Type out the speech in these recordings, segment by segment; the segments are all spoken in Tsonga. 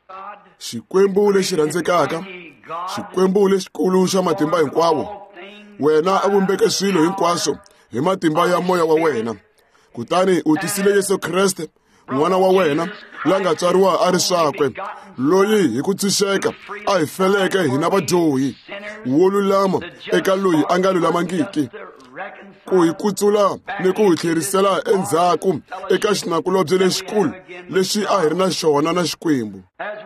Xikwembu lexi rhandzekaka, Xikwembu lexikulu xa matimba hinkwawo. Wena a vumbeke swilo hinkwaswo hi matimba ya moya wa wena. Kutani u tisile Yesu Kriste, n'wana wa wena, la nga tswariwa a ri swakwe, loyi hi ku tshunxeka a hi feleke hina vadyohi, wo lulama eka loyi a nga lulamangiki, ku hi kutsula ni ku hi tlherisela endzhaku eka xinakulobye lexikulu lexi a hi ri na xona na Xikwembu.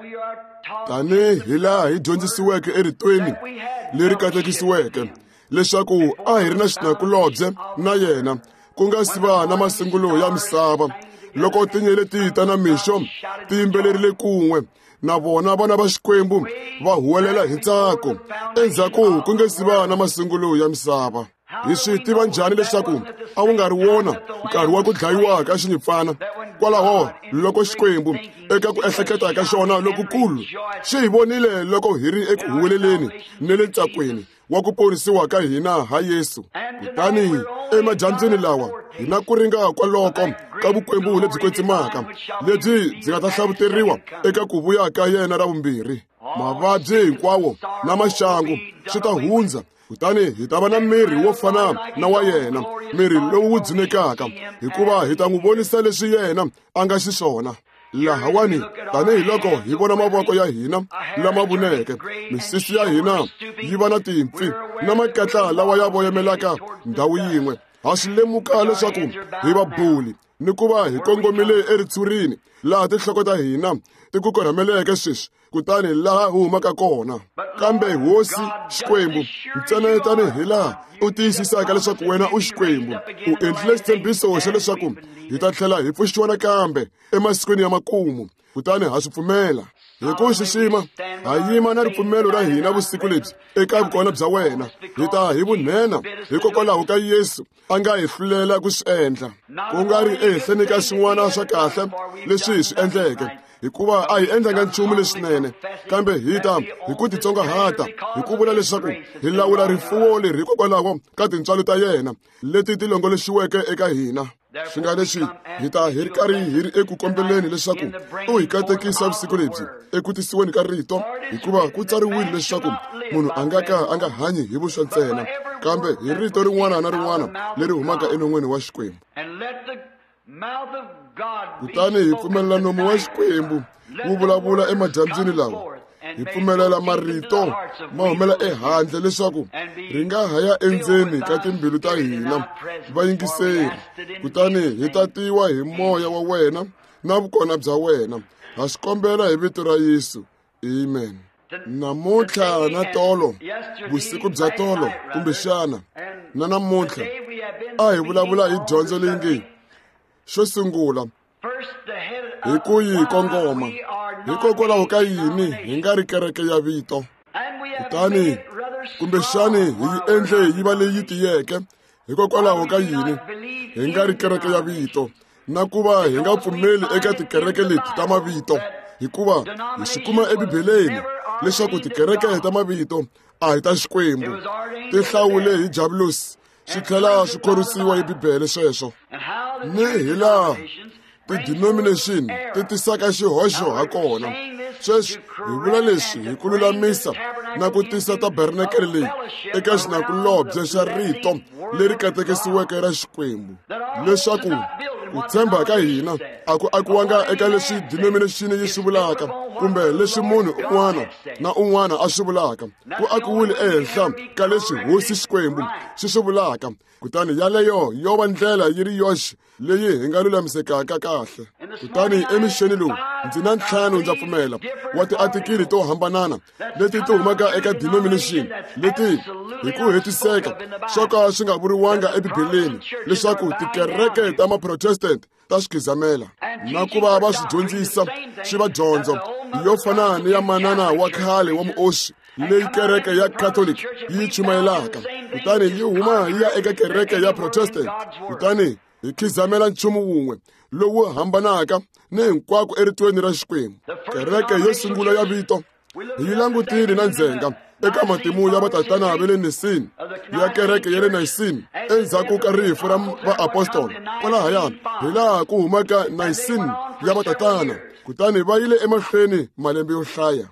Tanihi hi laha hi dyondzisiweke eritweni leri katekisiweke leswaku a hi ri na xinakulobye na yena ku nga si va na masungulo ya misava, loko tinyeleti ta na mixo ti yimbelerile kun'we na vona vana va Xikwembu va huwelela hi ntsako endzhaku ku nga si va na masungulo ya misava. Hi swi tiva njhani leswaku a wu nga ri wona nkarhi wa ku dlayiwa ka xinyimpfana, kwalaho loko Xikwembu eka ku ehleketa ka xona lokukulu xi hi vonile loko hi ri eku huweleleni ni le ntsakweni wa ku ponisiwa ka hina ha Yesu. Kutani emadyambyini lawa hi na ku ringa kwaloko ka vukwembu lebyi kwetsimaka, lebyi byi nga ta hlavuteriwa eka ku vuya ka yena ra vumbirhi. Mavabyi hinkwawo na maxangu swi ta hundza, kutani hi ta va na miri wo fana na wa yena, miri lowu dzinekaka, hikuva hi ta n'wi vonisa leswi yena a nga xiswona. Lahawani tanihiloko hi vona mavoko ya hina lama vuneke, misisi ya hina yi va na timpfi na makatla lawa ya voyemelaka ndhawu yin'we, ha swi lemuka leswaku hi vabuli ni ku va hi kongomile eritsurini laha tinhloko ta hina ti ku korhameleke sweswi, kutani laha hu humaka kona. Kambe hosi Xikwembu, ntsena tanihi laha u tiyisisaka leswaku wena u Xikwembu, u endlile xitshembiso xa leswaku hi ta tlhela hi pfuxiwa nakambe emasikwini ya makumu. Kutani ha swi pfumela hi ku xixima, ha yima na ripfumelo ra hina vusiku lebyi eka vukona bya wena. Hi ta hi vunhenha hikokwalaho ka Yesu a nga hi hlulela ku swi endla, ku nga ri ehenhleni ka swin'wana swa kahle leswi hi swi endleke, hikuva a hi endlanga nchumu leswinene, kambe hi ta hi ku titsongahata hi ku vula leswaku hi lawula rifuwo leri hikokwalaho ka tintswalo ta yena leti ti longoloxiweke eka hina. Swi nga leswi hi ta hi ri karhi hi ri eku kombeleni leswaku u hi katekisa vusiku lebyi eku tisiweni ka rito, hikuva ku tsariwile leswaku munhu a nga hanyi hi vuswa ntsena, kambe hi rito rin'wana na rin'wana leri humaka enon'weni wa Xikwembu. Kutani hi pfumelela nomo wa Xikwembu wu vulavula emadyambyini lawa, hi pfumelela marito ma humela ehandle leswaku ri nga haya endzeni ka timbilu ta hina vayingiseri. Kutani hi tatiwa hi moya wa wena na vukona bya wena. Ha swi kombela hi vito ra Yesu, amen. Namuntlha na tolo, vusiku bya tolo kumbexana na namuntlha, a hi vulavula hi dyondzo leyi nge xo sungula hi ku yi kongoma, hikokwalaho ka yini hi nga ri kereke ya vito. Kutani kumbexani hi yi endle yi va leyi tiyeke, hikokwalaho ka yini hi nga ri kereke ya vito, na ku va hi nga pfumeli eka tikereke leti ta mavito, hikuva hi swi kuma ebibeleni leswaku tikereke ta mavito a hi ta Xikwembu, ti hlawule hi Jabulosi, swi tlhela swi khorwisiwa hi Bibele sweswo. Ni hi laha ti-denomination ti tisaka xihoxo ha kona. Sweswi hi vula leswi hi ku lulamisa na ku tisa tabernakele leyi eka xinakulobye xa rito leri katekisiweke ra Xikwembu, leswaku ku tshemba ka hina a ku akiwanga eka leswi denomination yi swi vulaka kumbe leswi munhu un'wana na un'wana a swi vulaka, ku akiwile ehenhla ka leswi hosi Xikwembu xi swi vulaka. Kutani yaleyo yo va ndlela yi ri yoxe leyi hi nga lulamisekaka kahle. Kutani emixeni lowu ndzi na 5 ndza pfumela wa tiatikili to hambanana leti ti humaka eka denomination leti hi ku hetiseka swo ka swi nga vuriwanga ebibeleni leswaku tikereke ta maprotestant ta swikizamela, na ku va va swi dyondzisa swi va dyondzo yo fana ni ya manana wa khale wa muoxi leyi kereke ya Catholic yi chumayelaka. Kutani yi huma yi ya eka kereke ya Protestant, kutani hi khizamela nchumu wun'we lowu hambanaka ni hinkwako eritweni ra Xikwembu. Kereke yo sungula ya vito hi langutile na ndzhenga eka matimu ya vatatana va le Nisini ya kereke ya le Nisini endzhaku ka rifu ra vaapostoli. Kwalahaya hi laha ku humaka Nisini ya vatatana kutani va yile emahlweni malembe yo hlaya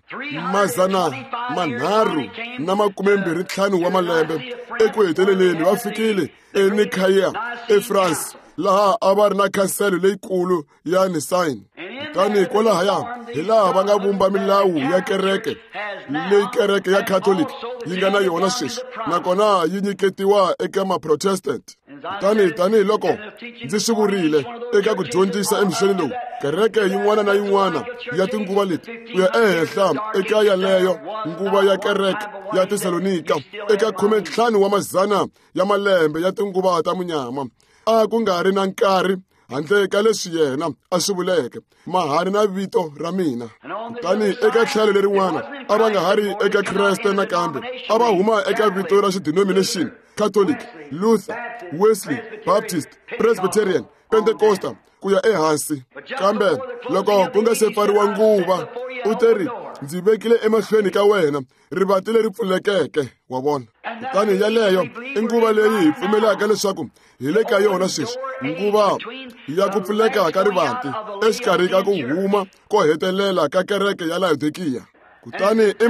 325 wa malembe. Eku heteleleni va fikile eNicaea eFrance laha a va ri na khansele leyikulu ya Nicene. Kutani kwalahaya hi laha va nga vumba milawu ya kereke leyi kereke ya Catholic yi nga na yona sweswi, nakona yi nyiketiwa eka maProtestant. Tanihi loko ndzi swi vurile eka ku dyondzisa emixweni lowu, kereke yin'wana na yin'wana ya tinguva leti ku ya ehenhla eka yaleyo nguva ya kereke ya Tesalonika eka 15 wa mazana ya malembe ya tinguva ta munyama, a ku nga ri na nkarhi handle ka leswi yena a swi vuleke, mahari na vito ra mina. Kutani eka tlhelo lerin'wana a va nga ha ri eka Kreste nakambe, a va huma eka vito ra xidenomination: Catholic, Luther, Wesley, Baptist, Presbyterian, Pentecostal ku ya ehansi. Kambe loko ku nga se pfariwa nguva, u te ri, ndzi vekile emahlweni ka wena rivati leri pfulekeke, wa vona. Kutani yaleyo i nguva leyi hi pfumelaka leswaku hi le ka yona sweswi, nguva ya ku pfuleka ka rivati exikarhi ka ku huma ko hetelela ka kereke ya Laodikiya. Kutani i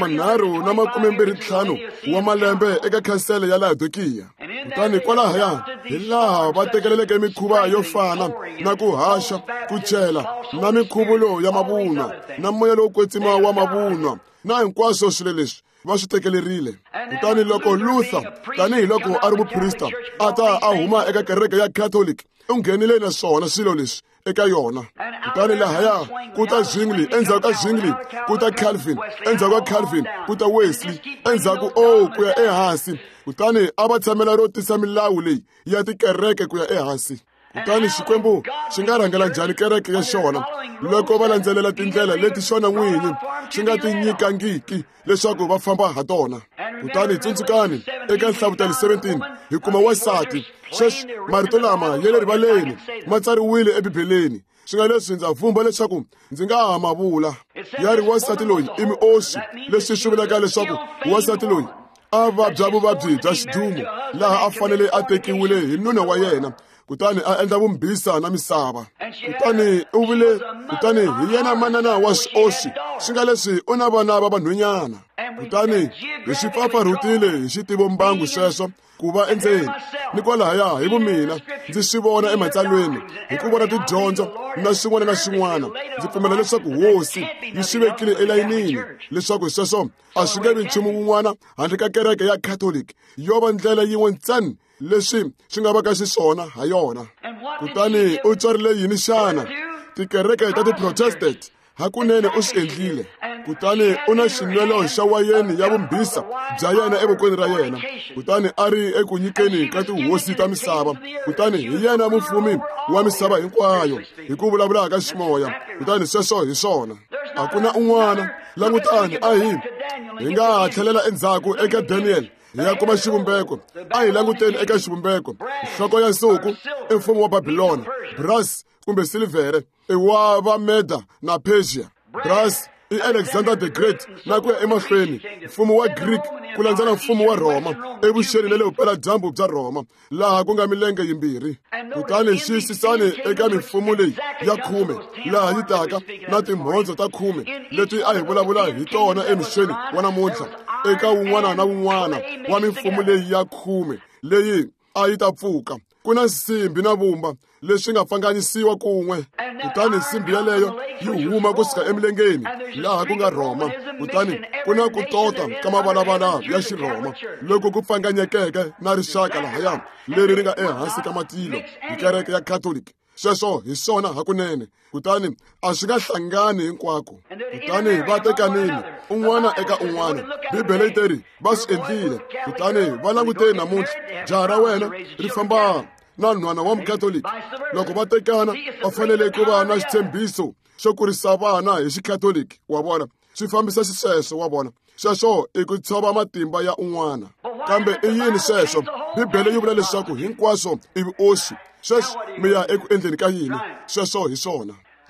325 wa malembe eka khansele ya Laodikiya. Kutani kwalahaya hi laha va tekeleleke mikhuva yo fana na ku haxa, ku chela, na mikhuvulo ya mavunwa, na moya lowo kwetsima wa mavunwa, na hinkwaswo swilo leswi va swi tekelerile. Kutani loko Luther, tanihi loko a ri muprista, a ta a huma eka kereke ya Catholic, u nghenile na swona swilo leswi eka yona. Kutani lahaya ku ta Zwingli, endzhaku ka Zwingli ku ta Calvin, endzhaku ka Calvin ku ta Wesley, endzhaku ku ya ehansi. Kutani a va tshamela ro tisa milawu leyi ya tikereke ku ya ehansi. Kutani Xikwembu xi nga rhangela njhani kereke ya xona loko va landzelela tindlela leti xona n'winyi xi nga ti nyikangiki leswaku va famba ha tona. Kutani tsundzukani eka Nhlavutelo 17 hi kuma wasati. Sweswi marito lama ya le rivaleni ma tsariwile ebibeleni, swi nga leswi ndza vumba leswaku ndzi nga ha ma vula. Ya ri wasati loyi i mioxi, leswi swi vulaka leswaku wasati loyi a vabya vuvabyi bya xidumu laha a fanele a tekiwile hi nuna wa yena, kutani a endla vumbisa na misava. Kutani u vule, kutani hi yena manana wa swioxi, swi nga leswi u na vana va vanhwanyana. Kutani hi swi pfapfarhutile hi xitivombangu sweswo ku va endzeni. Ni kwalahaya hi vumina ndzi swi vona ematsalweni, hi ku vona tidyondzo na swin'wana na swin'wana. Ndzi pfumela leswaku hosi yi swi vekile elayinini leswaku sweswo a swi nge vi nchumu wun'wana handle ka kereke ya Catholic, yo va ndlela yin'we ntsena leswi swi nga va ka xiswona ha yona. Kutani u tswarile yini xana? Tikereke ta tiProtestant hakunene u swi endlile. Kutani u na xinwelo xa wayeni ya vumbisa bya yena evokweni ra yena. Kutani a ri eku nyikeni ka tihosi ta misava. Kutani hi yena mufumi wa misava hinkwayo hi ku vulavula ka ximoya. Kutani sweswo hi swona, a ku na un'wana. Langutani, hi nga ha tlhelela endzhaku eka Daniel hi ya kuma xivumbeko. A hi languteni eka xivumbeko. Nhloko ya nsuku i mfumo wa Babilona. Brass kumbe silivhere i wa vaMeda na Persia. Brass i Alexander the Great na ku ya emahlweni mfumo wa Greek ku landzela mfumo wa Roma evuxeni na le vupela dyambu bya Roma laha ku nga milenge yimbirhi. Kutani xiyisisani eka mimfumo leyi ya 10 laha yi taka na timhondzo ta 10 leti a hi vulavula hi tona emixeni wa namuntlha eka wun'wana na wun'wana wa mimfumo leyi ya 10 leyi a yi ta pfuka. Ku na nsimbi na vumba leswi nga pfanganyisiwa kun'we. Kutani nsimbi yaleyo yi huma kusuka emilengeni laha ku nga Roma. Kutani ku na ku tota ka mavalavala ya Xiroma loko ku pfanganyekeke na rixaka lahaya leri ri nga ehansi ka matilo hi kereke ya Catholic. Sweswo hi swona hakunene. Kutani a swi nga hlangani hinkwako. Kutani va tekanini un'wana eka un'wana. Bibele yi teri va swi endlile. Kutani va languteni namuntlha, jaha ra wena ri famba na nhwana wa mukatoliki. Loko va tekana va fanele ku va na xitshembiso xo kurisa vana hi xikatoliki, wa vona. Swi fambisa xisweswo, wa vona. Sweswo i ku tshova matimba ya un'wana. Kambe i yini sweswo? Bibele yi vula leswaku hinkwaswo i vuoxi. Sweswi mi ya eku endleni ka yini? Sweswo hi swona.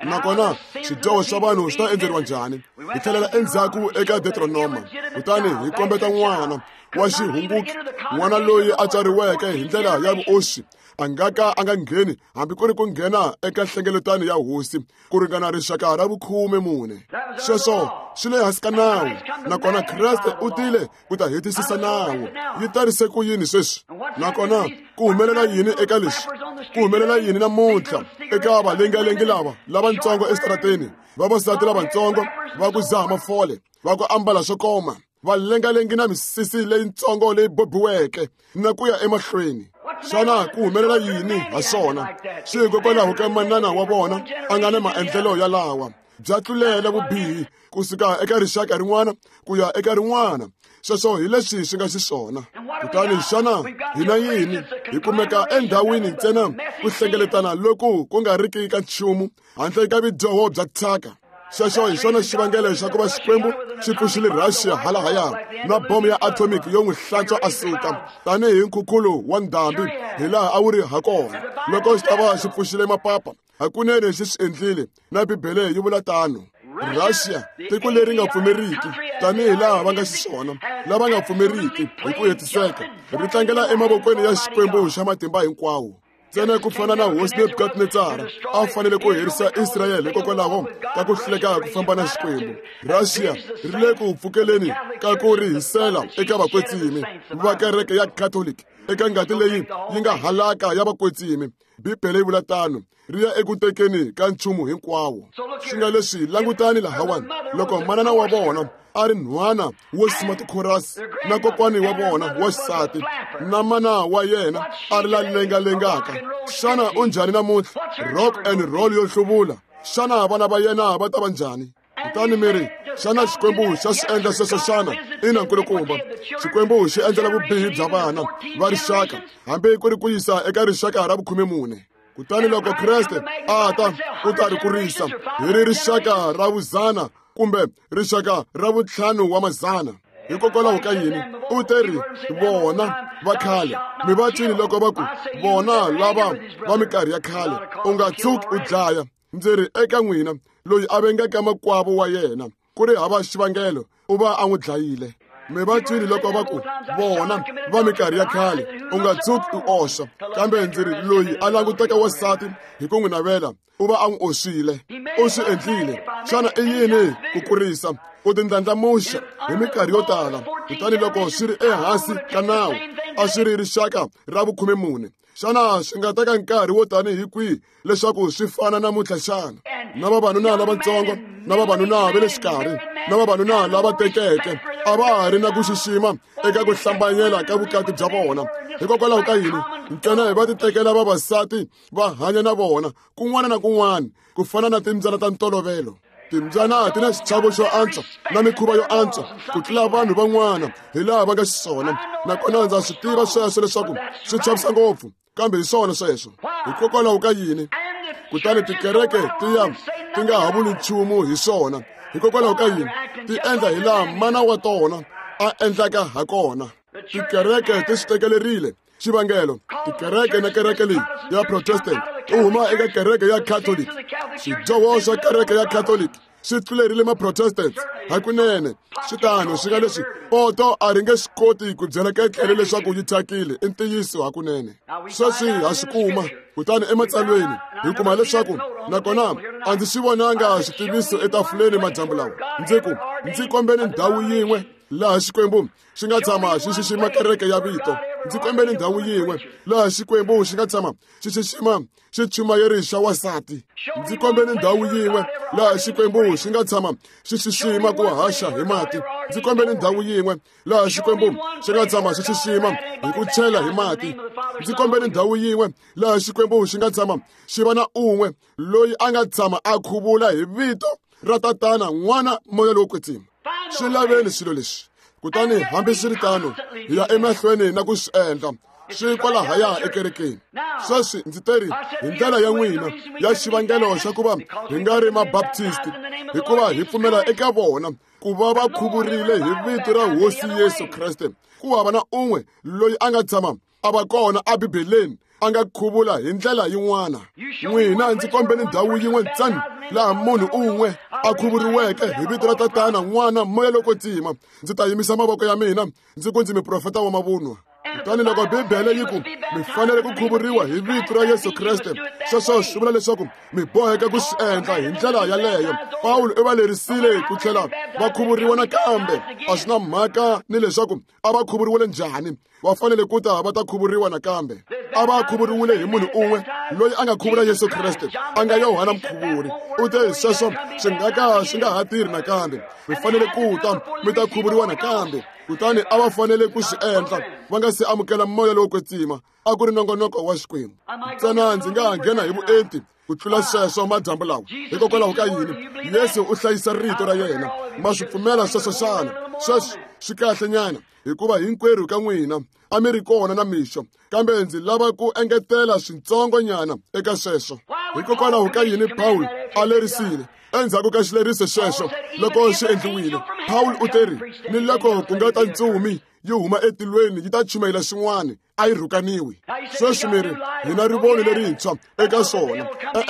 nakona swidyoho swa vanhu swi ta endleriwa njhani. Hi tlhelela endzhaku eka Deuteronoma kutani hi kombeta n'wana wa xihunguki, n'wana loyi a tswariweke hi ndlela ya vuoxi a nga ka a nga ngheni hambi ku ri ku nghena eka nhlengeletano ya hosi ku ringana rixaka ra 14. Sweswo swi le hansi ka nawu, nakona Kreste u tile ku ta hetisisa nawu. Yi tarise ku yini sweswi? Nakona ku humelela yini eka lexi? Ku humelela yini namuntlha eka valengalengi lavantsongo esitarateni, vavasati lavatsongo va ku zaha mafole, va ku ambala swo koma, valengalengi na misisi leyitsongo leyi bobiweke na ku ya emahlweni? Xana ku humelela yini ha swona? Swi hikokwalaho ka manana wa vona a nga na maendlelo yalawa, bya tlulela vubihi kusuka eka rixaka rin'wana ku ya eka rin'wana. Sweswo hi leswi swi nga xiswona. Kutani xana hina yini? Hi kumeka endhawini ntsena ku hlengeletana loku ku nga riki ka nchumu handle ka vidyoho bya thyaka. Sweswo hi xona xivangelo xa ku va Xikwembu xi pfuxile Russia halahaya na bomu ya atomic yo n'wi hlantswa a suka tanihi nkukulu wa ndhambi hi laha a wu ri ha kona. Loko xi ta va xi pfuxile mapapa, hakunene xi swi endlile, na Bibele yi vula tano. Russia, tiko leri nga pfumeriki tanihi laha va nga xiswona, lava nga pfumeriki hi ku hetiseka, ri tlangela emavokweni ya Xikwembu xa matimba hinkwawo. Ntsena ku fana na hosi Nebukadnezara a fanele ku herisa Israyele hikokwalaho ka ku hluleka ku famba na Xikwembu. Russia ri le ku pfukeleni ka ku rihisela eka vakwetsimi va kereke ya Catholic eka ngati leyi yi nga halaka ya vakwetsimi. Bibele yi vula tano, ri ya eku tekeni ka nchumu hinkwawo. Swi nga leswi, langutani lahawani, loko manana wa vona a ri nhwana wo smart chorus na kokwani wa vona wa xisati na mana wa yena a ri la lengalengaka, xana u njhani namuntlha? Rock and roll yo hluvula, xana vana va yena va ta va njhani? Kutani miri, xana Xikwembu xa swi endla sweswo xana? Ina nkulukumba, Xikwembu xi endlela vubihi bya vana va rixaka hambi ku ri ku yisa eka rixaka ra 14. Kutani loko Kreste a ta u ta ri kurisa hi ri rixaka ra vuzana kumbe rixaka ra vu5 wa mazana. Hikokwalaho ka yini u te ri vona va khale? Mi va twile loko va ku vona lava va minkarhi ya khale, u nga tshuki u dlaya. Ndzi ri eka n'wina loyi a vengaka makwavo wa yena ku ri hava xivangelo u va a n'wi dlayile. Mi va twile loko va ku vona va minkarhi ya khale, u nga tshuki u oxa, kambe ndzi ri loyi a languteka wasati hi ku n'wi navela u va a n'wi oxile. U swi endlile. Xana i yini ku kurisa? U tindlandlamuxa hi minkarhi yo tala. Kutani loko swi ri ehansi ka nawu a swi ri rixaka ra 14. Xana swi nga teka nkarhi wo tanihi kwihi leswaku swi fana namuntlha xana? Na vavanuna lavatsongo, na vavanuna va le xikarhi, na vavanuna lava tekeke a va ha ri na ku xixima eka ku hlambanyela ka vukati bya vona. Hikokwalaho ka yini ntsena hi va ti tekela vavasati va hanya na vona kun'wana na kun'wana ku fana na timbyana ta ntolovelo. Timbyana ti na xichavo xo antswa na mikhuva yo antswa ku tlula vanhu van'wana hi laha va nga xiswona, nakona ndza swi tiva sweswo leswaku swi chavisa ngopfu, kambe hi swona sweswo. Hikokwalaho ka yini kutani tikereke ti nga ha vuli nchumu hi swona? Hikokwalaho ka yini ti endla hi laha mana wa tona a endlaka ha kona. Tikereke ti swi tekelerile xivangelo. Tikereke na kereke leyi ya Protestant u huma eka kereke ya Catholic. Swidyoho swa kereke ya Catholic swi tlulerile ma-Protestants hakunene. Xitano swi nga leswi poto a ri nge swi koti ku byela ketlele leswaku yi thyakile. I ntiyiso hakunene. Sweswi ha swi kuma kutani ematsalweni hi kuma leswaku nakona a ndzi swi vonanga switiviso etafuleni madyambu lawa. Ndzi kombeni ndhawu yin'we laha Xikwembu xi nga tshama xi xixima kereke ya vito. Ndzi kombeni ndhawu yin'we laha Xikwembu xi nga tshama xi xixima xichumayeri xa wasati. Ndzi kombeni ndhawu yin'we laha Xikwembu xi nga tshama xi xixima ku haxa hi mati. Ndzi kombeni ndhawu yin'we laha Xikwembu xi nga tshama xi xixima hi ku chela hi mati. Ndzi kombeni ndhawu yin'we laha Xikwembu xi nga tshama xi va na un'we loyi a nga tshama a khuvula hi vito ra tatana n'wana moya lowo kwetsima. Swi laveni swilo leswi kutani hambi swi ri tano hi ya emahlweni na ku swi endla swi kwalahaya ekerekeni. Sweswi ndzi teri hi ndlela ya n'wina ya xivangelo xa ku va hi nga ri mabaptisti hikuva hi pfumela eka vona ku va va khuvurile hi vito ra hosi Yesu Kreste, ku hava na un'we loyi a nga tshama a va kona a Bibeleni a nga khuvula hi ndlela yin'wana. N'wina ndzi kombeni ndhawu yin'we ntsena laha munhu un'we a khuvuriweke hi vito ra Tatana, N'wana, Moya lowo kwetsima. Ndzi ta yimisa mavoko ya mina ndzi ku ndzi mi profeta wa mavunwa. Kutani loko Bibele yi ku mi fanele ku khuvuriwa hi vito ra Yesu Kreste, sweswo swi vula leswaku mi boheka ku swi endla hi ndlela yaleyo. Pawulo i va lerisile ku tlhela va khuvuriwa nakambe. A swi na mhaka ni leswaku a va khuvuriwile njhani, va fanele ku ta va ta khuvuriwa nakambe. A va khuvuriwile hi munhu un'we loyi a nga khuvula Yesu Kreste, a nga Yohana Mkhuvuri. U te sweswo swi nga ha tirhi nakambe, mi fanele ku ta mi ta khuvuriwa nakambe. Kutani a va fanele ku swi endla va nga se amukela Moya lowo kwetsima. A ku ri nongonoko wa Xikwembu. Ntsena ndzi nga ha nghena hi vuenti ku tlula sweswo madyambu lawa. Hikokwalaho ka yini? Yesu u hlayisa rito ra yena. Ma swi pfumela sweswo xana? Sweswo swi kahle nyana, hikuva hinkwerhu ka n'wina a mi ri kona na mixo, kambe ndzi lava ku engetela swintsongo nyana eka sweswo. Hikokwalaho ka yini Pawulo a lerisile? Endzhaku ka xileriso xexo loko xi endliwile, Pawulo u te ri, ni loko ku nga ta ntsumi yi huma etilweni yi ta chumayela xin'wana, a yi rhukaniwi. Sweswi miri hi na rivoni lerintshwa eka swona.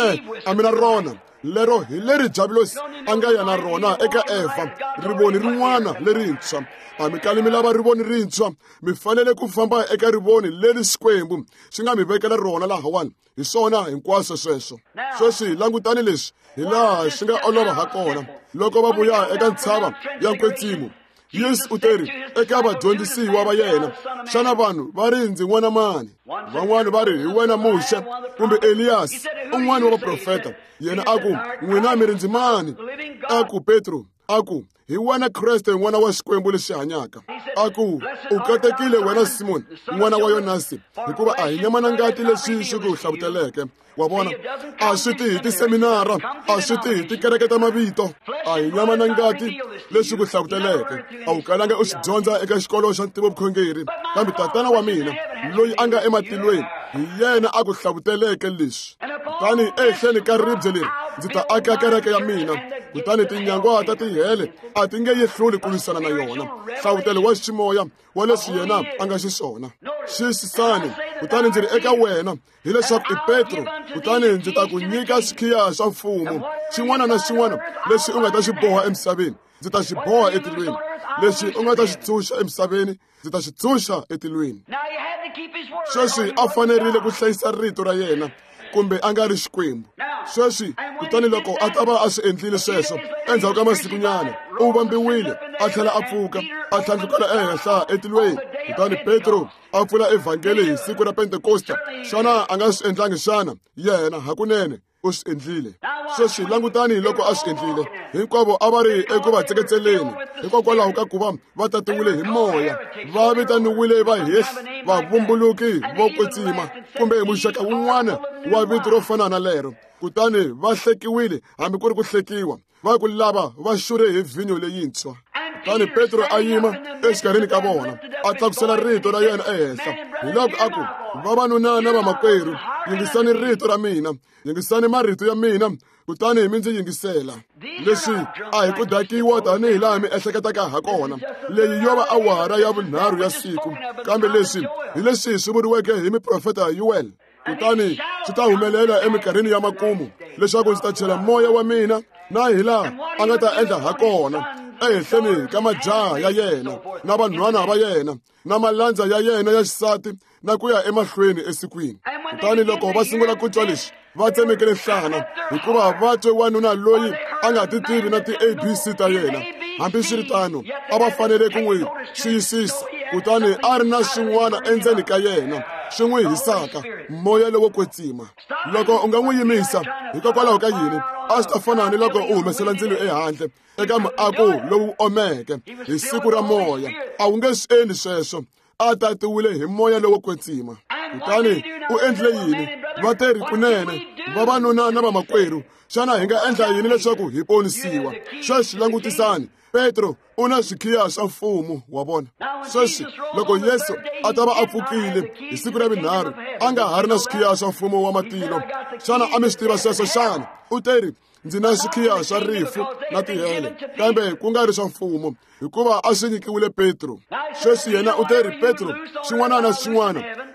A mi na rona lero hi leri Jabilosi a nga ya na rona eka Eva, rivoni rin'wana lerintshwa. A mi kali mi lava rivoni rintshwa, mi fanele ku famba eka rivoni leri Xikwembu xi nga mi vekela rona lahawani. Hi swona hinkwaswo sweswo. Sweswi langutani leswi hi laha swi nga olova ha kona loko va vuya eka ntshava ya nkwetsimo. Yesu u te ri eka vadyondzisiwa va yena, xana vanhu va ri ndzi n'wana mani? Van'wani va ri hi wena Muxe kumbe Eliyasi, un'wana wa vaprofeta. Yena a ku, n'wina mi ri ndzi mani? A ku Petro a ku, hi wena Kreste, n'wana wa Xikwembu lexi hanyaka. A ku, u katekile wena Simoni, n'wana wa Yonasi, hikuva a hi nyama na ngati leswi swi ku hlavuteleke. Wa vona, a swi ti hi tiseminara, a swi ti hi tikereke ta mavito, a hi nyama na ngati leswi ku hlavuteleke. A wu kalanga u swi dyondza eka xikolo xa ntivovukhongeri, kambe Tatana wa mina loyi a nga ematilweni hi yena a ku hlavuteleke leswi. Kutani ehenhleni ka ribye leri ndzi ta aka kereke ya mina, kutani tinyangwa ta tihele a ti nge yi hluli ku lwisana na yona. Hlavutelo wa ximoya wa leswi yena a nga xiswona. Xiyisisani, kutani ndzi ri eka wena hileswaku i Petro, kutani ndzi ta ku nyika xikhiya xa mfumo. Xin'wana na xin'wana lexi u nga ta xi boha emisaveni, ndzi ta xi boha etilweni. Lexi u nga ta xi tshunxa emisaveni, ndzi ta xi tshunxa etilweni. Sweswi a fanerile ku hlayisa rito ra yena, kumbe a nga ri Xikwembu. Sweswi kutani loko a ta va a swi endlile sweswo, endzhaku ka masikunyana u vambiwile, a tlhela a pfuka, a tlhandlukela ehenhla etilweni. Kutani Petro a pfula evhangeli hi siku ra Pentekosta. Xana a nga swi endlangi xana? Yena hakunene u swi endlile. Sweswi langutani loko a swi endlile, hinkwavo a va ri eku va tseketseleni hikokwalaho ka ku va va tatiwile hi Moya, va vitaniwile vahehli, vavumbuluki vo kwetsima, kumbe hi muxaka wun'wana wa vito ro fana na lero. Kutani va hlekiwile hambi ku ri ku hlekiwa, va ku lava va xurhe hi vhinyo leyintshwa. Kutani Petro a yima exikarhini ka vona, a tlakusela rito ra yena ehenhla. Hi loko a ku, vavanuna na vamakwerhu, yingisani rito ra mina, yingisani marito ya mina, kutani mi ndzi yingisela. Leswi a hi ku dakiwa tanihi laha mi ehleketaka ha kona. Leyi yo va awara ya vunharhu ya siku, kambe leswi hi leswi swi vuriweke hi miprofeta Yuel. Kutani swi ta humelela eminkarhini ya makumu leswaku ndzi ta chela Moya wa mina, na hi laha a nga ta endla ha kona ehenhleni ka majaha ya yena na vanhwana va yena na malandza ya yena ya xisati, na ku ya emahlweni esikwini. Kutani loko va sungula ku twa leswi, va tsemekele nhlana, hikuva va twe wanuna loyi a nga ti tivi na ti-ABC ta yena. Hambi swi ri tano a va fanele ku n'wi xiyisisa, kutani a ri na swin'wana endzeni ka yena swi n'wi hisaka, moya lowo kwetsima. Loko u nga n'wi yimisa hikokwalaho ka yini, a swi ta fana ni loko u humesela ndzilo ehandle eka muako lowu omeke hi siku ra moya. A wu nge swi endli sweswo, a tatiwile hi moya lowo kwetsima. Kutani u endle yini? Va te ri kunene, vavanuna na vamakwerhu, xana hi nga endla yini leswaku hi ponisiwa? Sweswi langutisani, Petro u na swikhiya swa mfumo, wa vona. Sweswi loko Yesu a ta va a pfukile hi siku ra vunharhu, a nga ha ri na swikhiya swa mfumo wa matilo. Xana a mi swi tiva sweswo xana? U te ri, ndzi na swikhiya swa rifu na tihele, kambe ku nga ri swa mfumo, hikuva a swi nyikiwile Petro. Sweswi yena u te ri, Petro, xin'wana na xin'wana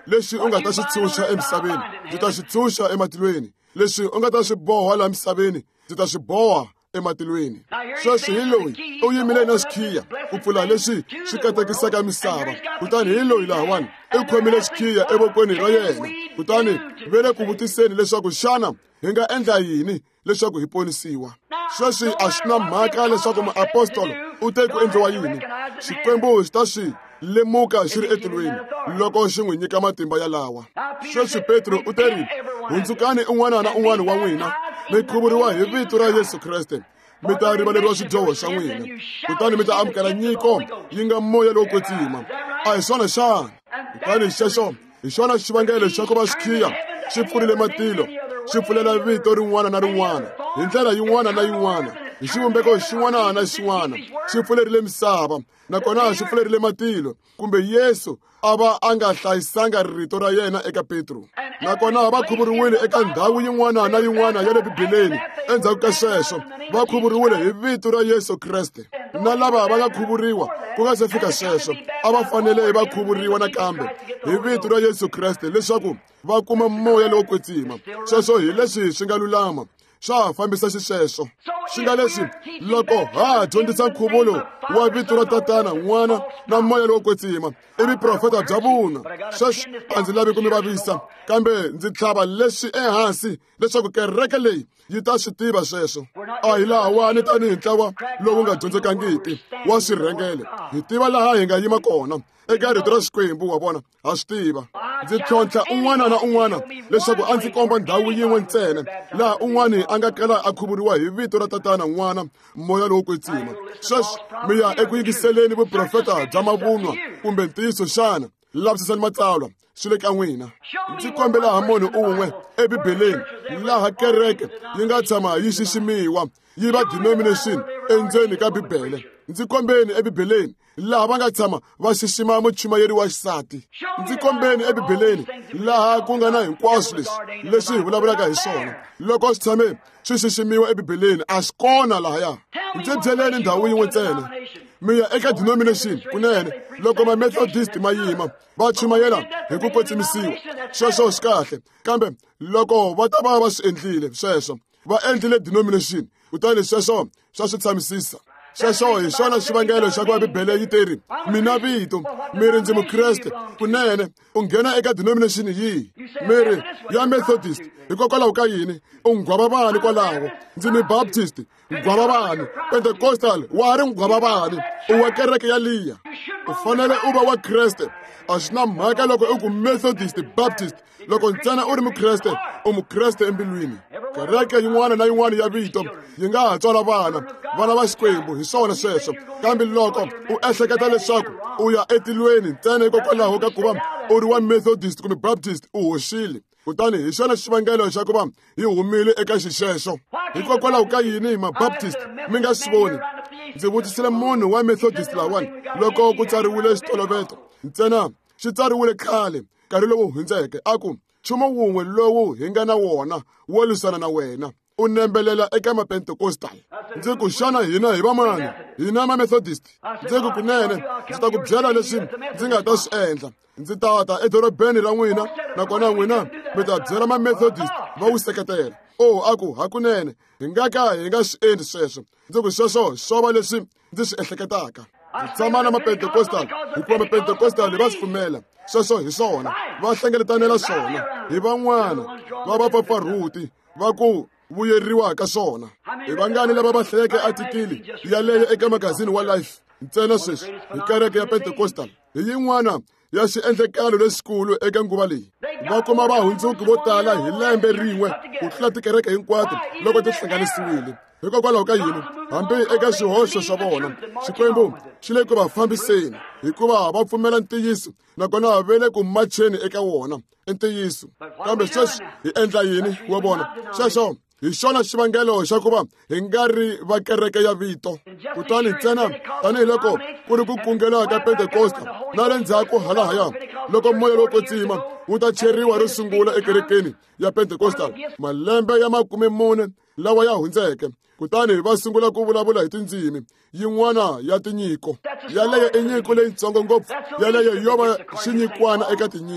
leswi u nga ta swi tshunxa emisaveni ndzi ta swi tshunxa ematilweni, leswi u nga ta swi boha laha misaveni ndzi ta swi boha ematilweni. Sweswi hi loyi u yimile na xikhiya ku pfula leswi swi katekisaka misava, kutani hi loyi lahawani u khomile xikhiya evokweni ra yena, kutani ve le ku vutiseni leswaku xana hi nga endla yini leswaku hi ponisiwa. Sweswi a swi na mhaka leswaku muapostolo u te ku endliwa yini, Xikwembu xi ta swi lemuka xi ri etilweni loko xi n'wi nyika matimba yalawa. Sweswi Petro u te ri, hundzukani un'wana na un'wana wa n'wina mi khuvuriwa hi vito ra Yesu Kreste, mi ta rivaleriwa swidyoho swa n'wina, kutani mi ta amukela nyiko yi nga moya lowo kwetsima. A hi swona xana? Kutani xexo hi xona xivangelo xa ku va xikhiya xi pfurile matilo, xi pfulela vito rin'wana na rin'wana hi ndlela yin'wana na yin'wana, hi xivumbeko xin'wana na xin'wana, xi pfulerile misava nakona xi pfulerile matilo, kumbe Yesu a va a nga hlayisanga rito ra yena eka Petro. Nakona va khuvuriwile eka ndhawu yin'wana na yin'wana ya le Bibeleni. Endzhaku ka sweswo va khuvuriwile hi vito ra Yesu Kreste, na lava va nga khuvuriwa ku nga se fika sweswo a va fanele va khuvuriwa nakambe hi vito ra Yesu Kreste leswaku va kuma moya lowo kwetsima. Sweswo hi leswi swi nga lulama, swa fambisa xisweswo. Swi nga leswi loko ha dyondzisa nkhuvulo wa vito ra Tatana, N'wana na moya lowo kwetsima ivi profeta bya vuna. Sweswi a ndzi lavi ku mi vavisa, kambe ndzi tlhava leswi ehansi leswaku kereke leyi yi ta swi tiva sweswo. A hi lahawani tanihi ntlawa lowu nga dyondzekangiki wa swirhengele, hi tiva laha hi nga yima kona eka rito ra Xikwembu, wa vona ha swi tiva. Ndzi tlhontlha un'wana na un'wana leswaku a ndzi komba ndhawu yin'we ntsena laha un'wana a nga kala a khuvuriwa hi vito ra Tatana, N'wana, moya lowo kwetsima. Sweswi mi ya eku yingiseleni vuprofeta bya mavunwa kumbe ntiyiso xana? Lavisisani matsalwa swi le ka n'wina. Ndzi kombela ha munhu un'we eBibeleni laha kereke yi nga tshama yi xiximiwa yi va denomination endzeni ka Bibele. Ndzi kombeni eBibeleni laha va nga tshama va xixima muchumayeri wa xisati. Ndzi kombeni eBibeleni laha ku nga na hinkwaswo leswi hi vulavulaka hi swona. Loko swi tshame swi xiximiwa eBibeleni a swi kona lahaya. Ndzi byeleni ndhawu yin'we ntsena. Mi ya eka denomination kunene loko ma-Methodist ma yima va chumayela hi ku kwetsimisiwa, sweswo swi kahle, kambe loko va ta va swi endlile sweswo va endlile denomination, kutani sweswo swa swi tshamisisa. Sweswo hi xona xivangelo xa ku va Bibele yi teri mina vito mi ri ndzi mukreste kunene u nghena eka denomination yihi, mi ri ya Methodist hikokwalaho ka yini u nghwava vani kwalaho, ndzi mi Baptist nghwava vani, Pentecostal wa ha ri nghwava vani, u wa kereke yaliya. U fanele u va wa Kreste, a swi na mhaka loko u ku Methodist, Baptist, loko ntsena u ri mukreste u mukreste embilwini. Kereke yin'wana na yin'wana ya vito yi nga ha tswala vana va Xikwembu hi swona sweswo, kambe loko u ehleketa leswaku u ya etilweni ntsena hikokwalaho ka ku va u ri wa Methodist kumbe Baptist u hoxile. Kutani hi xona xivangelo xa ku va hi humile eka xixexo. Hikokwalaho ka yini ma-Baptist mi nga swi voni? Ndzi vutisile munhu wa Methodist lawani loko ku tsariwile xitoloveto ntsena xi tsariwile khale nkarhi lowu hundzeke, a ku nchumu wun'we lowu hi nga na wona wo lwisana na wena u nembelela eka ma-Pentecostal. Ndzi ku xana hina hi va mani? Hina ma-Methodist. Ndzi ku kunene ndzi ta ku byela leswi ndzi nga ta swi endla. Ndzi ta ta edorobeni ra n'wina nakona n'wina mi ta byela ma-Methodist va wu seketela. A ku hakunene hi nga ka hi nga swi endli sweswo. Ndzi ku sweswo swo va leswi ndzi swi ehleketaka. Ndzi tshama na ma-Pentecostal hikuva ma-Pentecostal va swi pfumela sweswo hi swona, va hlengeletanela swona hi van'wana va vapfapfarhuti va ku vuyeriwa ka swona. Hi vangani lava va hlayeke atikili yaleyo eka magazini wa Life ntsena sweswi hi kereke ya Pentecostal hi yin'wana ya xiendlekalo lexikulu eka nguva leyi. Va kuma vahundzuki vo tala hi lembe rin'we ku tlula tikereke hinkwato loko ti hlanganisiwile. Hikokwalaho ka yini hambi eka swihoxo swa vona Xikwembu xi le ku va fambiseni hikuva va pfumela ntiyiso nakona va le ku macheni eka wona ntiyiso. Kambe sweswi hi endla yini wa vona? Sweswo hi xona xivangelo xa ku va hi nga ri va kereke ya vito. Kutani ntsena tanihiloko ku ri ku kungela ka Pentecost na le ndzhaku halahaya loko moya lowo kwetsima wu ta cheriwa ro sungula ekerekeni ya Pentecostal malembe ya 40 lawa ya hundzeke, kutani va sungula ku vulavula hi tindzimi yin'wana ya tinyiko. Yaleyo i nyiko leyitsongo ngopfu, yaleyo yo va xinyikwana eka tinyiko.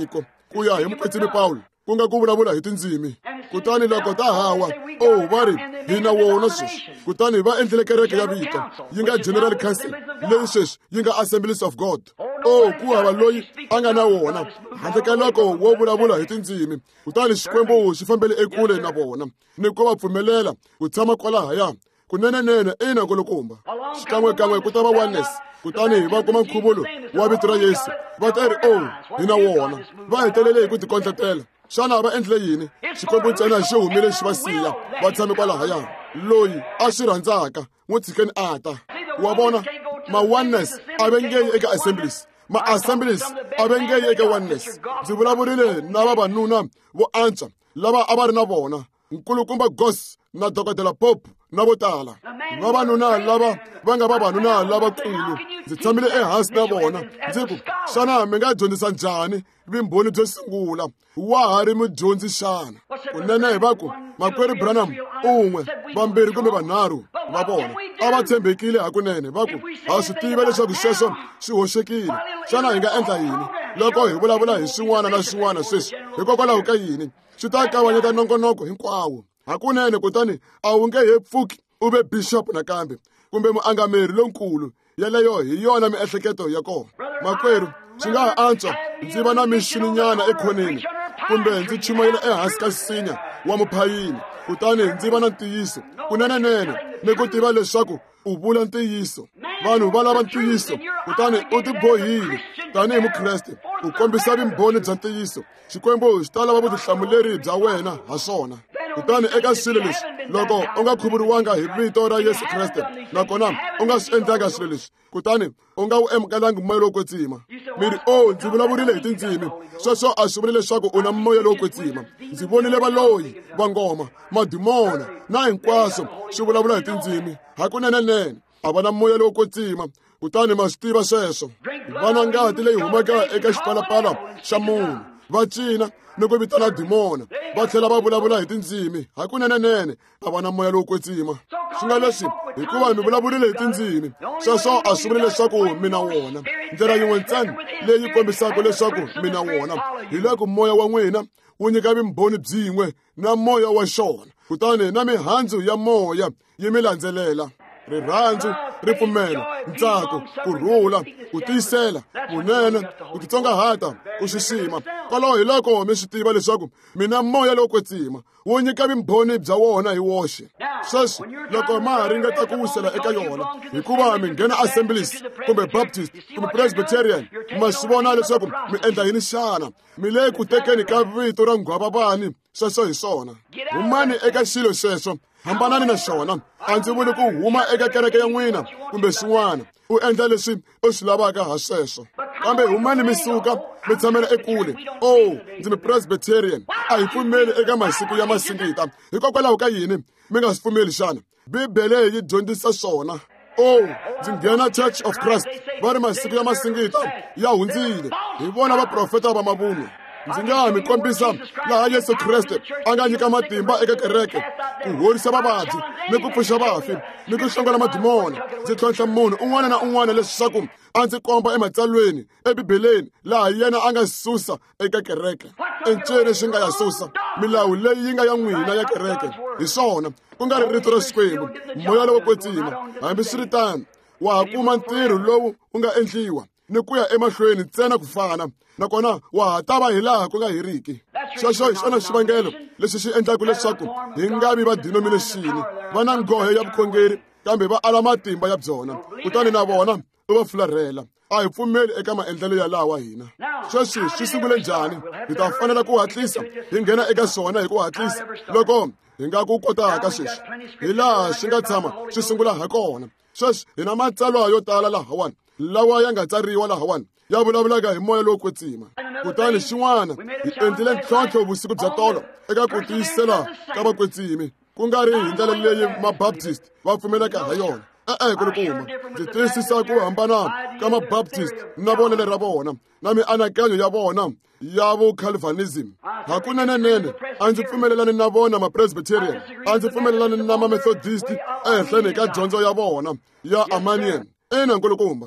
ku ya hi mukwetsimi Pawulo ku nga ku vulavula hi tindzimi. Kutani loko ta hawa va ri hi na wona sweswi. Kutani va endlile kereke ya vito yi nga General Council leyi sweswi yi nga Assemblies of God. Ku hava loyi a nga na wona handle ka loko wo vulavula hi tindzimi. Kutani Xikwembu xi fambele ekule na vona ni ku va pfumelela ku tshama kwalahaya kunenenene kulukumba. Xikan'wekan'we ku ta va oneness. Kutani va kuma nkhuvulo wa vito ra Yesu. Va ta ri hi na wona. Va hetelele hi ku tikondletela. Xana va endle yini? Xikwembu ntsena xi humile xi va siya va tshame kwalahaya. Loyi a swi rhandzaka n'wi tshikeni a ta. Wa vona ma-oneness a va ngeyi eka assemblies. Ma-assemblies a va ngeyi eka oneness. Ndzi vulavurile na vavanuna vo antswa lava a va ri na vona. Nkulukumba Goss na Dokodela Pope na vo tala. Vavanuna lava va nga vavanuna lavakulu. Ndzi tshamile ehansi na vona. Ndzi ku, xana mi nga dyondzisa njhani vumbhoni byo sungula? Wa ha ri mudyondzi xana? Kunene hi va ku, makwerhu Branham un'we, vambirhi kumbe vanharhu va vona a va tshembekile hakunene. Va ku, ha swi tiva leswaku sweswo swi hoxekile. Xana hi nga endla yini loko hi vulavula hi swin'wana na swin'wana sweswi? Hikokwalaho ka yini? Swi ta kavanyeta nongonoko hinkwawo. Hakunene kutani a wu nge he pfuki u ve bishop nakambe kumbe muangameri lonkulu. Yeleyo hi yona miehleketo ya kona. Makwerhu, swi nga ha antswa ndzi va na mixininyana ekhoneni kumbe ndzi chumayela ehansi ka nsinya wa muphayini. Kutani ndzi va na ntiyiso kunenenene ni ku tiva leswaku u vula ntiyiso. Vanhu va lava ntiyiso. Kutani u tibohile tanihi mukreste ku kombisa vumbhoni bya ntiyiso. Xikwembu xi ta lava vutihlamuleri bya wena ha swona. Kutani eka swilo leswi loko u nga khuvuriwanga hi vito ra Yesu Kreste nakona u nga swi endlanga swilo leswi, kutani u nga wu amukelanga moya lowo kwetsima. Mi ri ndzi vulavurile hi tindzimi. Sweswo a swi vuli leswaku u na moya lowo kwetsima. Ndzi vonile valoyi, vangoma, madimona na hinkwaswo swi vulavula hi tindzimi. Hakunenenene a va na moya lowo kwetsima. Kutani ma swi tiva sweswo. Va na ngati leyi humaka eka xipalapala xa munhu. Va cina ni ku vitana dimona. Va tlhela va vulavula hi tindzimi. Hakunenenene a va na moya lowo kwetsima. Swi nga leswi hikuva mi vulavurile hi tindzimi. Sweswo a swi vuli leswaku mi na wona. Ndlela yin'we ntsena leyi kombisaka leswaku mi na wona hi loko moya wa n'wina wu nyika vumbhoni byin'we na moya wa xona. Kutani na mihandzu ya moya yi mi landzelela. Rirhandzu, ripfumelo, ntsako, kurhula, ku tiyisela, vunene, ku titsongahata, ku xixima. Kwalaho hi loko mi swi tiva leswaku mina moya lowo kwetsima wu nyika vumbhoni bya wona hi woxe. Sweswi loko ma ha ringeta ku wisela eka yona hikuva mi nghena Assemblies kumbe Baptist kumbe Presbyterian, ma swi vona leswaku mi endla yini xana? Mi le ku tekeni ka vito ra nghwavavani. Sweswo hi swona. Humani eka xilo xexo. Hambanani na xona. A ndzi vuli ku huma eka kereke ya n'wina kumbe swin'wana u endla leswi u swi lavaka ha sweswo. Kambe humani mi suka mi tshamela ekule. Ndzi mi Presbyterian. A hi pfumeli eka masiku ya masingita. Hikokwalaho ka yini mi nga swi pfumeli xana? Bibele yi dyondzisa swona. Ndzi nghena Church of Christ. Va ri masiku ya masingita ya hundzile. Hi vona vaprofeta va mavun'wa. Ndzi nga mi kombisa laha Yesu Kreste a nga nyika matimba eka kereke ku horisa vavabyi ni ku pfuxa vafi ni ku hlongola madimona. Ndzi tlhontlha munhu un'wana na un'wana leswaku a ndzi komba ematsalweni ebibeleni laha yena a nga susa eka kereke. Enceni xi nga ya susa milawu leyi yi nga ya n'wina ya kereke. Hi swona ku nga ri rito ra Xikwembu, moya lowo kwetsima. Hambi swi ri tano wa ha kuma ntirho lowu u nga endliwa ni ku ya emahlweni ntsena ku fana, nakona wa ha ta va hi laha ku nga heriki. Xexo hi xona xivangelo lexi xi endlaka leswaku hi nga vi va denomination va na nghohe ya vukhongeri kambe va ala matimba ya byona. Kutani na vona u va fularhela. A hi pfumeli eka maendlelo ya lawa hina. Sweswi swi sungule njhani? Hi ta fanela ku hatlisa hi nghena eka swona hi ku hatlisa loko hi nga ku kotaka sweswi. Hi laha swi nga tshama swi sungula ha kona. Sweswi hi na matsalwa yo tala lahawani lawa ya nga tsariwa lahawani ya vulavulaka hi moya lowo kwetsima. Kutani xin'wana hi endlile ntlhontlho vusiku bya tolo eka ku tiyisela ka vakwetsimi, ku nga ri hi ndlela leyi mabaptist va pfumelaka ha yona. Kulukumba ndzi twisisa ku hambana ka mabaptist na vonele ra vona na mianakanyo ya vona ya vucalvinism. Hakunenenene a ndzi pfumelelani na vona mapresbyterian, a ndzi pfumelelani na mamethodist ehenhleni ka dyondzo ya vona ya Arminian. Nkulukumba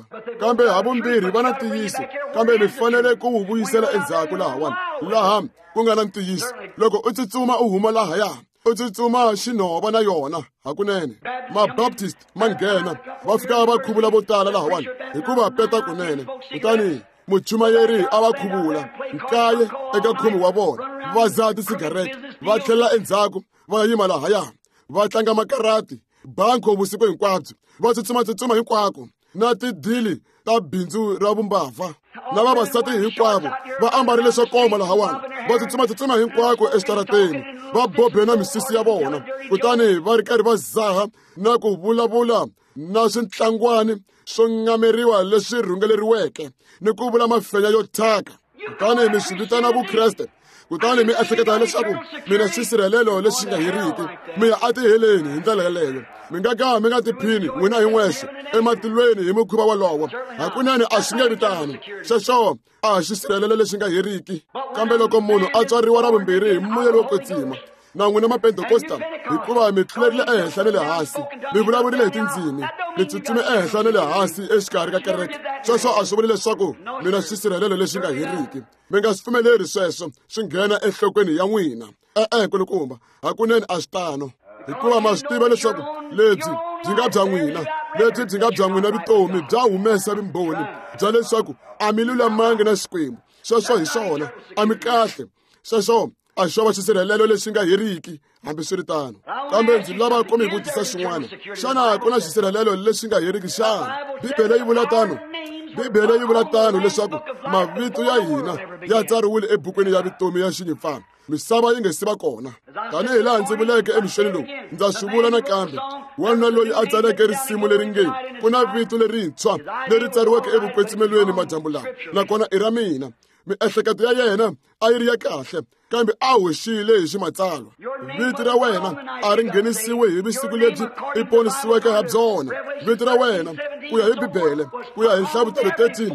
kambe havumbirhi va na ntiyiso, kambe mi fanele ku wu vuyisela endzhaku laha ku nga na ntiyiso. Loko u tsutsuma u huma lahaya, u tsutsuma xinhova na yona hakunene. Mabaptist ma nghena va fika va khuvula vo tala lahawani hikuva peta kunene. Kutani muchumayeri a va khuvula 9 eka 10 wa vona va zaha tisigarete, va tlhelela endzhaku va yima lahaya va tlanga makarati, banko vusiku hinkwabyo, va tsutsuma hinkwako na tidili ta bindzu ra vumbabva, na vavasati hinkwavo va ambarile swo koma lahawani, va tsutsuma hinkwako exitarateni, va bobe na misisi ya vona. Kutani va ri karhi va zaha na ku vulavula na swintlangwani swo ngameriwa leswi rhungeleriweke ni ku vula mafenya yo thyaka. Kutani mi swi vitana vukreste, kutani mi ehleketa leswaku mina xisirhelelo lexi nga heriki. Mi ya atiheleni hi ndlela yeleyo. Mi nga ka mi nga tiphini n'wina hi n'wexe ematilweni hi mukhuva wolowo. Hakunene a swi nge vi tano. Xexo a hi xisirhelelo lexi nga heriki. Kambe loko munhu a tswariwa ra vumbirhi hi mbuyelo wo kwetsima, na n'wina mapentekosta, hikuva mi tlulerile ehenhla ni le hansi, mi vulavurile hi tindzimi, mi tsutsumi ehenhla ni le hansi exikarhi ka kereke. Sweswo a swi vuli leswaku mina xisirhelelo lexi nga heriki. Mi nga swi pfumeleri sweswo swi nghena enhlokweni ya n'wina. Nkulukumba, hakunene a swi tano. Hikuva ma swi tiva leswaku lebyi byi nga bya n'wina, lebyi byi nga bya n'wina vutomi bya humesa vumbhoni bya leswaku a mi lulamangi na Xikwembu. Sweswo hi swona, a mi kahle. Sweswo a xo va xisirhelelo lexi nga heriki hambi swi ri tano. Kambe ndzi lava ku mi vutisa xin'wana. Xana ku na xisirhelelo lexi nga heriki xana? Bibele yi vula tano. Bibele yi vula tano leswaku mavito ya hina ya tsariwile ebukwini ya vutomi ya xinyimpfana misava yi nga si va kona. Tanihi laha ndzi vuleke emixeni lowu, ndza swi vula nakambe, wanuna loyi a tsaleke risimu leri nge ku na vito lerintshwa leri tsariweke evukwetsimelweni madyambu lawa, nakona i ra mina. Miehleketo ya yena a yi ri ya kahle, kambe a hoxile hi ximatsalwa. Vito ra wena a ri nghenisiwe hi visiku lebyi i ponisiweke ha byona. Vito ra wena ku ya hi Bibele, ku ya hi Hlavutelo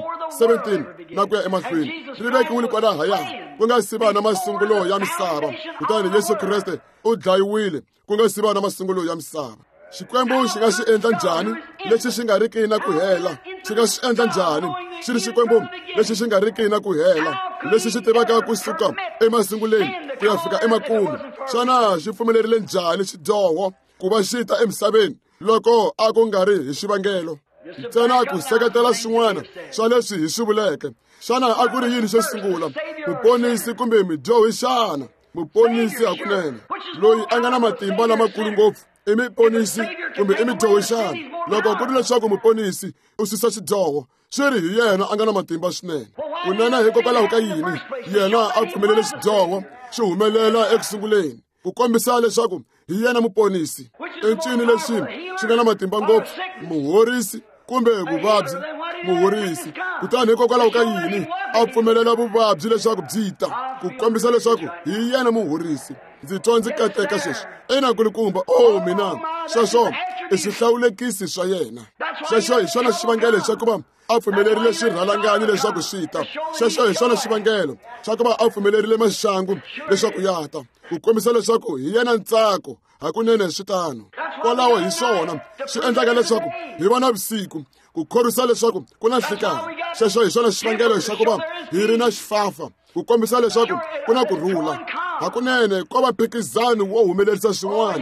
13:17 na ku ya emahlweni, ri vekiwile kwalahaya ku nga si va na masungulo ya misava. Kutani Yesu Kreste u dlayiwile ku nga si va na masungulo ya misava. Xikwembu xi nga xi endla njhani lexi xi nga riki na ku hela? Xi nga xi endla njhani xi ri Xikwembu lexi xi nga riki na ku hela, lexi xi tivaka kusuka emasunguleni ku ya fika emakumu? Xana xi pfumelerile njhani xidyoho ku va xi ta emisaveni loko a ku nga ri hi xivangelo? Ntsena ku seketela swin'wana swa leswi hi swi vuleke. Xana a ku ri yini xo sungula, muponisi kumbe midyohi? Xana muponisi hakunene loyi a nga na matimba lamakulu ngopfu i muponisi kumbe i midyohi? Xana loko ku ri leswaku muponisi u susa xidyoho, swi ri hi yena a nga na matimba swinene. Kunene hikokwalaho ka yini yena a pfumelele xidyoho xi humelela ekusunguleni? Ku kombisa leswaku hi yena muponisi. I ncini lexi xi nga na matimba ngopfu, muhorisi kumbe vuvabyi? Muhorisi. Kutani hikokwalaho ka yini a pfumelela vuvabyi leswaku byi ta? Ku kombisa leswaku hi yena muhorisi. Ndzi twa ndzi kateka sweswi. Nkulukumba, mina sweswo i swihlawulekisi swa yena. Sweswo hi swona xivangelo xa ku va a pfumelerile swirhalanganyi leswaku swi ta. Sweswo hi swona xivangelo xa ku va a pfumelerile maxangu leswaku ya ta, ku kombisa leswaku hi yena ntsako. Hakunene swi tano. Kwalaho hi swona swi endlaka leswaku hi va na vusiku, ku khorwisa leswaku ku na nhlikani. Sweswo hi swona xivangelo xa ku va hi ri na xifafa, ku kombisa leswaku ku na kurhula. Hakunene ko va phikizani wo humelerisa swin'wana.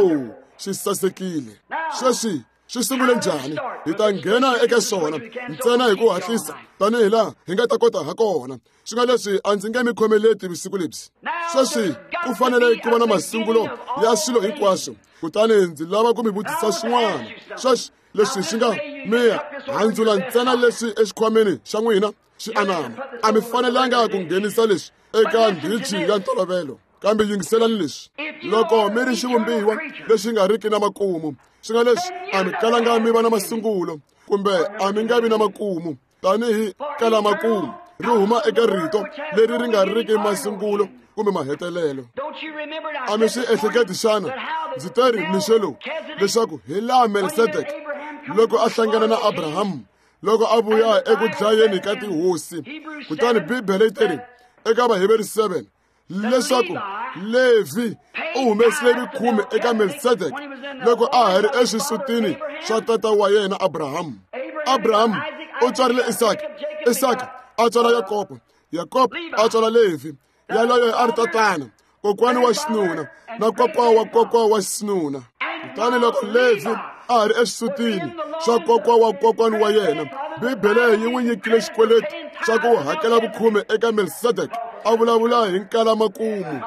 Swi sasekile. Sweswi swi sungule njhani? Hi ta nghena eka swona ntsena hi ku hatlisa tanihi laha hi nga ta kota ha kona. Swi nga leswi a ndzi nge mi khomeleti vusiku lebyi. Sweswi ku fanele ku va na masungulo ya swilo hinkwaswo. Kutani ndzi lava ku mi vutisa swin'wana. Sweswi leswi swi nga mi handzula ntsena leswi exikhwameni xa n'wina xi anama. A mi fanelanga ku nghenisa leswi eka ndhichi ya ntolovelo. Kambe yingiselani leswi. Loko mi ri xivumbiwa lexi nga riki na makumu, swi nga leswi a mi kalanga mi va na masungulo, kumbe a mi nga vi na makumu. Tanihi kala makumu ri huma eka rito leri ri nga riki masungulo kumbe mahetelelo. A mi swi ehleketi xana ndzi te ri mixelo leswaku hi laha Melisedeki loko a hlangana na Abrahamu, loko a vuya eku dlayeni ka tihosi. Kutani Bibele yi teri eka Vaheveri 7 leswaku Levi u humesile 10 eka Melisedeki loko a ha ri exisutini swa tata wa yena Abrahamu. Abrahamu u tswarile Isaka, Isaka a tswala Yakobo, Yakobo a tswala Levi, yaloye a ri tatana kokwani wa xinuna na kokwa wa xinuna. Kutani loko Levi a ha ri exisutini xa kokwani wa yena, Bibele yi n'wi nyikile xikweleti xa ku hakela vukhume eka Melkisedeke. A vulavula hi nkala-makumu,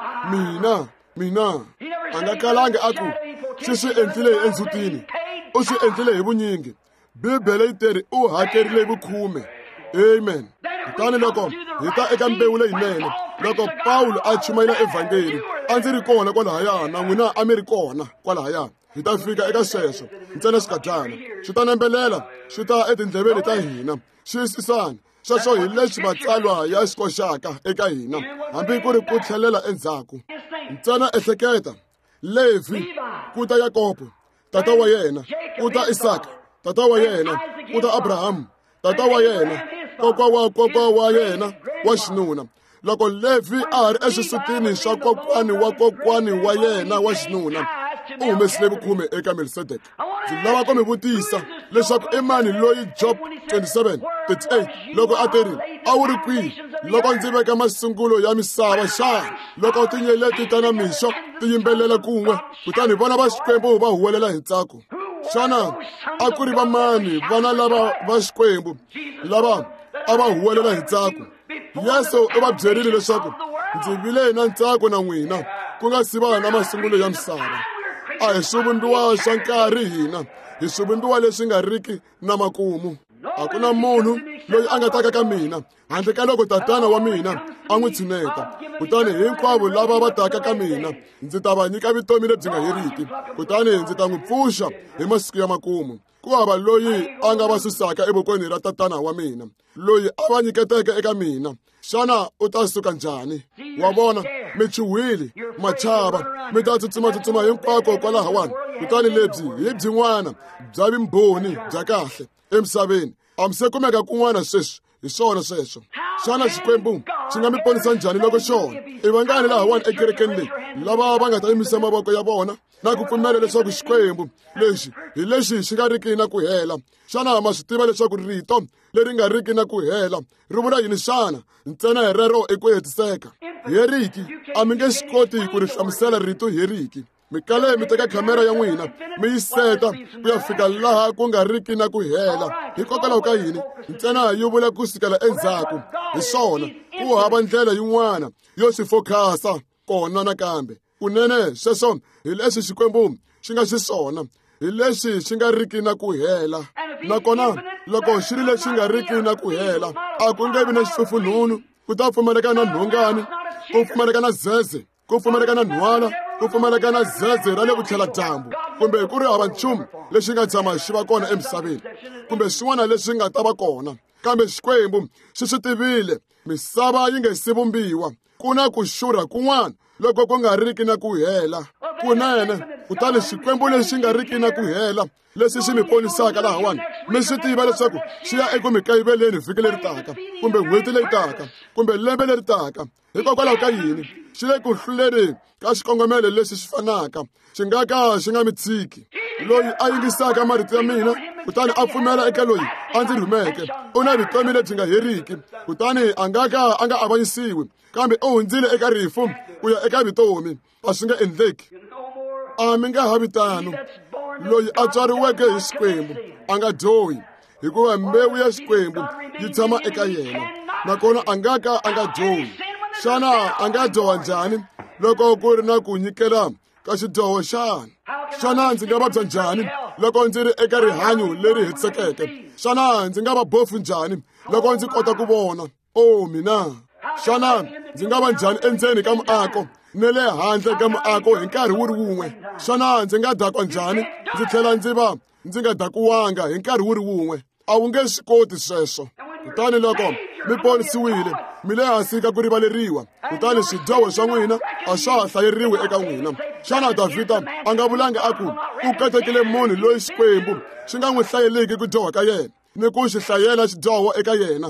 mina. A nga kalanga a ku swi endlile hi endzhutini, u swi endlile hi vunyingi. Bibele yi teri u hakerile vukhume. Amen. Kutani loko hi ta eka mbewu leyinene, loko Pawulo a chumayela evhangeli, a ndzi ri kona kwalahaya na n'wina a mi ri kona kwalahaya. Hi ta fika eka sweswo ntsena xikadyana, swi ta nembelela, swi ta etindleveni ta hina, xiyisisani. Sweswo hi leswi matsalwa ya swi koxaka eka hina, hambi ku ri ku tlhelela endzhaku. Ntsena ehleketa, Levi ku ta Yakobo tata wa yena, ku ta Isaka tata wa yena, ku ta Abrahamu tata wa yena, kokwa wa yena wa xinuna. Loko Levi a ha ri exisutini xa kokwani wa yena wa xinuna, u humesile vukhume eka Melkisedeke. Ndzi lava ku mi vutisa leswaku i mani loyi Job 27:38 loko a terile a wu ri kwihi loko ndzi veka masungulo ya misava xana, loko tinyeleti ta na mixo ti yimbelela kun'we, kutani vana va Xikwembu va huwelela hi ntsako. Xana a ku ri va mani vana lava va Xikwembu lava a va huwelela hi ntsako? Yesu u va byerile leswaku ndzi vile na ntsako na n'wina ku nga si va na masungulo ya misava. A hi swivumbiwa swa nkarhi hina, hi swivumbiwa leswi nga riki na makumu. A ku na munhu loyi a nga taka ka mina handle ka loko tatana wa mina a n'wi tshuneta. Kutani hinkwavo lava va taka ka mina ndzi ta va nyika vutomi lebyi nga heriki, kutani ndzi ta n'wi pfuxa hi masiku ya makumu. Ku hava loyi a nga va susaka evokweni ra tatana wa mina, loyi a va nyiketeke eka mina. Xana u ta suka njhani? Wa vona mi chuhile, machava, mi ta tsutsuma hinkwako kwalahawani. Kutani lebyi hi byin'wana bya vumbhoni bya kahle emisaveni. A mi se kumeka kun'wana sweswi, hi swona sweswo. Xana Xikwembu xi nga mi ponisa njhani loko xona? I vangani lahawani ekerekeni leyi lava va nga ta yimisa mavoko ya vona na ku pfumela leswaku Xikwembu lexi hi lexi xi nga riki na ku hela? Xana ma swi tiva leswaku rito leri nga riki na ku hela ri vula yini xana? Ntsena hi rero i ku hetiseka. Heriki a mi nge swi koti ku ri hlamusela rito heriki. Mi kale mi teka khamera ya n'wina mi yi seta ku ya fika laha ku nga riki na ku hela. Hikokwalaho ka yini ntsena yi vula ku sukela endzhaku. Hi swona ku hava ndlela yin'wana yo swi fokasa kona nakambe. Kunene sweswo hi leswi Xikwembu xi nga xiswona, hi leswi xi nga riki na ku hela. Nakona loko xi ri lexi nga riki na ku hela, a ku nge vi na xifufunhunu, ku ta pfumaleka na nhongani, ku pfumaleka na zeze, ku pfumaleka na nhwala, ku pfumaleka na zeze ra le vutlhela dyambu, kumbe ku ri hava nchumu lexi nga tshama xi va kona emisaveni, kumbe swin'wana leswi nga ta va kona. Kambe Xikwembu xi swi tivile misava yi nga si vumbiwa. Ku na ku xurha kun'wana loko ku nga riki na ku hela. Kunene kutani Xikwembu lexi nga riki na ku hela leswi xi mi ponisaka lahawani, mi swi tiva leswaku xi ya eku mi kayiveleni vhiki leri taka, kumbe n'hweti leyi taka, kumbe lembe leri taka. Hikokwalaho ka yini xi le ku hluleni ka xikongomelo leswi xi fanaka, xi nga ka xi nga mi tshiki. Loyi a yingisaka marito ya mina kutani a pfumela eka loyi a ndzi rhumeke u na vutomi lebyi nga heriki, kutani a nga ka a nga avanyisiwi, kambe u hundzile eka rifu ku ya eka vutomi. A swi nga endleki. A mi nga havi tano. Loyi a tswariweke hi Xikwembu a nga dyohi, hikuva mbewu ya Xikwembu yi tshama eka yena, nakona a nga ka a nga dyohi. Xana a nga dyoha njhani loko ku ri na ku nyikela ka xidyoho xana? Xana ndzi nga vabya njhani loko ndzi ri eka rihanyo leri hetisekeke? Xana ndzi nga va bofu njhani loko ndzi kota ku vona? Mina. Xana ndzi nga va njhani endzeni ka muako ni le handle ka muako hi nkarhi wu ri wun'we? Xana ndzi nga dakwa njhani ndzi tlhela ndzi nga dakiwanga hi nkarhi wu ri wun'we? A wu nge swi koti sweswo. Kutani loko mi ponisiwile mi le hansi ka ku rivaleriwa, kutani swidyoho swa n'wina a swa ha hlayeriwi eka n'wina. Xana Davhida a nga vulanga a ku u katekile munhu loyi Xikwembu xi nga n'wi hlayeliki ku dyoha ka yena ni ku xi hlayela xidyoho eka yena?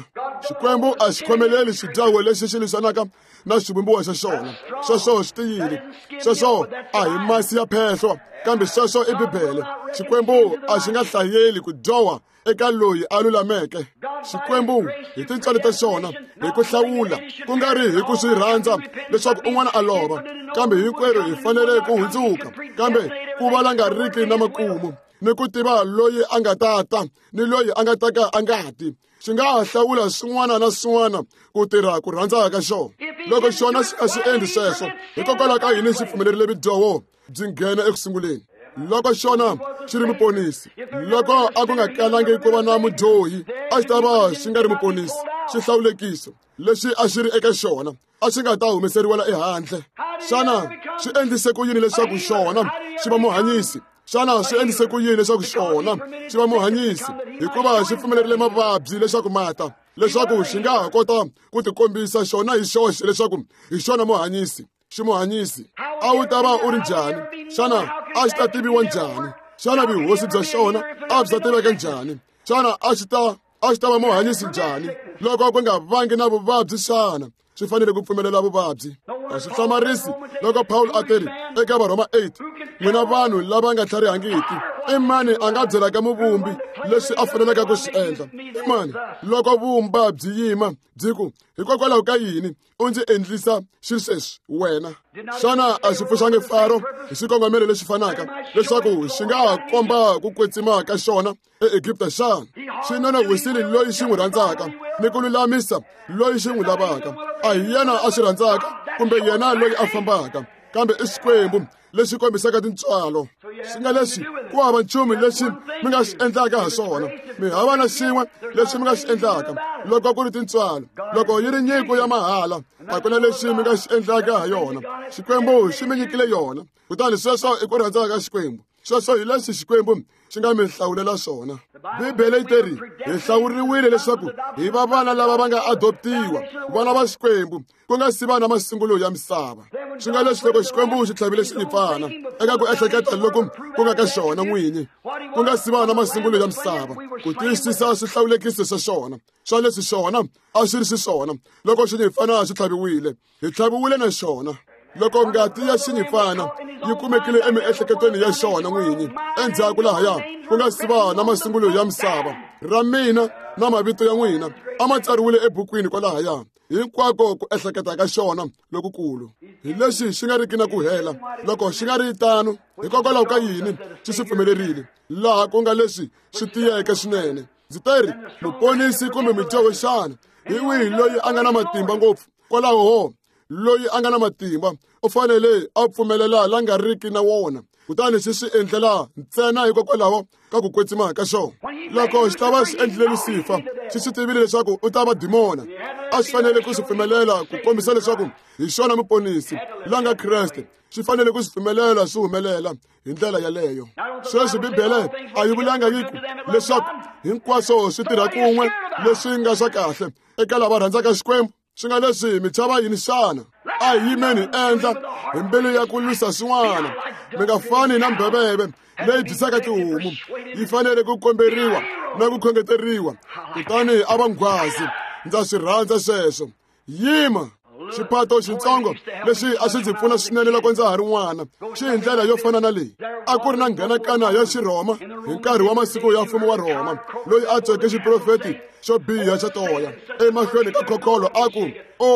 Xikwembu a xi khomeleli xidyawu lexi xi lwisanaka na xivumbiwa xa xona. Sweswo swi tiyile. Sweswo a hi masi ya phehlo, kambe sweswo i Bibele. Xikwembu a xi nga hlayeli ku dyoha eka loyi a lulameke. Xikwembu hi tintswalo ta xona, hi ku hlawula, ku nga ri hi ku swi rhandza leswaku un'wana a lova, kambe hinkwerhu hi fanele ku hundzuka, kambe ku va la nga riki na makumu, ni ku tiva loyi a nga tata ni loyi a nga ta ka a nga ti. Xi nga ha hlawula swin'wana na swin'wana ku tirha ku rhandza ka xona. Loko xona xi a xi endli sweswo, hikokwalaho ka yini xi pfumelerile vidyoho byi nghena ekusunguleni. Loko xona xi ri muponisi, loko a ku nga kalangi ku va na mudyohi, a xi ta va xi nga ri muponisi. Xihlawulekiso lexi a xi ri eka xona a xi nga ta humeseriwela ehandle. Xana xi endlise ku yini leswaku xona xi va muhanyisi? Xana swi endlise ku yini leswaku xona xi va muhanyisi? Hikuva xi pfumelerile mavabyi leswaku mata, leswaku xi nga ha kota ku tikombisa xona hi xoxe leswaku hi xona muhanyisi. Ximuhanyisi a wu ta va u ri njhani? Xana a xi ta tiviwa njhani? Xana vuhosi bya xona a byi ta tiveka njhani? Xana a xi ta va muhanyisi njhani loko ku nga vangi na vuvabyi? Xana swi fanele ku pfumelela vuvabyi? A swi hlamarisi loko Pawulo a teri eka Varoma 8, n'wina vanhu lava nga tlharihangiki, i mani a nga byelaka muvumbi leswi a faneleke ku swi endla? I mani loko vumba byi yima byi ku hikokwalaho ka yini u ndzi endlisa xilo sweswi wena? Xana a xi pfuxangi Faro hi xikongomelo lexi fanaka leswaku xi nga ha komba ku kwetsima ka xona eEgipta? Xana xi nonohwisile loyi xi n'wi rhandzaka ni ku lulamisa loyi xi n'wi lavaka? A hi yena a xi rhandzaka kumbe yena loyi a fambaka, kambe i Xikwembu lexi kombisaka tintswalo. Swi nga leswi ku hava nchumu lexi mi nga xi endlaka ha swona. Mi hava na xin'we lexi mi nga xi endlaka loko ku ri tintswalo. Loko yi ri nyiko ya mahala, a ku na lexi mi nga xi endlaka ha yona. Xikwembu xi mi nyikile yona, kutani sweswo i ku rhandza ka Xikwembu. Sweswo hi leswi Xikwembu xi nga mi hlawulela swona. Bibele yi teri hi hlawuriwile leswaku hi va vana lava va nga adoptiwa, vana va Xikwembu, ku nga si va na masungulo ya misava. Swi nga leswi loko Xikwembu xi tlhavile xinyimpfana eka ku ehleketa loko ku nga ka xona n'winyi, ku nga si va na masungulo ya misava, ku tiyisisa swihlawulekisi swa xona, swa leswi xona a xi ri xiswona loko xinyimpfana xi tlhaviwile. Hi tlhaviwile na xona loko ngati ya xinyimpfana yi kumekile emiehleketweni ya xona n'winyi, endzhaku lahaya ku nga si va na masungulo ya misava. Ra mina na mavito ya n'wina a ma tsariwile ebukwini kwalahaya, hinkwako ku ehleketa ka xona lokukulu. Hi lexi xi nga riki na ku hela. Loko xi nga ri tano, hikokwalaho ka yini xi swi pfumelerile laha ku nga leswi swi tiyeke swinene? Ndzi teri muponisi kumbe midyoho, xana hi wihi loyi a nga na matimba ngopfu? Kwalaho loyi a nga na matimba u fanele a pfumelela la nga riki na wona, kutani xi swi endlela ntsena hikokwalaho ka ku kwetsima ka xona. Loko xi ta va xi endlile lusifa, xi swi tivile leswaku u ta va dimona, a xi fanele ku swi pfumelela ku kombisa leswaku hi xona muponisi la nga Kreste. Swi fanele ku swi pfumelela swi humelela hi ndlela yaleyo. Sweswi Bibele a yi vulanga yiku leswaku hinkwaswo swi tirha kun'we leswi nga swa kahle eka lava rhandzaka Xikwembu. Swi nga leswi mi chava yini xana? A hi yimeni endla hi mbilu ya ku lwisa swin'wana. Mi nga fani na mbheveve leyi dyisaka tihomu. Yi fanele ku komberiwa na ku khongeteriwa, kutani a va nghwazi. Ndza swi rhandza sweswo. Yima xiphato xitsongo lexi a xi ndzi pfuna swinene loko ndza ha ri n'wana xi hi ndlela yo fana na leyi. A ku ri na nghenakana ya Xiroma hi nkarhi wa masiku ya mfumo wa Roma, loyi a tweke xiprofeti xo biha xa toya emahlweni ka khokholo a ku,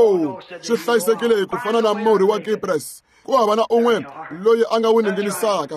swi hlayisekile ku fana na murhi wa Kipres. Ku hava na un'we loyi a nga wu ninginisaka.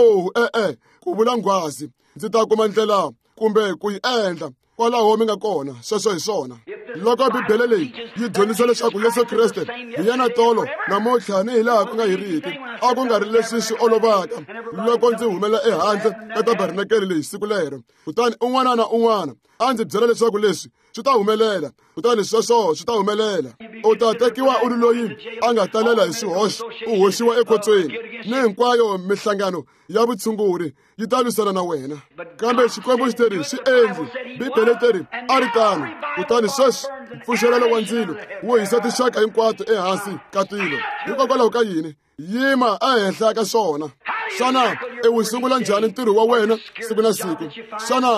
Ku vula nghwazi. Ndzi ta kuma ndlela kumbe ku yi endla kwalaho mi nga kona. Sweswo hi swona. Loko Bibele leyi yi dyondzisa leswaku Yesu Kreste hi yena tolo namuntlha ni hi laha ku nga hiriki, a ku nga ri leswi swi olovaka loko ndzi humela ehandle ka tabernakel leyi siku lero, kutani un'wana na un'wana a ndzi byela leswaku leswi swi ta humelela, kutani sweswo swi ta humelela. U ta tekiwa u ri loyi a nga talela hi swihoxo, u hoxiwa ekhotsweni, ni hinkwayo mihlangano ya vutshunguri yi ta lwisana na wena. Kambe Xikwembu xi teri xi endli. Bibele teri a ri tano, kutani sweswi mpfuxelelo wa ndzilo wo hisa tinxaka hinkwato ehansi ka tilo. Hikokwalaho ka yini? Yima ehenhla ka swona. Xana u sungula njhani ntirho wa wena siku na siku? Xana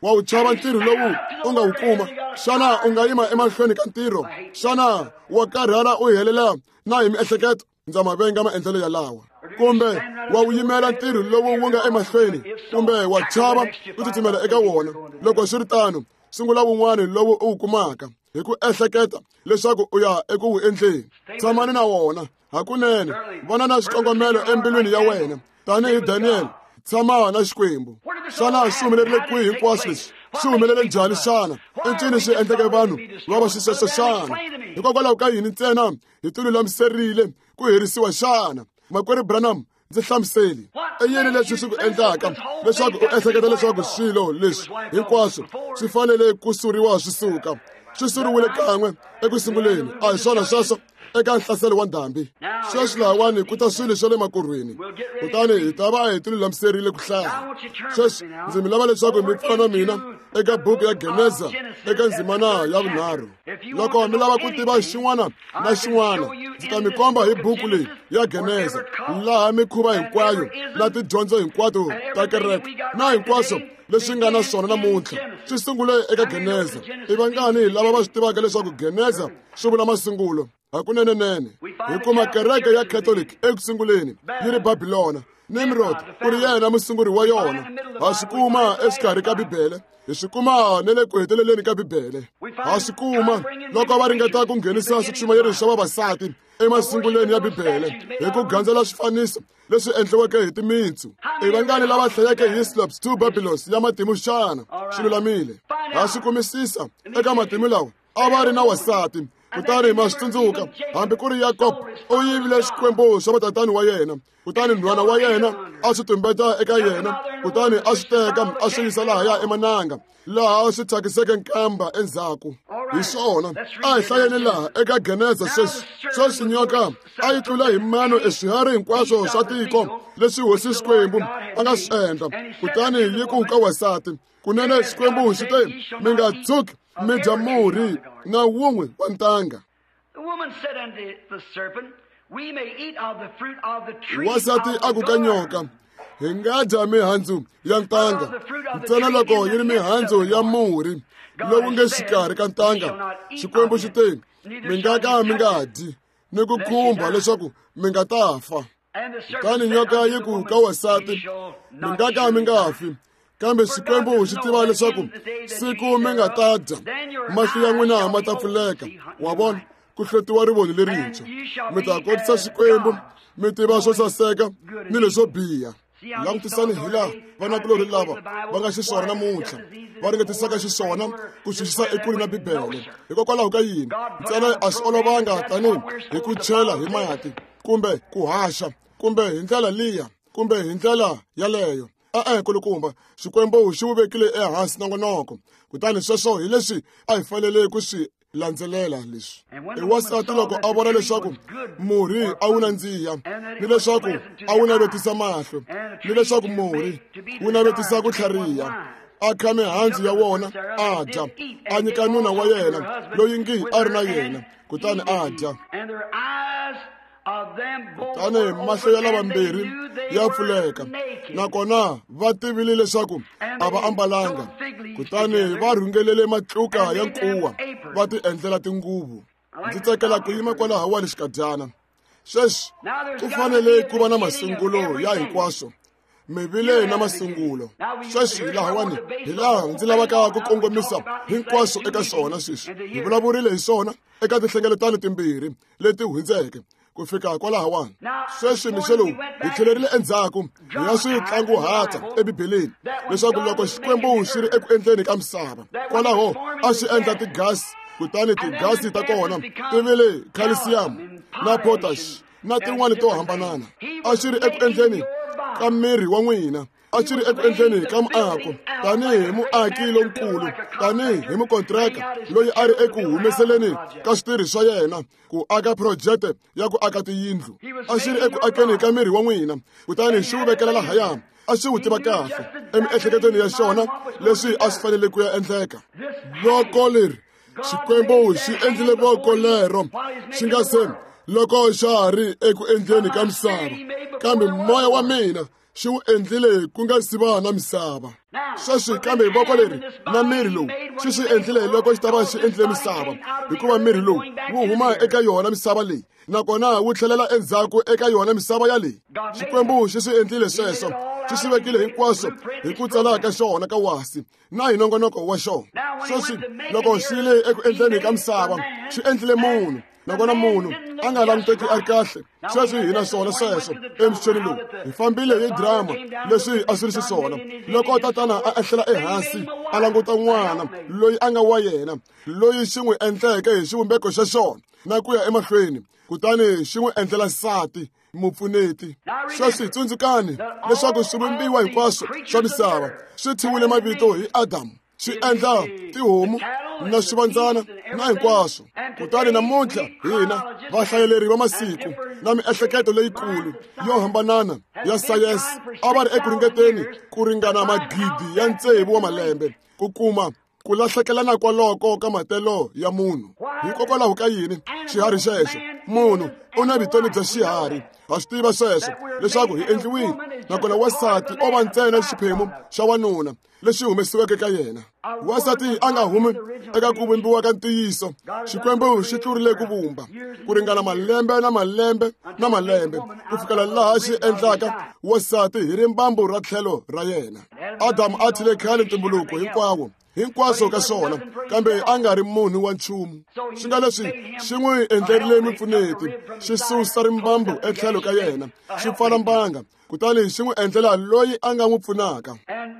wa wu chava ntirho lowu u nga wu kuma? Xana u nga yima emahlweni ka ntirho? Xana wa karhala u helela na hi miehleketo? Ndza ma venga maendlelo yalawa. Kumbe wa wu yimela ntirho lowu wu nga emahlweni, kumbe wa chava ku tsutsumela eka wona? Loko swi ri tano, sungula wun'wana lowu u wu kumaka hi ku ehleketa leswaku u ya eku wu endleni. Tshamani na wona hakunene, vona na xikongomelo embilwini ya wena. Tanihi Daniel, tshama na Xikwembu. Xana swi humelerile kwihi hinkwaswo leswi? Swi humelele njhani xana? I ncini swi endleke vanhu va va xisweswo xana? Hikokwalaho ka yini ntsena hi tilulamiserile ku herisiwa xana? Makwerhu Branham, ndzi hlamuseli. I yini leswi swi ku endlaka leswaku u ehleketa leswaku swilo leswi hinkwaswo swi fanele ku suriwa swi suka? Swi suriwile kan'we ekusunguleni, a hi swona sweswo eka nhlaselo wa ndhambi. Sweswi lahawani ku ta swilo swa le makorhweni, kutani hi ta va hi tilulamiserile ku hlaya. Sweswi ndzi mi lava leswaku mi pfuna na mina eka buku ya Geneza eka ndzimana ya vunharhu. Loko mi lava ku tiva xin'wana na xin'wana, ndzi ta mi komba hi buku leyi ya Geneza, laha mikhuva hinkwayo na tidyondzo hinkwato ta kereke na hinkwaswo leswi nga na swona namuntlha swi sungule eka Geneza. I vangani lava va swi tivaka leswaku Geneza swi vula masungulo? Hakunenenene hi kuma kereke ya Catholic ekusunguleni yi ri Babilona. Nimrod ku ri yena musunguri wa yona. Ha swi kuma exikarhi ka Bibele, hi swi kuma ne le ku heteleleni ka Bibele. Ha swi kuma loko va ringeta ku nghenisa swichumayeri swa vavasati emasunguleni ya Bibele hi ku gandzela swifaniso leswi endliweke hi timintsu. I vangani lava hlayeke Hislop's 2 Babylons ya matimu xana? Swi lulamile. Ha swi kumisisa eka matimu lawa a va ri na wasati. Kutani ma swi tsundzuka, hambi ku ri Yakobo u yivile xikwembu xa vatatani wa yena, kutani nhwana wa yena a swi tumbeta eka yena, kutani a swi teka a swi yisa lahaya emananga, laha swi thyakiseke nkamba endzhaku. Hi swona a hi hlayeni laha eka Geneza sweswi nyoka a yi tlula hi mano eswiharhi hinkwaswo swa tiko leswi hosi Xikwembu a nga swi endla, kutani yi ku ka wasati. Kunene Xikwembu xi te, mi nga tshuki mi dya murhi na wun'we wa ntanga. Wasati a ku ka nyoka, hi nga dya mihandzu ya ntanga ntsena loko yi ri mihandzu ya murhi lowu nge xikarhi ka ntanga. Xikwembu xi te, mi nga ka mi nga dyi ni ku khumba leswaku mi nga ta fa. Kutani nyoka yi ku ka wasati, mi nga ka mi nga fi. Kambe Xikwembu xi tiva leswaku siku mi nga ta dya, mahlo ya n'wina ma ta pfuleka, wa vona, ku hlotiwa rivoni lerintshwa. Mi ta kotisa Xikwembu, mi tiva swo saseka ni leswo biha. Langutisani hi laha vanakulori lava va nga xiswona namuntlha, va ringetisaka xiswona ku xixisa ekule na Bibele. Hikokwalaho ka yini ntsena a swi olovanga tanihi hi ku chela hi mati, kumbe ku haxa, kumbe hi ndlela liya, kumbe hi ndlela yaleyo. Kulukumba, Xikwembu xi wu vekile ehansi nongonoko, kutani sweswo hi leswi a hi fanele ku swi landzelela leswi. I wasati loko a vona leswaku murhi a wu nandziha, ni leswaku a wu navetisa mahlo, ni leswaku murhi wu navetisa ku tlhariha, a kha mihandzu ya wona a dya, a nyika nuna wa yena loyi ngi a ri na yena, kutani a dya. Kutani mahlo ya lavambirhi ya pfuleka, nakona va tivile leswaku a va ambalanga. Kutani va rhungelele matluka ya nkuwa va ti endlela tinguvu. Ndzi tsakela ku yima kwalahawani xikadyana. Sweswi ku fanele ku va na masungulo ya hinkwaswo. Mi vile na masungulo. Sweswi lahawani hi laha ndzi lavaka ku kongomisa hinkwaswo eka swona sweswi. Hi vulavurile hi swona eka tinhlengeletano timbirhi leti hundzeke ku fika kwalahawani. Sweswi mixo lowu hi tlhelerile endzhaku hi ya swi tlanguhata ebibeleni leswaku loko Xikwembu xi ri eku endleni ka misava, kwalaho a xi endla tigasi, kutani tigasi ta kona ti vile calcium na potash na tin'wani to hambanana. A xi ri eku endleni ka miri wa n'wina, a xi ri eku endleni ka muako, tanihi muaki lonkulu, tanihi hi mukontraka loyi a ri eku humeseleni ka switirhi swa yena ku aka projete ya ku aka tiyindlu. A xi ri eku akeni ka miri wa n'wina, kutani xi wu vekela lahaya, a xi wu tiva kahle emiehleketweni ya xona leswi a swi fanele ku ya endleka. Voko leri Xikwembu xi endlile voko lero xi nga se loko xa ha ri eku endleni ka misava, kambe moya wa mina xi wu endlile ku nga si va na misava. Sweswi kambe voko leri na miri lowu swi endlile loko xi ta va xi endlile misava, hikuva miri lowu wu huma eka yona misava leyi nakona wu tlhelela endzhaku eka yona misava yaleyi. Xikwembu xi swi endlile sweswo, xi swi vekile hinkwaswo hi ku tsala ka xona ka wasi na hi nongonoko wa xona. Sweswi loko xi yile eku endleni ka misava xi endlile munhu, nakona munhu a nga languteki a ri kahle. Sweswi hi na swona sweswo emisweni lowu hi fambile hi drama leswi a swi ri xiswona. Loko tatana a ehlela ehansi a languta n'wana loyi a nga wa yena, loyi xi n'wi endleke hi xivumbeko xa xona na ku ya emahlweni, kutani xi n'wi endlela nsati mupfuneti. Sweswi tsundzukani leswaku swivumbiwa hinkwaswo swa misava swi thyiwile mavito hi Adamu. Swi endla tihomu na swivandzana na hinkwaswo. Kutani namuntlha hina vahlayeleri va masiku na miehleketo leyikulu yo hambanana ya sayense a va ri eku ringeteni ku ringana magidi ya 6 wa malembe ku kuma ku lahlekelana kwaloko ka matelo ya munhu. Hikokwalaho ka yini xiharhi xexo, munhu u na vutomi bya xiharhi, ha swi tiva sweswo leswaku hi endliwile, nakona wasati o va ntsena xiphemu xa wanuna lexi humesiweke ka yena. Wasati a nga humi eka ku vumbiwa ka ntiyiso. Xikwembu xi tlurile ku vumba ku ringana malembe na malembe na malembe ku fikela laha xi endlaka wasati hi rimbambu ra tlhelo ra yena. Adamu a thyile khale ntumbuluko hinkwaswo ka swona, kambe a nga ri munhu wa nchumu. Swi nga leswi xi n'wi endlerile mipfuneti, xi susa rimbambu etlhelo ka yena, xi pfala mbanga, kutani xi n'wi endlela loyi a nga n'wi pfunaka.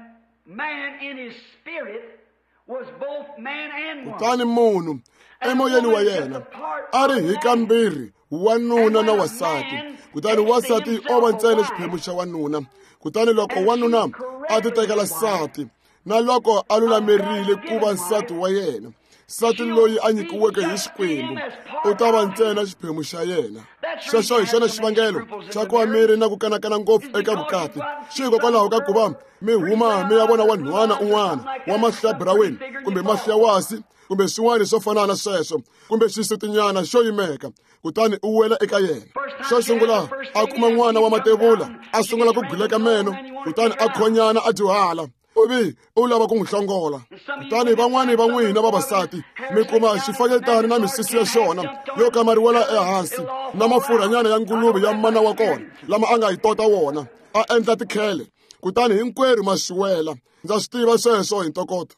Kutani munhu emoyeni wa yena a ri hi kambirhi wanuna na wasati, kutani wasati o va ntsena xiphemu xa wanuna. Kutani loko wanuna a ti tekela nsati, na loko a lulamerile ku va nsati wa yena, nsati loyi a nyikiweke hi Xikwembu u ta va ntsena xiphemu xa yena. Xexo hi xona xivangelo xa ku va mi ri na ku kanakana ngopfu eka vukati. Xi hikokwalaho ka ku va mi huma mi ya vona wanhwana un'wana wa mahlo ya buraweni kumbe mahlo ya wasi kumbe swin'wana swo fana na sweswo, kumbe xisutinyana xo yimeka, kutani u wela eka yena. Xo sungula a kuma n'wana wa matevula, a sungula ku guleka meno, kutani a khonyana a dyuhala, uvi u lava ku n'wi hlongola. Kutani van'wani va n'wina vavasati mi kuma xifanyetani na misisi ya xona yo kamariwela ehansi na mafurhanyana ya nguluve ya mana wa kona lama a nga yi tota wona, a endla tikhele, kutani hinkwerhu ma swi wela. Ndza swi tiva sweswo hi ntokoto.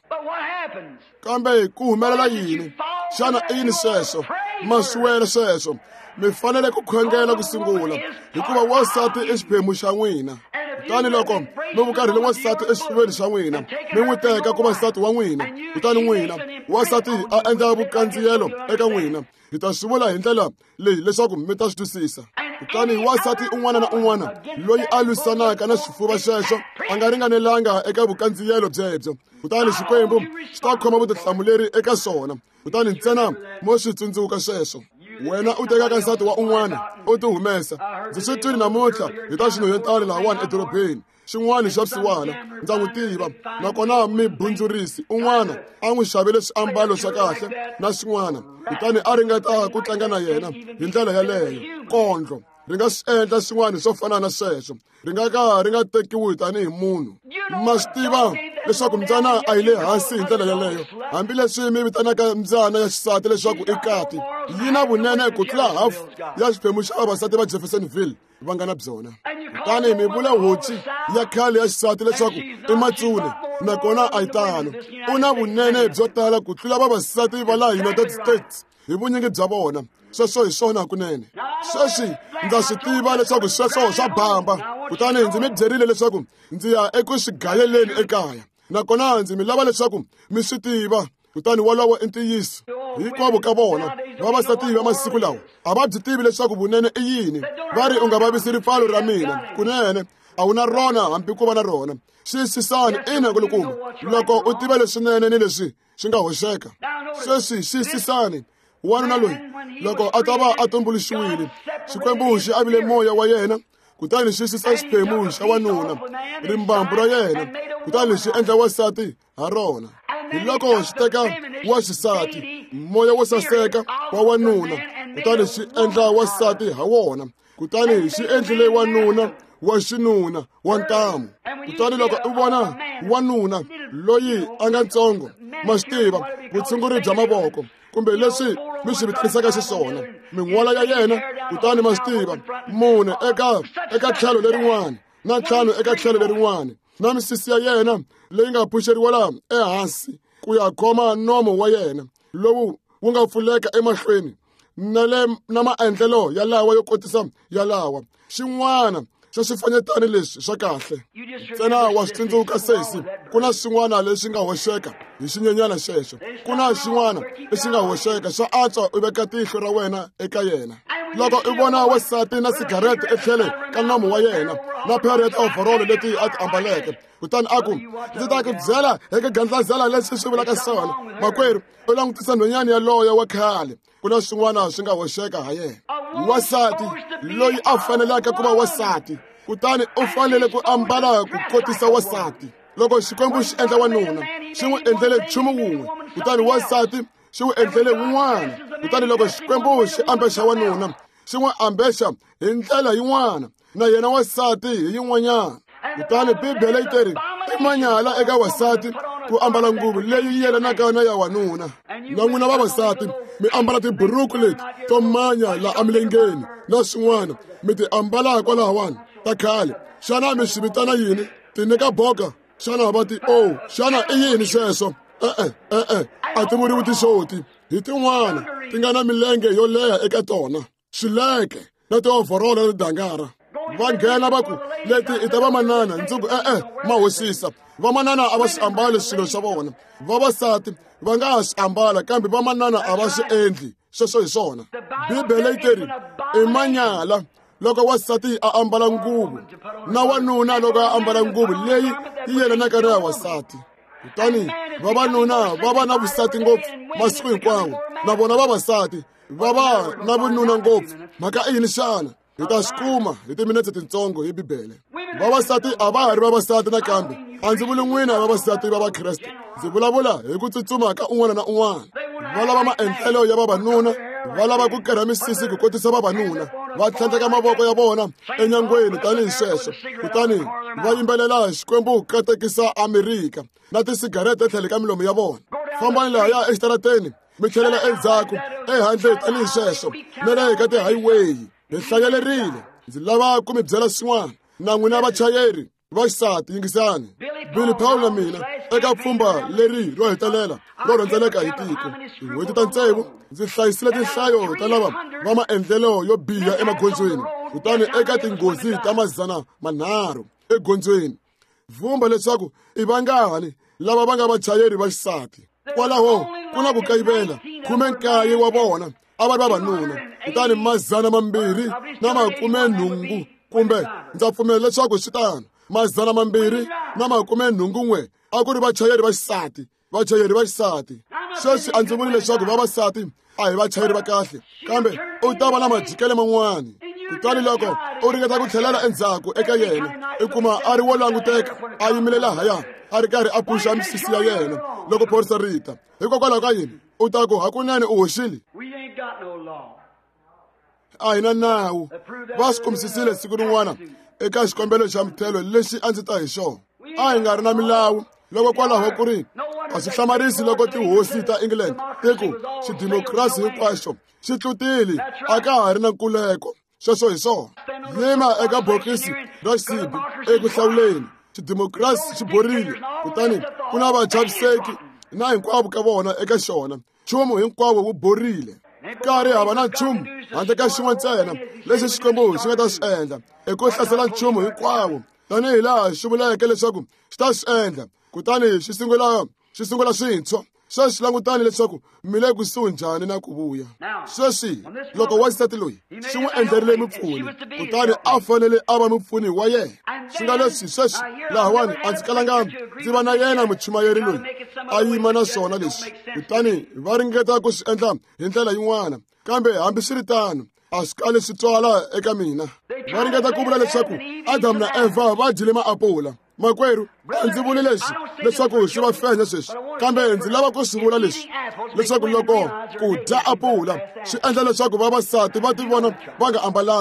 Kambe ku humelela yini? Xana i yini sweswo? Ma swi wela sweswo. Mi fanele ku khongela ku sungula, hikuva wasati i xiphemu xa n'wina. Kutani loko mi vukarhile wasati exifuveni xa n'wina, mi n'wi teka ku va nsati wa n'wina, kutani n'wina wasati a endla vukandziyelo eka n'wina. Hi ta swi vula hi ndlela leyi leswaku mi ta swi twisisa. Kutani wasati un'wana na un'wana loyi a lwisanaka na xifuva xexo a nga ringanelanga eka vukandziyelo byebyo. Kutani Xikwembu xi ta khoma vutihlamuleri eka swona. Kutani ntsena mo swi tsundzuka sweswo. Wena u tekaka nsati wa un'wana u ti humesa. Ndzi swi twile namuntlha hi ta xinhoyetani lahawani edorobeni. Xin'wana xa vusiwana ndza n'wi tiva, nakona mibundzurisi un'wana a n'wi xavele swiambalo swa kahle na swin'wana, kutani a ringeta ku tlanga na yena hi ndlela yaleyo. Kondlo ri nga swi endla swin'wana swo fana na sweswo, ri nga tekiwi tanihi munhu. Ma swi tiva leswaku mbyana a yi le hansi hi ndlela yaleyo, hambileswi mi vitanaka mbyana ya xisati leswaku i kati. Yi na vunene ku tlula hafu ya xiphemu xa vavasati va Jeffersonville va nga na byona. Kutani mi vula hoci ya khale ya xisati leswaku i matsule, nakona a yi tano. U na vunene byo tala ku tlula vavasati va laha United States hi vunyingi bya vona. Sweswo hi swona hakunene. Sweswi ndza swi tiva leswaku sweswo swa bamba, kutani ndzi mi byerile leswaku ndzi ya eku swi gayeleni ekaya, nakona ndzi mi lava leswaku mi swi tiva. Kutani wolowo i ntiyiso. Hinkwavo ka vona vavasati va masiku lawa a va byi tivi leswaku vunene i yini. Va ri u nga vavisi ripfalo ra mina, kunene a wu na rona hambi ku va na rona. Xiyisisani ina kulukumba loko u tiva leswinene ni leswi swi nga hoxeka. Sweswi xiyisisani wanuna loyi loko a ta va a tumbuluxiwile, Xikwembu xi avile moya wa yena, kutani xi sisa xiphemu xa wanuna, rimbambu ra yena, kutani xi endla wasati ha rona. Hi loko xi teka wa xisati, moya wo saseka wa wanuna, kutani xi endla wasati ha wona, kutani xi endlile wanuna wa xinuna wa ntamu. Kutani loko u vona wanuna loyi a nga ntsongo, ma swi tiva vutshunguri bya mavoko kumbe leswi mi swi vitanisaka xiswona, min'wala ya yena, kutani ma swi tiva mune eka tlhelo lerin'wana na 5 eka tlhelo lerin'wana, na misisi ya yena leyi nga pfuxeriwa ehansi ku ya khoma nomo wa yena lowu wu nga pfuleka emahlweni na maendlelo ya lawa yo kotisa ya lawa. Xin'wana xa swifanyetani leswi swa kahle, ntsena wa swi tsundzuka sesi ku na swin'wana leswi nga hoxeka hi xinyenyana xexo, ku na xin'wana lexi nga hoxeka. Swa antswa u veka tihlo ra wena eka yena. Loko u vona wasati na sigarete etlhele ka nomu wa yena na pheret overall leti a ti ambaleke, kutani a ku, ndzi ta ku byela hi ku gandlazela leswi swi vulaka swona, makwerhu u langutisa nhwanyana yaloye wa khale, ku na swin'wana swi nga hoxeka ha yena. Wasati loyi a faneleke ku va wasati, kutani u fanele ku ambala ku kotisa wasati. Loko Xikwembu xi endla wanuna xi n'wi endlele nchumu wun'we, kutani wasati xi n'wi endlele wun'wana. Kutani loko Xikwembu xi ambexa wanuna xi n'wi ambexa hi ndlela yin'wana, na yena wasati hi yin'wanyana. Kutani Bibele yi teri i manyala eka wasati ku ambala nguvu leyi yelanaka na ya wanuna. Na n'wina vavasati mi ambala tiburuku leti to manya la emilengeni na swin'wana mi ti ambala kwalahawani ta khale. Xana mi swi vitana yini? Tinekaboka? Xana va ti xana i yini sweswo? A ti vuriwi tixoti, hi tin'wana ti nga na milenge yo leha eka tona, swileke na ti-overall na tidangara. Va nghena va ku leti i ta vamanana, ndzuku ma hoxisa. Vamanana a va swi ambali swilo swa vona, vavasati va nga ha swi ambala kambe vamanana a va swi endli sweswo hi swona. Bibele yi teri i manyala loko wasati a ambala nguvu, na wanuna loko a ambala nguvu leyi yi yelanaka na ya wasati. Kutani vavanuna va va na vusati ngopfu masiku hinkwawo, na vona vavasati va va na vununa ngopfu. Mhaka i yini xana? Hi ta swi kuma hi timinete titsongo hi Bibele. Vavasati a va ha ri vavasati nakambe. A ndzi vuli n'wina vavasati va Vakreste, ndzi vulavula hi ku tsutsuma ka un'wana na un'wana. Va lava maendlelo ya vavanuna, va lava ku kerha misisi ku kotisa vavanuna, va tlhandleka mavoko ya vona enyangweni tanihi sweswo. Kutani va yimbelela Xikwembu ku katekisa Amerika na tisigarete etlhele ka milomu ya vona. Fambani lahaya exitarateni mi tlhelela endzhaku ehandle tanihi sweswo, na le ka ti-highway mi hlayelerile. Ndzi lava ku mi byela swin'wana, na n'wina vachayeri vaxisati yingisani. Billy Paul na mina eka pfhumba leri ro hetelela ro rhendzeleka hi tiko, tin'hweti ta 6 ndzi hlayisile tinhlayo ta lava va maendlelo yo biha emagondzweni, kutani eka tinghozi ta 300 egondzweni. Vhumba leswaku i vangani lava va nga vachayeri va xisati. Kwalaho ku na ku kayivela 19 wa vona a va ri vavanuna, kutani 280 kumbe ndza pfumela leswaku swi tano 281 a ku ri vachayeri va xisati. Vachayeri va xisati sweswi a ndzi vuli leswaku vavasati a hi vachayeri va kahle, kambe u ta va na majikele man'wana. Kutani loko u ringeta ku tlhelela endzhaku eka yena i kuma a ri wo languteka a yimile lahaya a ri karhi a pfuxa misisi ya yena loko phorisa rita. Hikokwalaho ka yini u ta ku hakunene u hoxile? A hi na nawu. Va swi kumisisile siku rin'wana eka xikombelo xa muthelo lexi a ndzi ta hi xona. A hi nga ri na milawu loko kwalaho ku ri a swi hlamarisi loko tihosi ta England ti ku xidemokirasi hinkwaxo xi tlutile, a ka ha ri na nkuleko. Sweswo hi swona. Yima eka bokisi ra xisibi eku hlawuleni. Xidemokirasi xi borile, kutani ku na vachaviseki na hinkwavo ka vona eka xona. Nchumu hinkwawo wu borile. Karhi hava na nchumu handle ka xin'we ntsena lexi Xikwembu xi nga ta swi endla, i ku hlasela nchumu hinkwawo tanihi laha xi vuleke leswaku xi ta swi endla. Kutani xi sungula swintshwa. Sweswi langutani leswaku mi le kusuhi njhani na ku vuya. Sweswi loko wasati loyi xi n'wi endlerile mupfuni, kutani a fanele a va mupfuni wa yena. Swi nga leswi sweswi lahawani a ndzi kalanga ndzi va na yena muchumayeri loyi a yima na swona leswi. Kutani va ringeta ku swi endla hi ndlela yin'wana, kambe hambi swi ri tano a swi kali swi twala eka mina. Va ringeta ku vula leswaku Adamu na Eva va dyile maapula. Makwerhu, a ndzi vuli leswi leswaku swi va fenya sweswi, kambe ndzi lava ku swi vula leswi leswaku loko ku dya apula swi endla leswaku vavasati va tivona va nga ambalangi,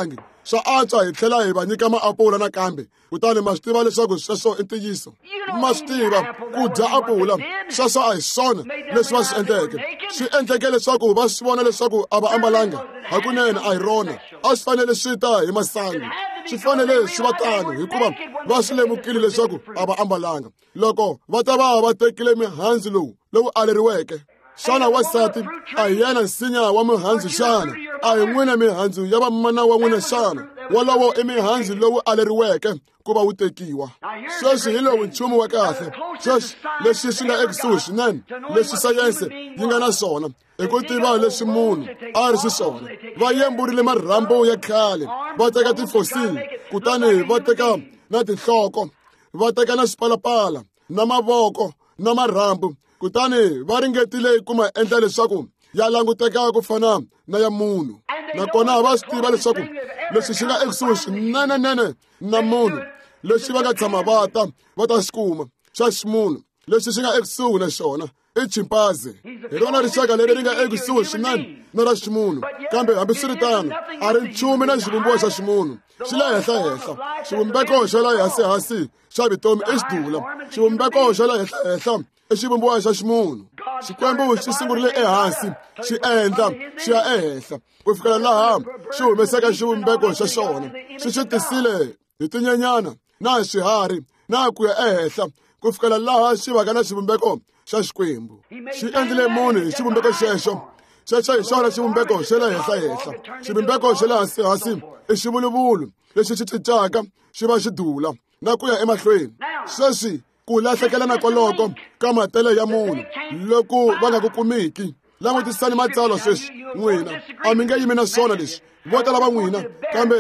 swa antswa hi tlhela hi va nyika maapula nakambe kutani ma swi tiva leswaku sweswo i ntiyiso. Ma swi tiva ku dya apula sweswo a hi swona leswi va swi endleke. Swi endleke leswaku va swi vona leswaku a va ambalanga hakunene a hi rona. A swi fanele swi ta hi masangu. Swi fanele swi va tano hikuva va swi lemukile leswaku a va ambalanga. Loko va ta va tekile mihandzu lowu aleriweke, xana wasati a hi yena nsinya wa mihandzu xana? A hi n'wina mihandzu ya vamana wa n'wina xana? Wolowo i mihandzu lowu aleriweke ku va wu tekiwa. Sweswi hi lowu nchumu wa kahle. Sweswi leswi swi nga ekusuhi swinene, leswi sayense yi nga na swona, hi ku tiva leswi munhu a ri xiswona. Va yemburile marhambu ya khale, va teka tifosili, kutani va teka na tinhloko, va teka na swipalapala na mavoko na marhambu, kutani va ringetile ku ma endla leswaku ya languteka ku fana na ya munhu. Nakona va swi tiva leswaku leswi swi nga ekusuhi swinenenene na munhu, leswi va nga tshama va ta swi kuma xa ximunhu, leswi swi nga ekusuhi na xona i chimpanzee. Hi rona rixaka leri ri nga ekusuhi swinene na ra ximunhu, kambe hambi swi ri tano a ri nchumu na xivumbiwa xa ximunhu. Xi le henhla. Xivumbeko xa le hansi xa vutomi i xidula. Xivumbeko xa le henhla i xivumbiwa xa ximunhu. Xikwembu xi sungurile ehansi, xi endla, xi ya ehenhla ku fikela laha xi humeseka xivumbeko xa xona. Xi tisile hi tinyenyana na swiharhi na ku ya ehenhla ku fikela laha xi vaka na xivumbeko xa xikwembu. Xi endlile munhu hi xivumbeko xexo hi xona xivumbeko xa le henhla. Xivumbeko xa le hansi i xivuluvulu lexi xi cincaka xi va xi dula na ku ya emahlweni. Sweswi ku lahlekela na koloko ka matele ya munhu loku va nga ku kumiki. Langutisani matsalwa sweswi n'wina, a mi nge yimi na swona leswi. Vo tala va n'wina, kambe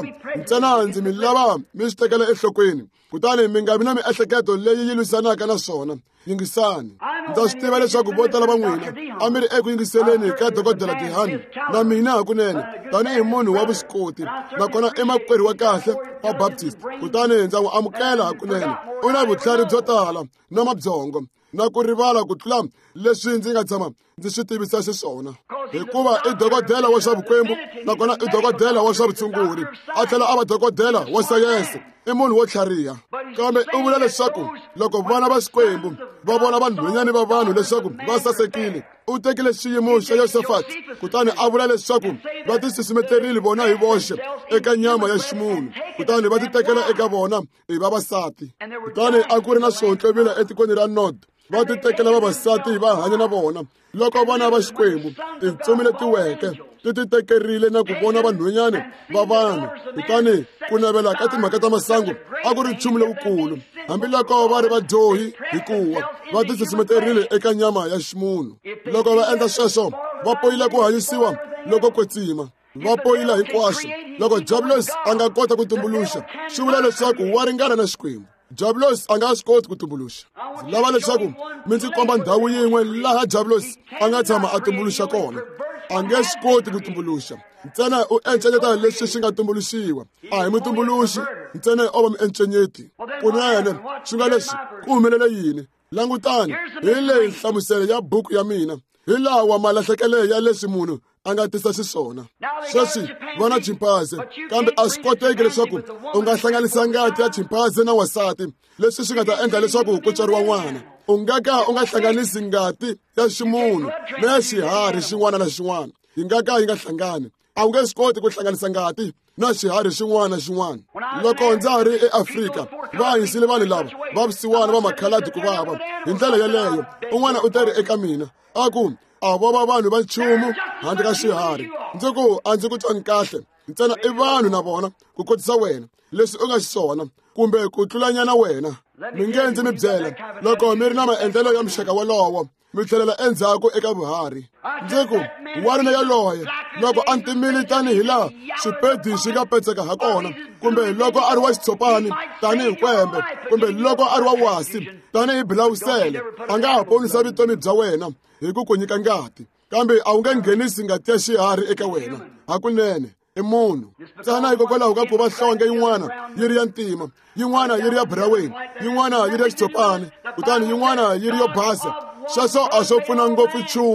ndzi mi lava mi swi tekela enhlokweni, kutani mi nga vi na miehleketo leyi yi lwisanaka na swona. Yingisani. Ndza swi tiva leswaku vo tala va n'wina a mi ri eku yingiseleni ka dokodela Dihani na mina hakunene tanihi munhu wa vuswikoti, nakona emakwerhu wa kahle wa Baptist. Kutani ndza n'wi amukela hakunene. U na vutlhari byo tala na mabyongo na ku rivala ku tlula leswi ndzi nga tshama ndzi swi tivisa xiswona, hikuva i dokodela wa swa vukwembu, nakona i dokodela wa swa vutshunguri, a tlhela a va dokodela wa sayense. I munhu wo tlhariha. Kambe u vula leswaku loko vana va xikwembu va vona vanhwanyani va vanhu leswaku va sasekile, u tekile xiyimo xa Yosafati, kutani a vula leswaku va tisisimeterile vona hi voxe eka nyama ya ximunhu, kutani va ti tekela eka vona hi vavasati. Kutani a ku ri na swontlovila etikweni ra Nod, va ti tekela vavasati va hanya na vona. Loko vana va xikwembu tintsumi leti weke ti tekerile na ku vona vanhwanyani va vanhu, kutani ku navela ka timhaka ta masangu a ku ri nchumu lowukulu. Hambiloko va ri vadyohi hikuva va tisisimeterile eka nyama ya ximunhu. Loko va endla sweswo va poyila ku hanyisiwa loko kwetsima, va poyila hinkwaswo. Loko Jabulosi a nga kota ku tumbuluxa, swi vula leswaku wa ringana na xikwembu. Jabulosi a nga swi koti ku tumbuluxa. Ndzi lava leswaku mi ndzi komba ndhawu yin'we laha Jabulosi a nga tshama a tumbuluxa kona. A nge swi koti ku tumbuluxa, ntsena u encenyeta leswi swi nga tumbuluxiwa. A hi mutumbuluxi, ntsena o va miencenyeti. Kunene swi nga leswi ku humelele yini? Langutani, hi leyi nhlamuselo ya buku ya mina, hi lawa malahlekele ya leswi munhu a nga tisa xiswona. Sweswi va na chimpanzee, kambe a swi koteki leswaku u nga hlanganisa ngati ya chimpanzee na wasati, leswi swi nga ta endla leswaku ku tswariwa n'wana. U nga ka u nga hlanganisi ngati ya ximunhu na ya xiharhi xin'wana na xin'wana. Yi nga ka yi nga hlangani. A wu nge swi koti ku hlanganisa ngati na xiharhi xin'wana na xin'wana. Loko ndza ha ri eAfrika, va hanyisile vanhu lava va vusiwana va makhaladi ku vava. Hi ndlela yeleyo un'wana u teri eka mina a ku a vo va vanhu va nchumu handle ka xiharhi. Ndzi ku a ndzi ku twangi kahle, ntsena i vanhu na vona ku kotisa wena leswi u nga xiswona kumbe ku tlulanyana wena. Mi nge ndzi mi byela loko mi ri na maendlelo ya muxaka wolowo mi tlhelela endzhaku eka vuhari. Ndzi ku wanuna yaloye loko a ntimile tanihi laha swipedi swi nga petseka ha kona, kumbe loko a ri wa xitshopani tanihi kwembe, kumbe loko a ri wa wasi tanihi bilawusele, a nga ha ponisa vutomi bya wena hi ku ku nyika ngati, kambe a wu nge nghenisi ngati ya xiharhi eka wena. Hakunene i munhu ntsena hikokwalaho ka ku va nhlonge yin'wana yi ri ya ntima, yin'wana yi ri ya buraweni, yin'wana yi ri ya xitshopani, kutani yin'wana yi ri yo basa. Sweswo a swo pfuna ngopfu nchumu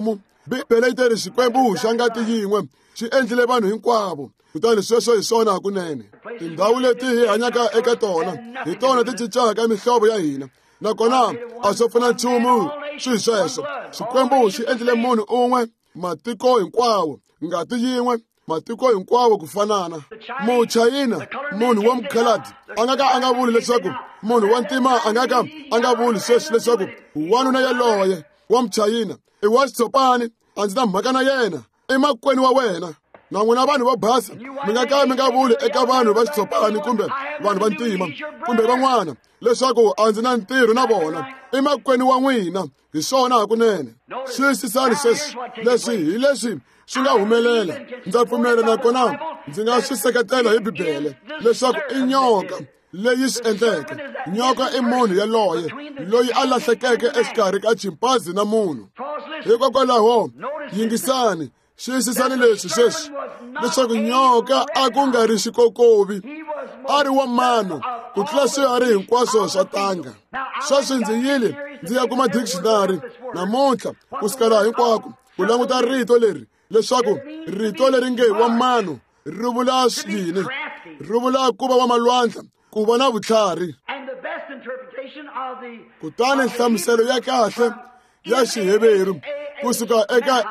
Bibele yi teri Xikwembu xa ngati yin'we xi endlile vanhu hinkwavo. Kutani sweswo hi swona hakunene. Tindhawu leti hi hanyaka eka tona hi tona ti cincaka mihlovo ya hina. Nakona a swo pfuna nchumu swi sweswo. Xikwembu xi endlile munhu un'we, matiko hinkwawo, ngati yin'we, matiko hinkwawo ku fanana. Muchayina, munhu wa mukhaladi, a nga vuli leswaku munhu wa ntima a nga vuli sweswi leswaku wanuna yaloye wa muchayina i wa xitshopani, a ndzi na mhaka na yena, i makwenu wa wena. Na n'wina vanhu vo basa mi nga vuli eka vanhu va xitshopani kumbe vanhu va ntima kumbe van'wana leswaku a ndzi na ntirho na vona, i makwenu wa n'wina. Hi swona hakunene. Xiyisisani sweswi, leswi hi leswi swi nga humelela. Ndza pfumela nakona ndzi nga swi seketela hi Bibele leswaku i nyoka leyi swi endleke. Nyoka i munhu yaloye loyi a lahlekeke exikarhi ka chimpanzi na munhu. Hikokwalaho yingisani, xiyisisani leswi sweswi leswaku nyoka a ku nga ri xikokovi, a ri wa mano ku tlula swiharhi hinkwaswo swa tanga. Sweswi ndzi yile ndzi ya kuma dictionary namuntlha ku sukela hinkwako ku languta rito leri leswaku rito leri nge wa mano ri vula yini. Ri vula ku va wa malwandla, ku va na vutlhari. Kutani nhlamuselo ya kahle ya Xiheberu kusuka eka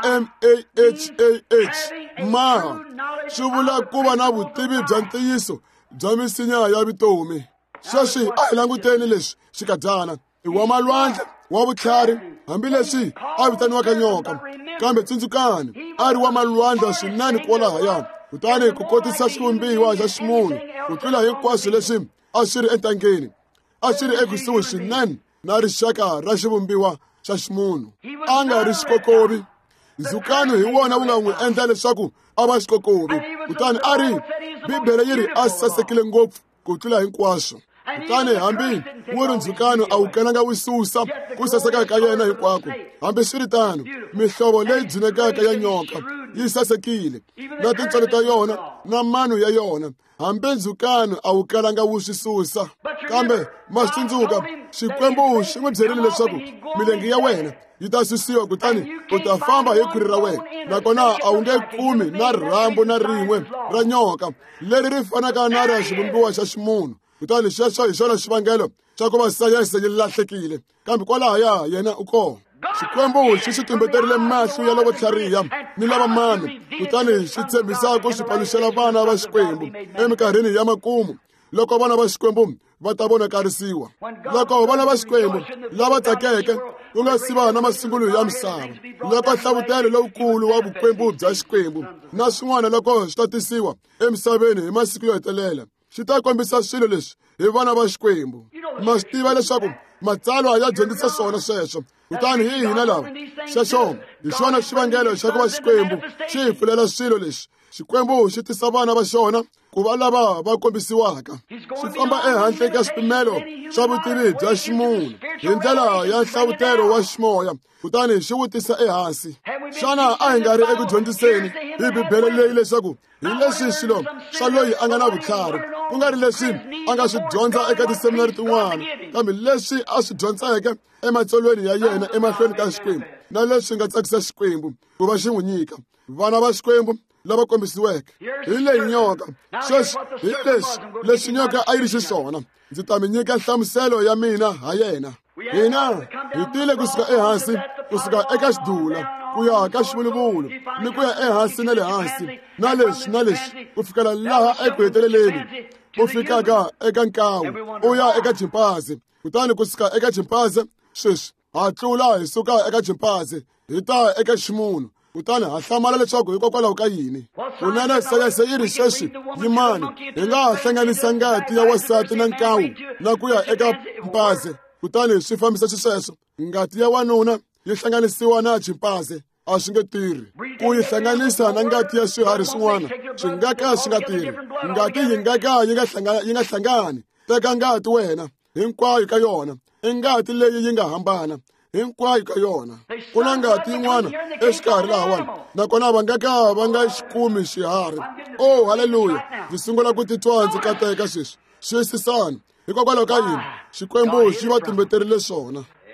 maha swi vula ku va na vutivi bya ntiyiso bya misinya ya vutomi. Sweswi a hi languteni leswi xikadyana i wa malwandla wa vutlhari, hambileswi a vitaniwaka nyoka. Kambe tsundzukani, a ri wa malwandla swinene kwalahaya. Kutani ku kotisa xivumbiwa xa ximunhu ku tlula hinkwaswo leswi a swi ri entangeni, a swi ri ekusuhi swinene na rixaka ra xivumbiwa xa ximunhu. A nga ri xikokovi. Ndzukano hi wona wu nga n'wi endla leswaku a va xikokovi. Kutani a ri, Bibele yi ri a sasekile ngopfu ku tlula hinkwaswo. Kutani hambi wu ri ndzukano a wu kalanga wu susa ku saseka ka yena hinkwako. Hambi swi ri tano, mihlovo leyi dzunekaka ya nyoka yi sasekile, na tintswalo ta yona na mano ya yona, hambi ndzukano a wu kalanga wu swi susa. Kambe ma swi tsundzuka, Xikwembu xi n'wi byerile leswaku milenge ya wena yi ta susiwa, kutani u ta famba hi khwiri ra wena. Nakona a wu nge kumi na rhambu na rin'we ra nyoka leri ri fanaka na ra xivumbiwa xa ximunhu. Kutani xexo hi xona xivangelo xa ku va sayense yi lahlekile, kambe kwalahaya yena u kona. Xikwembu xi swi tumbeterile mahlo ya lavo tlhariha ni lava mano, kutani xi tshembisa ku swi paluxela vana va Xikwembu eminkarhini ya makumu, loko vana va Xikwembu va ta vonakarisiwa. Loko vana va Xikwembu lava tsakeke ku nga si va na masungulo ya misava, loko nhlavutelo lowukulu wa vukwembu bya Xikwembu na swin'wana loko swi ta tisiwa emisaveni hi masiku yo hetelela, xi ta kombisa swilo leswi hi vana va Xikwembu. Ma swi tiva leswaku matsalwa ya dyondzisa swona sweswo. Kutani hi hina lava, xexo hi xona xivangelo xa ku va Xikwembu xi hi pfulela swilo leswi. Xikwembu xi tisa vana va xona ku va lava va kombisiwaka. Xi famba ehandle ka swipimelo swa vutivi bya ximunhu hi ndlela ya nhlavutelo wa ximoya, kutani xi vutisa ehansi. Xana a hi nga ri eku dyondziseni hi Bibele leyi leswaku hi leswi swilo swa loyi a nga na vutlhari, ku nga ri leswi a nga swi dyondza eka tiseminari tin'wana, kambe leswi a swi dyondzeke ematsolweni ya yena emahlweni ka Xikwembu, na leswi nga tsakisa Xikwembu ku va xi n'wi nyika. Vana va Xikwembu lava kombisiweke hi leyi nyoka. Sweswi hi leswi nyoka a yi ri xiswona. Ndzi ta mi nyika nhlamuselo ya mina ha yena. Hina hi tile kusuka ehansi, kusuka eka xidula ku ya ka xivuluvulu, ni ku ya ehansi na le hansi, na leswi ku fikela laha eku heteleleni u fikaka eka nkawu u ya eka chimpanzi. Kutani kusuka eka chimpanzi sweswi ha tlula hi suka eka chimpanzi hi ta eka ximunhu. Kutani ha hlamala leswaku hikokwalaho ka yini kunene sayense yi ri sweswi yimani hi nga ha hlanganisa ngati ya wasati na nkawu na ku ya eka mpanzi. Kutani swi fambisa xisweswo, ngati ya wanuna yi hlanganisiwa na chimpanzi a swi nge tirhi. Ku yi hlanganisa na ngati ya swiharhi swin'wana swi nga ka swi nga tirhi. Ngati yi nga ka yi nga hlangani. Teka ngati wena hinkwayo ka yona, i ngati leyi yi nga hambana hinkwayo ka yona. Ku na ngati yin'wana exikarhi lahawani, nakona va nga ka va nga xi kumi xiharhi. Oh haleluya, ndzi sungula ku titwa ndzi kateka sweswi. Xiyisisani hikokwalaho ka yini Xikwembu xi va tumbeterile swona.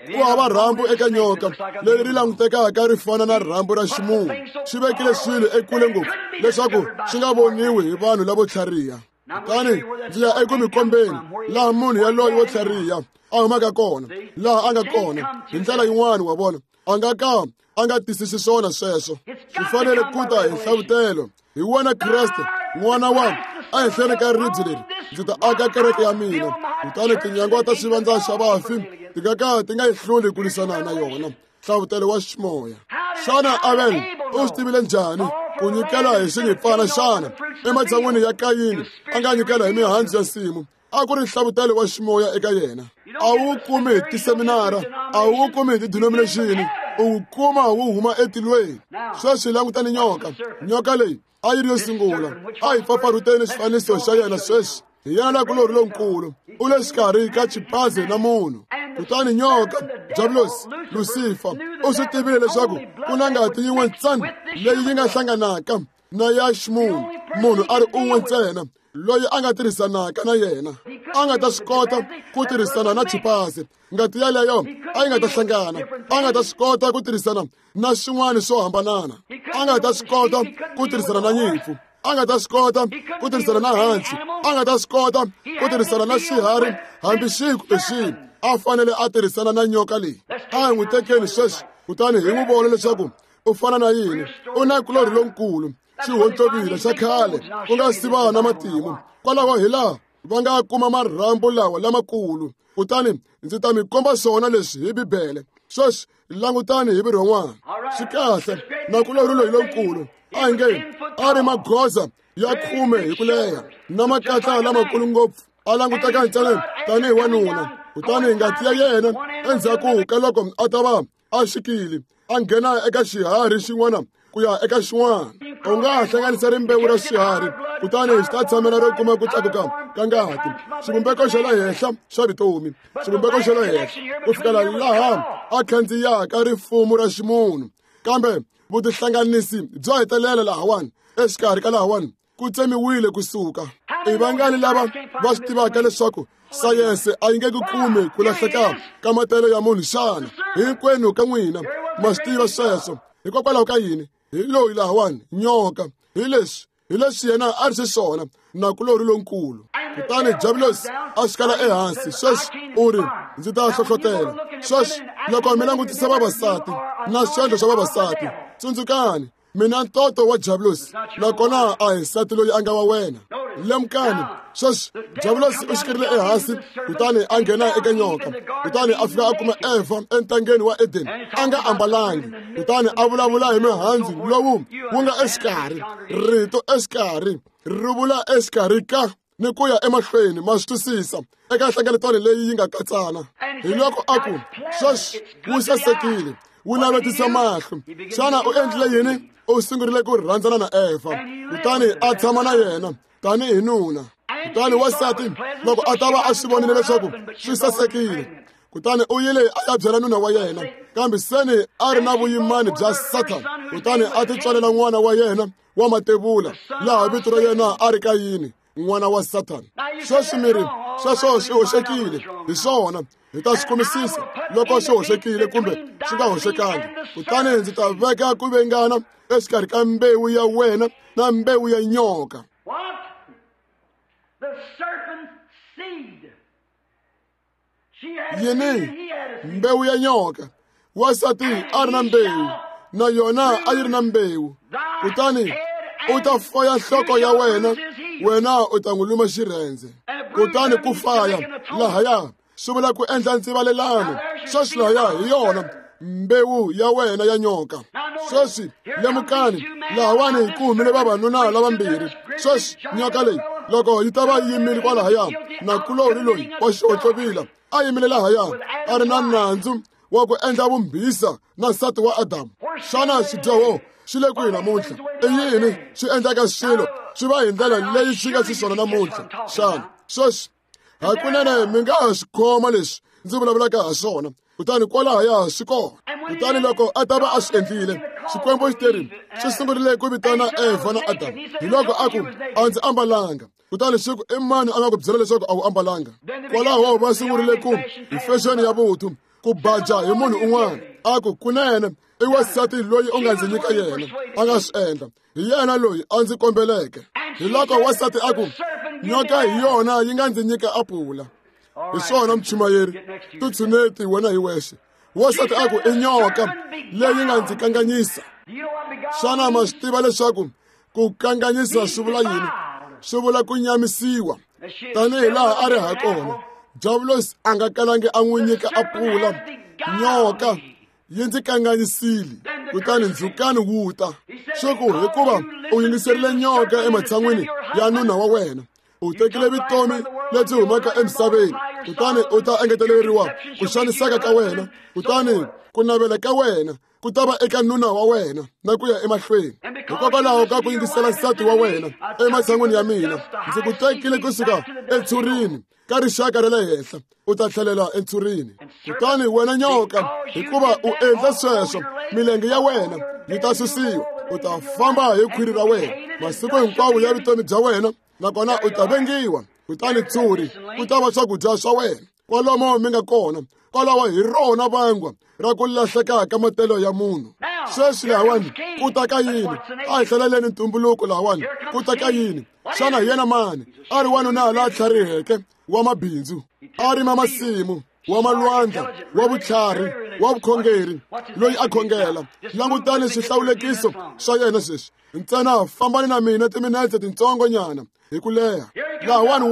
ku hava rhambu eka nyoka leri langutekaka ri fana na rhambu ra ximunhu xi vekile swilo ekule ngopfu leswaku swi nga voniwi hi vanhu lavo tlhariha. Kutani ndzi ya eku mikombeni laha munhu yaloye wo tlhariha a humaka kona, laha a nga kona hi ndlela yin'wana wa vona a nga tisisi swona sweswo. Swi fanele ku ta hi nhlavutelo hi wena Kreste n'wana wa ehenhleni ka ribye leri ndzi ta aka kereke ya mina. Kutani tinyangwa ta xivandla xa vafi ti nga yi hluli ku lwisana na yona. Nhlavutelo wa ximoya. Xana Abel u swi tivile njhani ku nyikela hi xingipfana xana ematshan'wini ya Kayini a nga nyikela hi mihandzu ya nsimu? A ku ri nhlavutelo wa ximoya eka yena. A wu kumi hi tiseminara, a wu kumi hi tidenomination, u wu kuma wu huma etilweni. Sweswi langutani nyoka leyi a yi ri yo sungula a hi pfapfarhuteni xifaniso xa yena sweswi hi yena na kulori lonkulu u le xikarhi ka chipazi na munhu. Kutani nyoka Jabulosi Lucifer u swi tivile leswaku ku na ngati yin'we ntsena leyi yi nga hlanganaka na ya ximunhu, munhu a ri un'we ntsena loyi a nga tirhisanaka na yena. A nga ta swi kota ku tirhisana na chipazi, ngati yaleyo a yi nga ta hlangana. A nga ta swi kota ku tirhisana na swin'wana swo hambanana. A nga ta swi kota ku tirhisana na nyimpfu, a nga ta swi kota ku tirhisana na hansi, a nga ta swi kota ku tirhisana na xiharhi hambi xihi kumbe xihi. A fanele a tirhisana na nyoka leyi. A hi n'wi tekeni sweswi kutani hi n'wi vona leswaku u fana na yini. U na kulori lonkulu, xihontlobile xa khale ku nga si va na matimu. Kwalaho hi laha va nga kuma marhambu lawa lamakulu. Kutani ndzi ta mi komba swona leswi hi Bibele. Sweswi langutani hi virhon'wana. Swi kahle na kulori loyi lonkulu a hi nge a ri magoza ya 10 hi ku leha na makatla lamakulu ngopfu. A languteka ntsena tanihi wanuna. Kutani ngati ya yena endzhaku ka loko a ta va a xikile a nghena eka xiharhi xin'wana ku ya eka xin'wana. U nga hlanganisa rimbewu ra xiharhi kutani xi ta tshamela ro kuma ku tlakuka ka ngati, xivumbeko xa le henhla xa vutomi, xivumbeko xa le henhla ku fikela laha a khandziyaka rifumo ra ximunhu. Kambe vutihlanganisi byo hetelela lahawani exikarhi ka lahawani ku tsemiwile kusuka. I vangani lava va swi tivaka leswaku sayense a yi nge ku kumi ku lahleka ka matelo ya munhu xana? Hinkwenu ka n'wina ma swi tiva sweswo. Hikokwalaho ka yini? Hi loyi lahawani nyoka, hi leswi yena a ri xiswona na kulori lonkulu. Kutani Jabulosi a xi kala ehansi. Sweswi u ri ndzi ta hlohlotela. Sweswi loko mi langutisa vavasati na swendlo swa vavasati, tsundzukani mina ntoto wa Jabulosi nakona a hi nsati loyi a nga wa wena. Lemukani sweswi Jabulosi u xikirile ehansi kutani a nghena eka nyoka. Kutani a fika a kuma Eva entangeni wa Edeni a nga ambalangi. Kutani a vulavula hi mihandzu lowu wu nga exikarhi. Rito exikarhi ri vula exikarhi ka ni ku ya emahlweni ma swi twisisa eka nhlengeletano leyi yi nga katsana. Hi loko a ku sweswi wu sasekile, wu navetisa mahlo. Xana u endlile yini? U sungurile ku rhandzana na Eva kutani a tshama na yena tanihi nuna. Kutani wasati loko a ta va a swi vonile leswaku swi sasekile, kutani u yile a ya byela nuna wa yena, kambe seni a ri na vuyimani bya Satan. Kutani a titswalela n'wana wa yena wa matebula laha vito ra yena a ri Kayini, n'wana wa Satani. Sweswi miri sweswo swi hoxekile hi swona hi ta swi kumisisa loko swi hoxekile kumbe swi nga hoxekangi. Kutani ndzi ta veka ku vengana exikarhi ka mbewu ya wena na mbewu ya nyoka. Yini? Mbewu ya nyoka. Wasati a ri na mbewu na yona a yi ri na mbewu. Kutani u ta foya nhloko ya wena, wena u ta n'wi luma xirhendze. Kutani ku faya lahaya swi vula ku endla ndzivalelano. Sweswi lahaya hi yona mbewu ya wena ya nyoka. Sweswi lemukani lahawani hi ku humile vavanuna lavambirhi. Sweswi nyoka leyi loko yi ta va yimile kwalahaya na kulori loyi wa xihotlovila a yimile lahaya a ri na nandzu wa ku endla vumbhisa na nsati wa Adamu. Xana xidyoho xi le kwihi namuntlha? I yini swi endlaka swilo swi va hi ndlela leyi swi nga xiswona namuntlha? Xana sweswi hakunene mi nga ha swi khoma leswi ndzi vulavulaka ha swona. Kutani kwalahaya swi kona. Kutani loko a ta va a swi endlile, Xikwembu xi terile xi sungurile ku vitana Eva na Adamu hi loko a ku a ndzi ambalanga. Kutani xi ku i mani a nga ku byela leswaku a wu ambalanga? Kwalaho va sungurile ku hi fashion ya vuthu ku baja hi munhu un'wana a ku kunene i wasati loyi u nga ndzi nyika yena a nga swi endla hi yena loyi a ndzi kombeleke hi loko wasati a ku nyoka hi yona yi nga ndzi nyika apula hi swona mchumayeri tutshuneti wena hi wexe wasati a ku i nyoka leyi nga ndzi kanganyisa xana ma swi tiva leswaku ku kanganyisa swi vula yini swi vula ku nyamisiwa tanihi laha a ri ha kona Diabolos a nga kalangi a n'wi nyika apula nyoka yi ndzi kanganyisile kutani ndzhukani wuta swo ku hikuva u yingiserile nyoka ematshan'wini ya nuna wa wena u tekile vutomi lebyi humaka emisaveni kutani u ta engeteleriwa ku xaniseka ka wena kutani ku navela ka wena ku ta va eka nuna wa wena na ku ya emahlweni hikokwalaho ka ku yingisela nsati wa wena ematshan'wini ya mina ndzi ku tekile kusuka entshurini ka rixaka ra le henhla u ta tlhelela entshurini kutani wena nyoka hikuva u endla sweswo milenge ya wena yi ta susiwa u ta famba hi khwiri ra wena masiku hinkwawo ya vutomi bya wena nakona u ta vengiwa kutani tshuri ku ta va swakudya swa wena kwalomo mi nga kona kwalawa hi rona vangwa ra ku lahleka ka matelo ya munhu sweswi lahawani ku ta ka yini a hi hlaleleni ntumbuluko lahawani ku ta ka yini xana hi yena mani a ri wanuna laha tlhariheke wa mabindzu a ri masimu wa malwandla wa vutlhari wa vukhongeri loyi a khongela langutani swihlawulekiso swa yena sweswi ntsena fambani na mina timinetse tintsongo nyana hi ku leha lahawani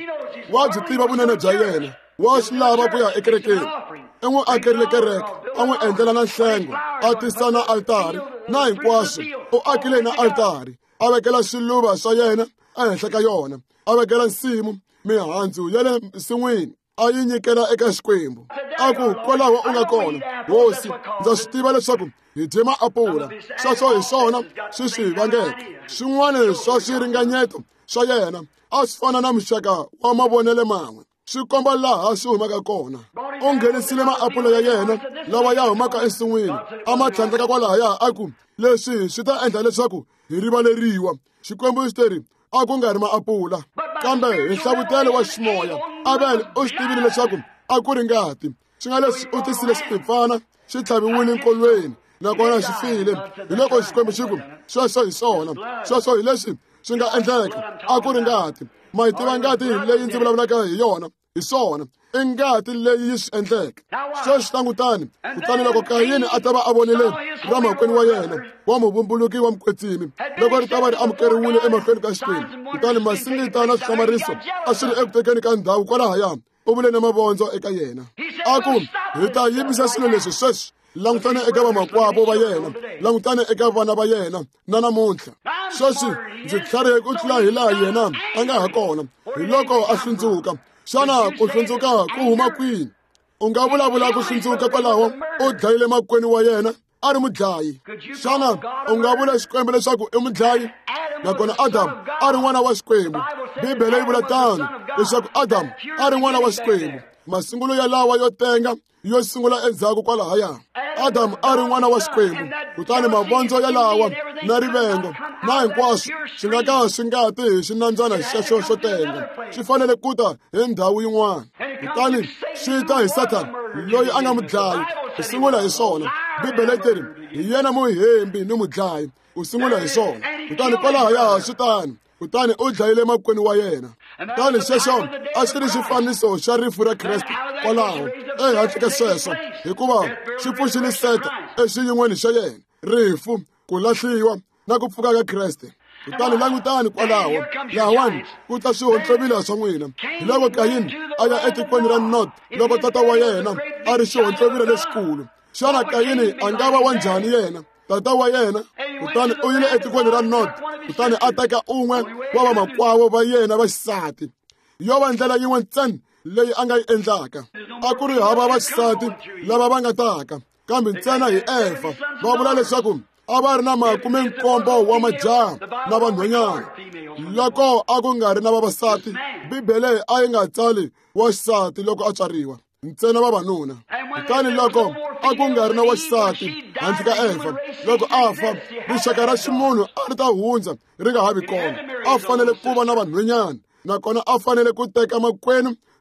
wa byi tiva vunene bya yena wa swi lava ku ya ekerekeni i n'wi akerile kereke a n'wi endlela na nhlengo a tisa na altari na hinkwaswo u akile na altari a vekela swiluva swa yena ehenhla ka yona a vekela nsimu mihandzu ya le nsin'wini a yi nyikela eka xikwembu a ku kwalaho u nga kona hosi ndza swi tiva leswaku hi dye maapula sweswo hi swona swi swi vangeke swin'wana swa swiringanyeto swa yena a swi fana na muxaka wa mavonele man'we swi komba laha swi humaka kona u nghenisile maapula ya yena lawa ya humaka ensin'wini a ma tlhandleka kwalahaya a ku leswi swi ta endla leswaku hi rivaleriwa xikwembu xi teri a ku nga ri maapula kambe hi nhlavutelo wa ximoya Abele u swi tivile leswaku a ku ri ngati swi nga leswi u tisile swipfana xi tlhaviwile enkolweni nakona xi file hi loko xikwembu xi ku sweswo hi swona sweswo hi leswi swi nga endleka a ku ri ngati ma hi tiva ngati leyi ndzi vulavulaka hi yona hi swona i ngati leyi yi swi endleke sweswi langutani kutani loko Kayini a ta va a vonile ra makwenu wa yena wa muvumbuluki wa mukwetsimi loko ri ta va ri amukeriwile emahlweni ka xikwembu kutani masingita na swihlamariso a swi ri eku tekeni ka ndhawu kwalahaya u vule na mavondzo eka yena a ku hi ta yimbisa swilo leswi sweswi langutane eka vamakwavo va yena langutane eka vana va yena na namuntlha sweswi ndzi tlharihe ku tlula hi laha yena a nga ha kona hi loko a hlundzuka xana ku hlundzuka ku huma kwini u nga vulavula ku hlundzuka kwalaho u dlayile makwenu wa yena a ri mudlayi xana u nga vula xikwembu leswaku i mudlayi nakona Adamu a ri n'wana wa xikwembu bibele yi vula tano leswaku Adamu a ri n'wana wa xikwembu masungulo ya lawa yo tenga yo sungula endzhaku kwalahaya Adamu a ri n'wana wa xikwembu kutani mavondzo ya lawa na rivengo na hinkwaswo swi nga ka swi nga ti hi xinandzana xexo xo tenga swi fanele ku ta hi ndhawu yin'wana kutani swi ta hi Satani loyi a nga mudlayi u sungula hi swona bibele teri hi yena muhembi ni mudlayi u sungula hi swona kutani kwalahaya swi tani kutani u dlayile makwenu wa yena kutani xexo a xi ri xifaniso xa rifu ra Kreste kwalaho ehansi ka sweswo hikuva xi pfuxile seta exiyin'weni xa yena rifu ku lahliwa na ku pfuka ka Kreste kutani langutani kwalaho lahawani ku ta swihontlevila swa n'wina hi loko Kayini a ya etikweni ra Nod loko tata wa yena a ri xihontlevila lexikulu xana Kayini a nga va wa njhani yena tata wa yena kutani u yile etikweni ra Nod kutani a teka un'we wa vamakwavo va yena va xisati yo va ndlela yin'we ntsena leyi a nga yi endlaka a ku ri hava vaxisati lava va nga taka kambe ntsena hi Eva va vula leswaku a va ri na 70 wa majaha na vanhwanyana loko a ku nga ri na vavasati bibele a yi nga tsali wa xisati loko a tswariwa ntsena vavanuna kutani loko a ku nga ri na wa xisati handle ka Eva loko a fa rixaka ra ximunhu a ri ta hundza ri nga ha vi kona a fanele ku va na vanhwanyana nakona a fanele ku teka makwenu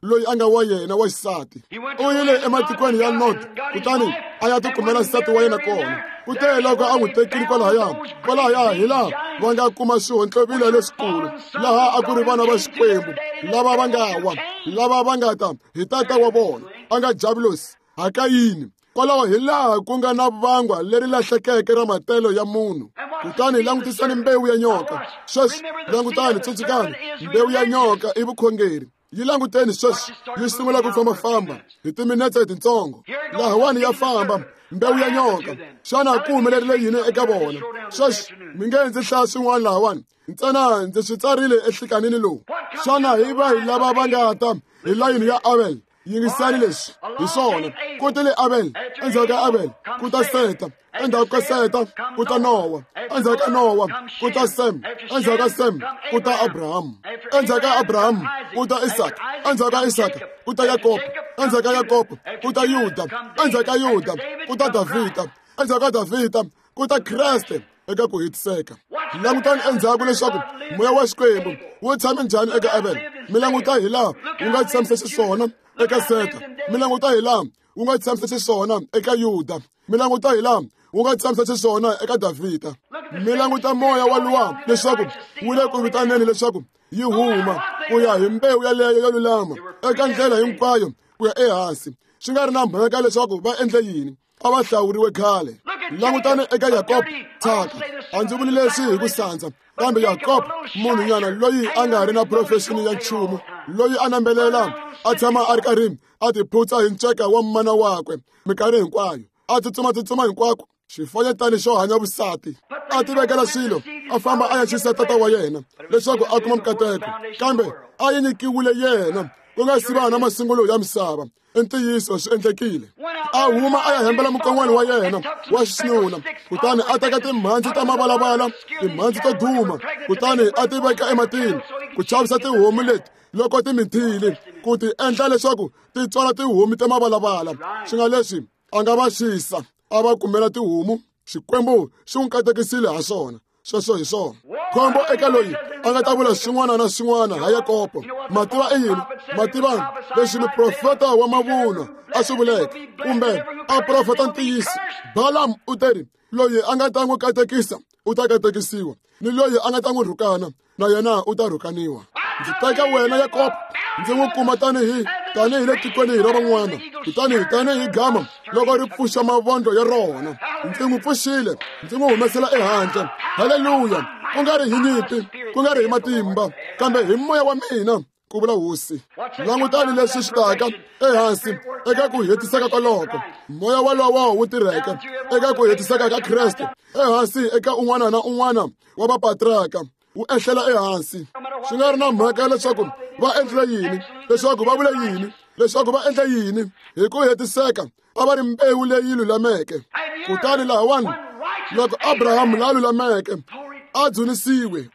loyi a nga wa yena wa xisati. U yile ematikweni ya North kutani a ya tikumela nsati wa yena kona. Kute loko a n'wi tekile kwalahaya hi laha va nga kuma swihotlovila leswikulu, laha a ku ri vana va Xikwembu lava va nga wa, lava va nga ta hi tata wa vona a nga Jabulosi Hakayini. Kwalaho hi laha ku nga na vangwa leri lahlekeke ra matelo ya munhu. Kutani langutisani mbewu ya nyoka. Sweswi langutani, tsutsukani, mbewu ya nyoka i vukhongeri. Yi languteni sweswi yi sungula ku fambafamba hi timinetse titsongo. Lahawani ya famba mbewu ya nyoka. Xana ku humelerile yini eka vona? Sweswi mi nge ndzi hlaya swin'wana lahawani, ntsena ndzi swi tsarile ehlikanini lowu. Xana hi va hi lava va nga ta hi layini ya Abel. Yingisani leswi hi swona. Ku tile Abel, endzhaku ka Abel ku ta Seta, endzhaku ka Seta ku ta Nowa, endzhaku ka Nowa ku ta Sem, endzhaku ka Sem ku ta Abrahamu, endzhaku ka Abrahamu ku ta Isaka, endzhaku ka Isaka ku ta Yakobo, endzhaku ka Yakobo ku ta Yuda, endzhaku ka Yuda ku ta Davida, endzhaku ka Davida ku ta Kreste eka ku hetiseka. Langutani endzhaku leswaku moya wa Xikwembu wu tshame njhani eka Abel. Mi languta hi laha wu nga tshamisile xiswona eka Seta. Mi languta hi laha wu nga tshamisile xiswona eka Yuda. Mi languta hi laha wu nga tshamisile xiswona eka Davida. Mi languta moya wa luwa leswaku wu le ku vitaneni leswaku yi huma ku ya hi mbewu yaleyo yo lulama eka ndlela hinkwayo ku ya ehansi. Swi nga ri na mhaka leswaku va endle yini, a va hlawuriwe khale. Langutani eka Yakobo thyaka. A ndzi vuli leswi hi ku sandza, kambe Yakobo munhunyana loyi a nga ri na profeshini ya nchumu, loyi a nambelela a tshama a ri karhi a tiphutsa hi nceka wa mana wakwe mikarhi hinkwayo, a tsutsumatsutsuma hinkwako xifanyetani xo hanya vusati, a tivekela swilo, a famba a ya xisa tata wa yena leswaku a kuma mikateko, kambe a yi nyikiwile yena ku nga si va na masungulo ya misava. I ntiyiso swi endlekile. A huma a ya hembela mukon'wana wa yena wa xinuna, kutani a teka timhandzi ta mavalavala, timhandzi to duma, kutani a ti veka ematini ku chavisa tihomu leti loko ti mithile, ku ti endla leswaku ti tswala tihomu ta mavalavala. Swi nga leswi a nga va xisa a va kumela tihomu. Xikwembu xi n'wi katekisile ha swona. Sweswo hi swona khombo eka loyi a nga ta vula swin'wana na swin'wana ha Yakobo. Mativa i yini? Mativa leswi muprofeta wa mavunwa a swi vuleke, kumbe a profeta ntiyiso. Balamu u teri loyi a nga ta n'wi katekisa u ta katekisiwa, ni loyi a nga ta n'wi rhukana na yena u ta rhukaniwa. Ndzi teka wena Yakobo, ndzi n'wi kuma tanihi le tikweni ra van'wana, kutani tanihi gama loko ri pfuxa mavondlo ya rona. Ndzi n'wi pfuxile, ndzi n'wi humesela ehandle. Haleluya! Ku nga ri hi nyimpi, ku nga ri hi matimba, kambe hi moya wa mina, ku vula hosi. Langutani leswi swi taka ehansi eka ku hetiseka ka loko moya walowo wu tirheke eka ku hetiseka ka Kreste ehansi eka un'wana na un'wana wa vapatriaka wu ehlela ehansi. Swi nga ri na mhaka leswaku va endle yini, leswaku va vule yini, leswaku va endle yini. Hi ku hetiseka a va ri mbewu leyi lulameke. Kutani lahawani loko Abrahamu la lulameke a dzunisiwe.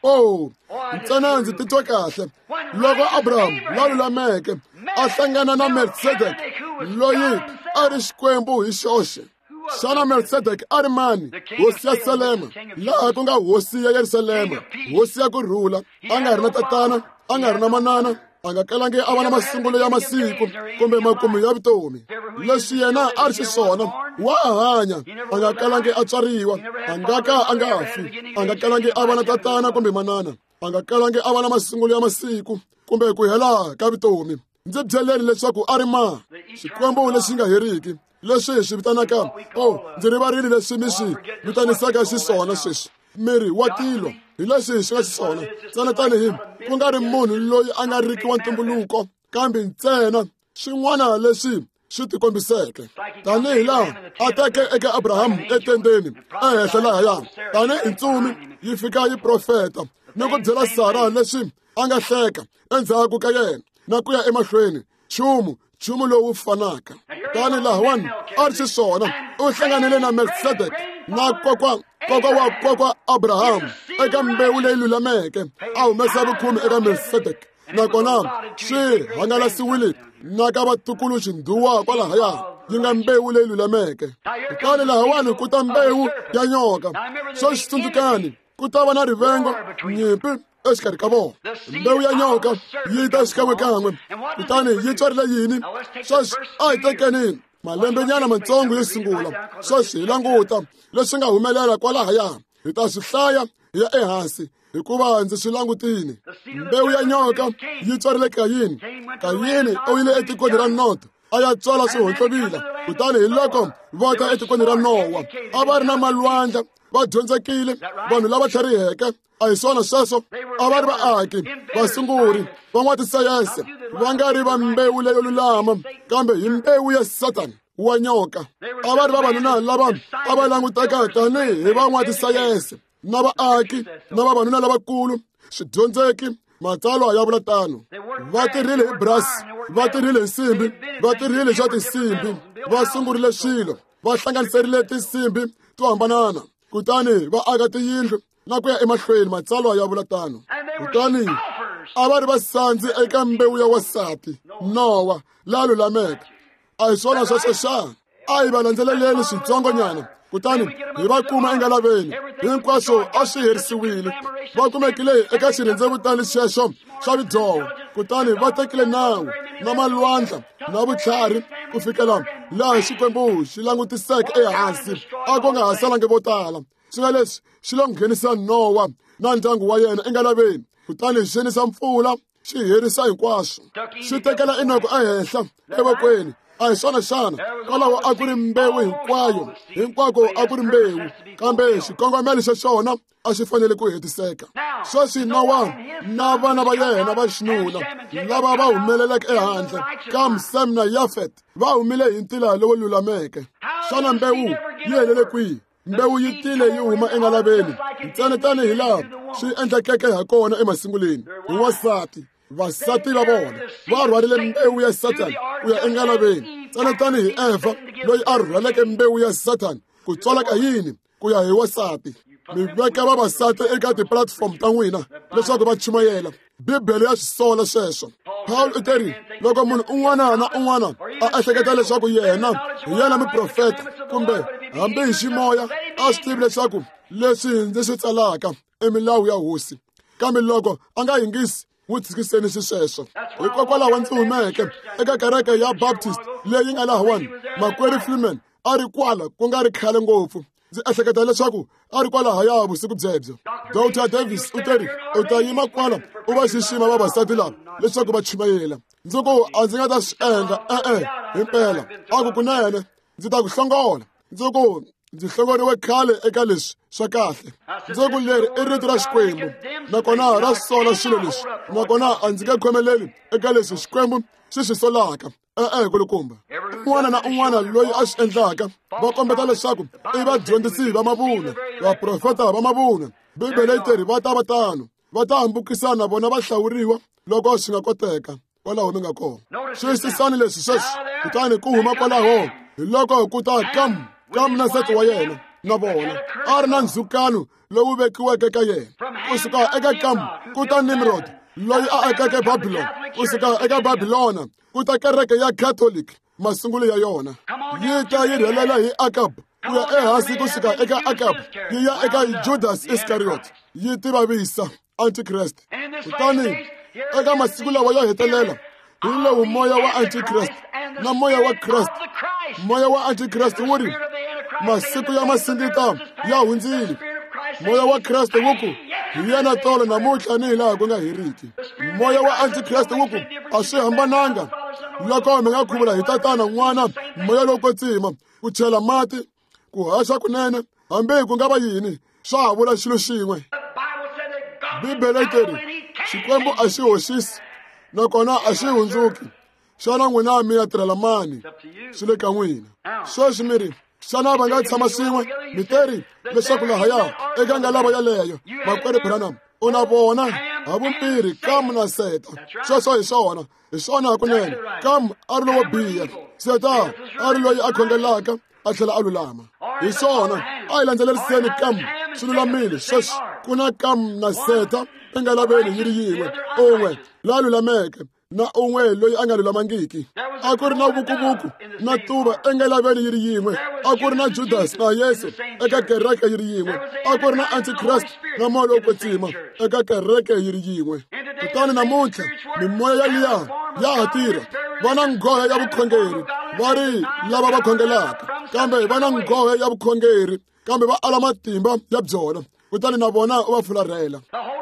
Ntsena ndzi titwa kahle loko Abrahamu la lulameke a hlangana na Melkisedeke loyi a ri Xikwembu hi xoxe. Xana Melkisedeke a ri mani? Hosi ya Salema, laha ku nga hosi ya Yerusalema, hosi ya ku rhula. A nga ri na tatana, a nga ri na manana, a nga kalangi a va na masungulo ya masiku kumbe makumu ya vutomi. Leswi yena a ri xiswona, wa hanya, a nga kalangi a tswariwa, a nga ka a nga fi, a nga kalangi a va na tatana kumbe manana, a nga kalangi a va na masungulo ya masiku kumbe ku hela ka vutomi. Ndzi byeleni leswaku a ri ma Xikwembu lexi nga heriki, leswi hi swi vitanaka ndzi rivarile leswi mi swi vitanisaka xiswona sweswi. Miri wa tilo hi leswi swi nga xiswona. Tsana tanihi ku nga ri munhu loyi a nga riki wa ntumbuluko, kambe ntsena swin'wana leswi swi tikombiseke. Tanihi laha a teke eka Abrahamu etendeni ehenhla lahaya, tanihi ntsumi yi fika yi profeta ni ku byela Sara leswi a nga hleka endzhaku ka yena na ku ya emahlweni nchumu lowu fanaka. Tani lahawani a ri xiswona u hlanganile na Melkisedeke na kokwa Abrahamu eka mbewu leyi lulameke. A humesa vukhume eka Melkisedeke, nakona swi hangalasiwile na ka vatukulu xindhuwa kwalahaya yi nga mbewu leyi lulameke. Kutani lahawani ku ta mbewu ya nyoka. So xitsundzukani ku ta va na rivengo, nyimpi exikarhi ka vona. Mbewu ya nyoka yi ta xikan'wekan'we kutani yi tswarile yini. Sweswi a hi tekeni malembenyana matsongo yo sungula. Sweswi hi languta leswi nga humelela kwalahaya. Hi ta swi hlaya hi ya ehansi hikuva ndzi swi langutile. Mbewu ya nyoka yi tswarile Kayini. Kayini u yile etikweni ra Nod a ya tswala swihontlovila. Kutani hi loko va ta etikweni ra Nowa a va ri na malwandla, va dyondzekile, vanhu lava tlhariheke. A hi swona sweswo, a va ri vaaki, vasunguri, van'watisayense, va nga ri va mbewu leyo lulama kambe hi mbewu ya Satani wa nyoka. A va ri vavanuna lava a va languteka tanihi van'watisayense na vaaki na vavanuna lavakulu, swidyondzeki. Matsalwa ya vula tano, va tirhile hi brasi, va tirhile hi nsimbi, va tirhile swa tinsimbi, va sungurile swilo, va hlanganiserile tinsimbi to hambanana, kutani va aka tiyindlu na ku ya emahlweni. Matsalwa ya vula tano, kutani a va ri vasandzi eka mbewu ya wasati Nowa la lulameke. A hi swona sweswo xana? A hi va landzeleleni swintsongonyana kutani hi va kuma engalaveni. Hinkwaswo a swi herisiwile. Va kumekile eka xirhendzevutani xexo xa vidyoho. Kutani va tekile nawu na malwandla na vutlhari ku fikela laha Xikwembu xi langutiseke ehansi. A ku nga ha salangi vo tala. Swi nga leswi xi lo nghenisa Nowa na ndyangu wa yena engalaveni. Kutani xi xenisa mpfula, xi herisa hinkwaswo. Xi tekela Enoko ehenhla evokweni. A hi swona xana? Kwalaho a ku ri mbewu hinkwayo, hinkwako a ku ri mbewu, kambe xikongomelo xa xona a xi fanele ku hetiseka. Sweswi Nowa na vana va yena va xinuna lava va humeleleke ehandle ka Sem na Yafet va humile hi ntila lowu lulameke. Xana mbewu yi helele kwihi? Mbewu yi tile yi huma engalaveni ntsena tanihi laha swi endlekeke ha kona emasunguleni. Hi wasati, vasati va vona va rhwarile mbewu ya Satani ku ya engalaveni, tsana tanihi Eva loyi a rhwaleke mbewu ya Satani ku tswala Kayini ku ya hi wasati. Mi veka vavasati eka tipulatifomo ta n'wina leswaku va chumayela. Bibele ya swi sola sweswo. Paul u teri loko munhu un'wana na un'wana a ehleketa leswaku yena hi yena muprofeta kumbe hambi hi ximoya a swi tivi leswaku leswi ndzi swi tsalaka emilawu ya hosi, kambe loko a nga yingisi wu tshikiseni sweswo. Hikokwalaho ndzi humeke eka kereke ya Baptist leyi nga lahawani. Makwerhu Freeman a ri kwala ku nga ri khale ngopfu. Ndzi ehleketa leswaku a ri kwalahaya vusiku byebyo. Dr. Davis u teri u ta yima kwala u va xixima vavasati lava leswaku va chumayela. Ndzi ku a ndzi nga ta swi endla, himpela a ku kunene ndzi ta ku hlongola. Ndzi ku ndzi hlongoriwe khale eka leswi swa kahle. Ndzi ku leri i rito ra Xikwembu nakona ra sola swilo leswi, nakona a ndzi nge khomeleli eka leswi Xikwembu xi swi solaka. Kulukumba un'wana na un'wana loyi a swi endlaka va kombeta leswaku i vadyondzisi va mavunwa, vaprofeta va mavunwa. Bibele yi teri va ta va tano, va ta hambukisana vona va hlawuriwa loko swi nga koteka kwalaho mi nga kona. Xiyisisani leswi sweswi kutani ku huma kwalaho hi loko ku ta Kamu na nsati wa yena na vona a ri na ndzhukano lowu vekiweke eka yena. Kusuka eka Kamu ku ta Nimrod loyi a akeke Babylon. Kusuka eka Babilona ku ta kereke ya Catholic masungulo ya yona. Yi ta yi rhelela hi Akab ku ya ehansi, kusuka eka Akab yi ya eka Judas Iscariot yi tivavisa Antichrist. Kutani eka masiku lawa yo hetelela hi lowu moya wa Antichrist na moya wa Christ. Moya wa Antichrist wu ri masiku ya masindita ya hundzile. Moya wa Christ wu ku hi yena tolo namuntlha ni hi laha ku nga heriki. Moya wa Antichrist wu ku a swi hambananga loko mi nga khuvula hi tatana n'wana moya lowu kwetsima ku chela mati ku haxa kunene hambi ku nga va yini swa ha vula xilo xin'we. Bibele yi teri Xikwembu a xi hoxisi nakona a xi hundzuki. Xana n'wina mi ya tirhela mani? Swi le ka n'wina. Sweswi mi ri xana va nga tshama swin'we mi teri leswaku lahaya eka ngalava yaleyo makwerhu Branham u na vona havumbirhi Kamu na Seta. Sweswo hi swona hakunene. Kamu a ri lowo biha, Seta a ri loyi a khongelaka a tlhela a lulama. Hi swona a hi landzeleriseni Kamu, swi lulamile. Sweswi ku na Kamu na Seta engalaveni yi ri yin'we un'we la lulameke na un'we loyi a nga lulamangiki. A ku ri na vukuvuku na tuva engelaveni yi ri yin'we. A ku ri na Judas na Yesu eka kereke yi ri yin'we. A ku ri na Antichrist na moya lowo kwetsima eka kereke yi ri yin'we. Kutani namuntlha mimoya yaliya ya ha tirha. Va na nghohe ya vukhongeri, va ri lava va khongelaka, kambe va na nghohe ya vukhongeri, kambe va ala matimba ya byona. Kutani na vona u va fularhela.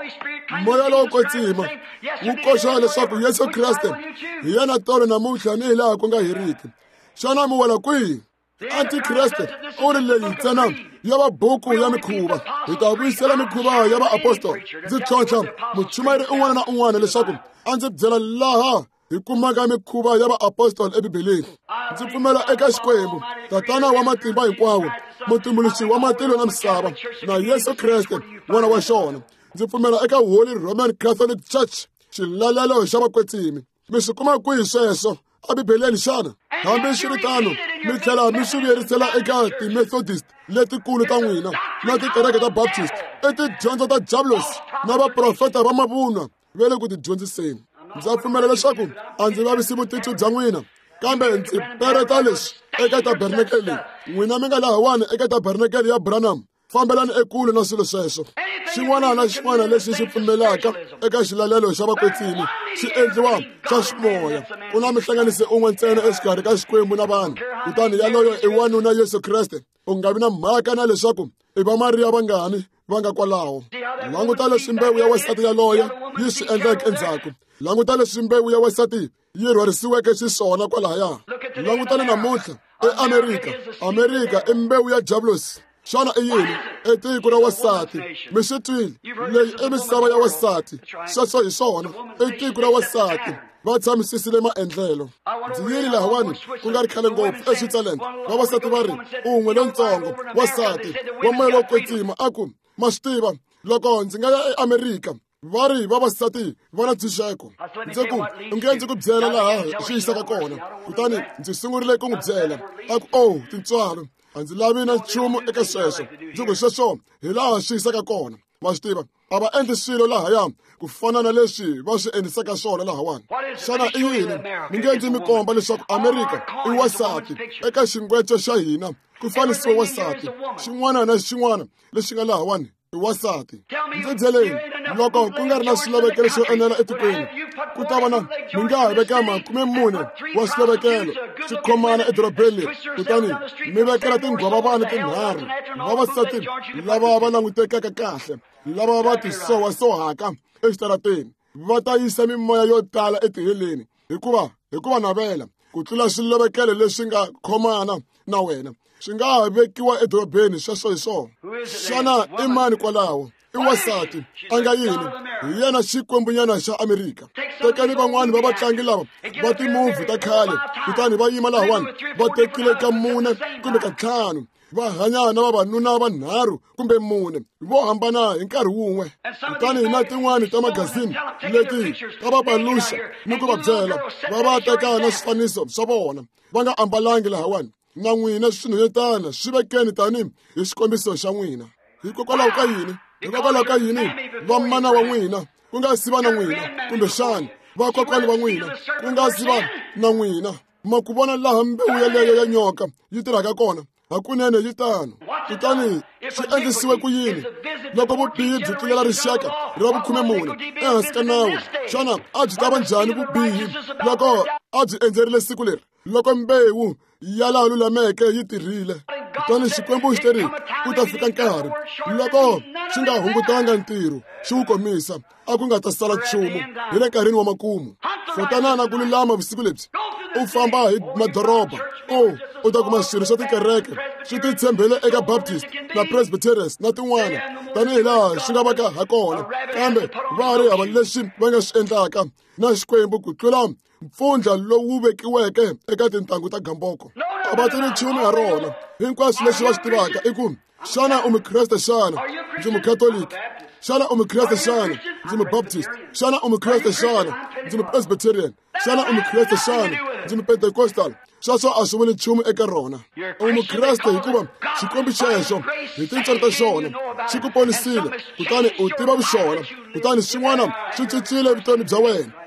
Moya lowo kwetsima wu koxa leswaku Yesu Kriste hi yena tolo namuntlha ni hi laha ku nga heriki. Xana mi wela kwihi? Antikriste u ri leyi ntsena ya va buku ya mikhuva. Hi ta vuyisela mikhuva ya vaapostoli. Ndzi tlhontlha muchumeri un'wana na un'wana leswaku a ndzi byela laha hi kumaka mikhuva ya vaapostoli ebibeleni. Ndzi pfumela eka Xikwembu, Tatana wa matimba hinkwawo, mutumbuluxi wa matilo na misava, na Yesu Kriste n'wana wa xona. Ndzi pfumela eka Holy Roman Catholic Church, xilalelo xa vakwetsimi. Mi swi kuma kwihi sweswo ebibeleni xana? Hambi swi ri tano mi tlhela mi swi vuyerisela eka ti-Methodist letikulu ta n'wina na tikereke ta Baptist, i tidyondzo ta Jablus na vaprofeta va mavunwa ve le ku tidyondziseni. Ndza pfumela leswaku a ndzi vavisi vutitwi bya n'wina, kambe ndzi pereta leswi eka tabernakele leyi. N'wina mi nga lahawani eka tabernakele ya Branham, fambelani ekule na swilo sweswo. Xin'wana na xin'wana lexi xi pfumelaka eka xilalelo xa vakwetsimi xi endliwa xa ximoya. Ku na mihlanganisi un'we ntsena exikarhi ka Xikwembu na vanhu. Kutani yaloyo i wanuna Yesu Kriste. U nga vi na mhaka na leswaku i va Mariya vangani va nga kwalaho. Languta leswi mbewu ya wasati yaloye yi swi endleke endzhaku. Languta leswi mbewu ya wasati yi rhwarisiweke xiswona kwalahaya. Langutani namuntlha eAmerika. Amerika i mbewu ya Jablus. Xana i yini? I tiko ra wasati. Mi swi twile? Leyi i misava ya wasati. Sweswo hi swona. I tiko ra wasati. Va tshamisisile maendlelo. Ndzi yiri lahawani ku nga ri khale ngopfu eSwitzerland. Vavasati va ri un'we lontsongo wasati wa moya lowo kwetsima a ku ma swi tiva loko ndzi nga ya eAmerika va ri vavasati va na ntshunxeko. Ndzi ku ndzi ku byela laha swi yisaka kona. Kutani ndzi sungurile ku n'wi byela a ku tintswalo a ndzi lavi na nchumu eka sweswo. Ndzi ku sweswo hi laha swi yisaka kona. Ma swi tiva a va endli swilo lahaya ku fana na leswi va swi endlisaka swona lahawani. Xana i yini? Ni nge ndzi mi komba leswaku Amerika i wasati eka xingwece xa hina ku fanisiwa wasati. Xin'wana na xin'wana lexi nga lahawani i wasati. Ndzi byeleni loko ku nga ri na swilavekelo swo enela etikweni ku ta va na mi nga ha veka 40 wa swilavekelo swi khomana edorobeni leri. Kutani mi vekela tinghwava vanhu tinharhu vavasati lava va langutekaka kahle, lava va tisohasowaka exitarateni. Va ta yisa mimoya yo tala etiheleni hikuva navela ku tlula swilavekelo leswi nga khomana na wena. Swi nga ha vekiwa edorobeni sweswo hi swona. Xana i mani kwalaho? I wasati. A nga yini? Hi yena xikwembunyana xa Amerika. Tekani van'wani va vatlangi lava va timovhi ta khale, kutani va yima lahawani va tekile ka 4 kumbe ka 5. Va hanya na vavanuna vanharhu kumbe 4 vo hambana hi nkarhi wun'we. Kutani hi na tin'wani ta magazini leti ta va paluxa ni ku va byela va teka na swifaniso swa vona va nga ambalangi lahawani. Na n'wina swinhonyetana swi vekeni tanihi hi xikombiso xa n'wina. Hikokwalaho ka yini va mana wa n'wina ku nga si va na n'wina, kumbe xana vakokwani va n'wina ku nga si va na n'wina? Ma ku vona laha mbewu yaleyo ya nyoka yi tirhaka kona? Hakunene yi tano. Kutani swi endlisiwe ku yini loko vubihi byi tlulela rixaka ra vu-14 ehansi ka nawu? Xana a byi ta va njhani vubihi loko a byi endzerile siku leri, loko mbewu ya laha lulameke yi tirhile? Kutani Xikwembu xi teri ku ta fika nkarhi loko xi nga hungutanga ntirho xi wu komisa a ku nga ta sala nchumu hi le nkarhini wa makumu. Fotanana ku lulama vusiku lebyi. U famba hi madoroba u ta kuma swirho swa tikereke swi titshembele eka Baptist na Presbyterians na tin'wana tanihi laha swi nga vaka ha kona, kambe va ri hava leswi va nga swi endlaka na Xikwembu ku tlula mpfundla lowu vekiweke eka tintangu ta gamboko. A va tivi nchumu ha rona. Hinkwaswo leswi va swi tivaka i ku xana u mukreste xana ndzi mukatoliki, xana u mukreste xana ndzi mubaptist, xana u mukreste xana ndzi mupresbyterian, xana u mukreste xana ndzi mupentekostal. Sweswo a swi vuli nchumu eka rona. U mukreste hikuva xikombi xexo hi tintswalo ta xona xi ku ponisile, kutani u tiva vuxona, kutani swin'wana swi cincile vutomi bya wena.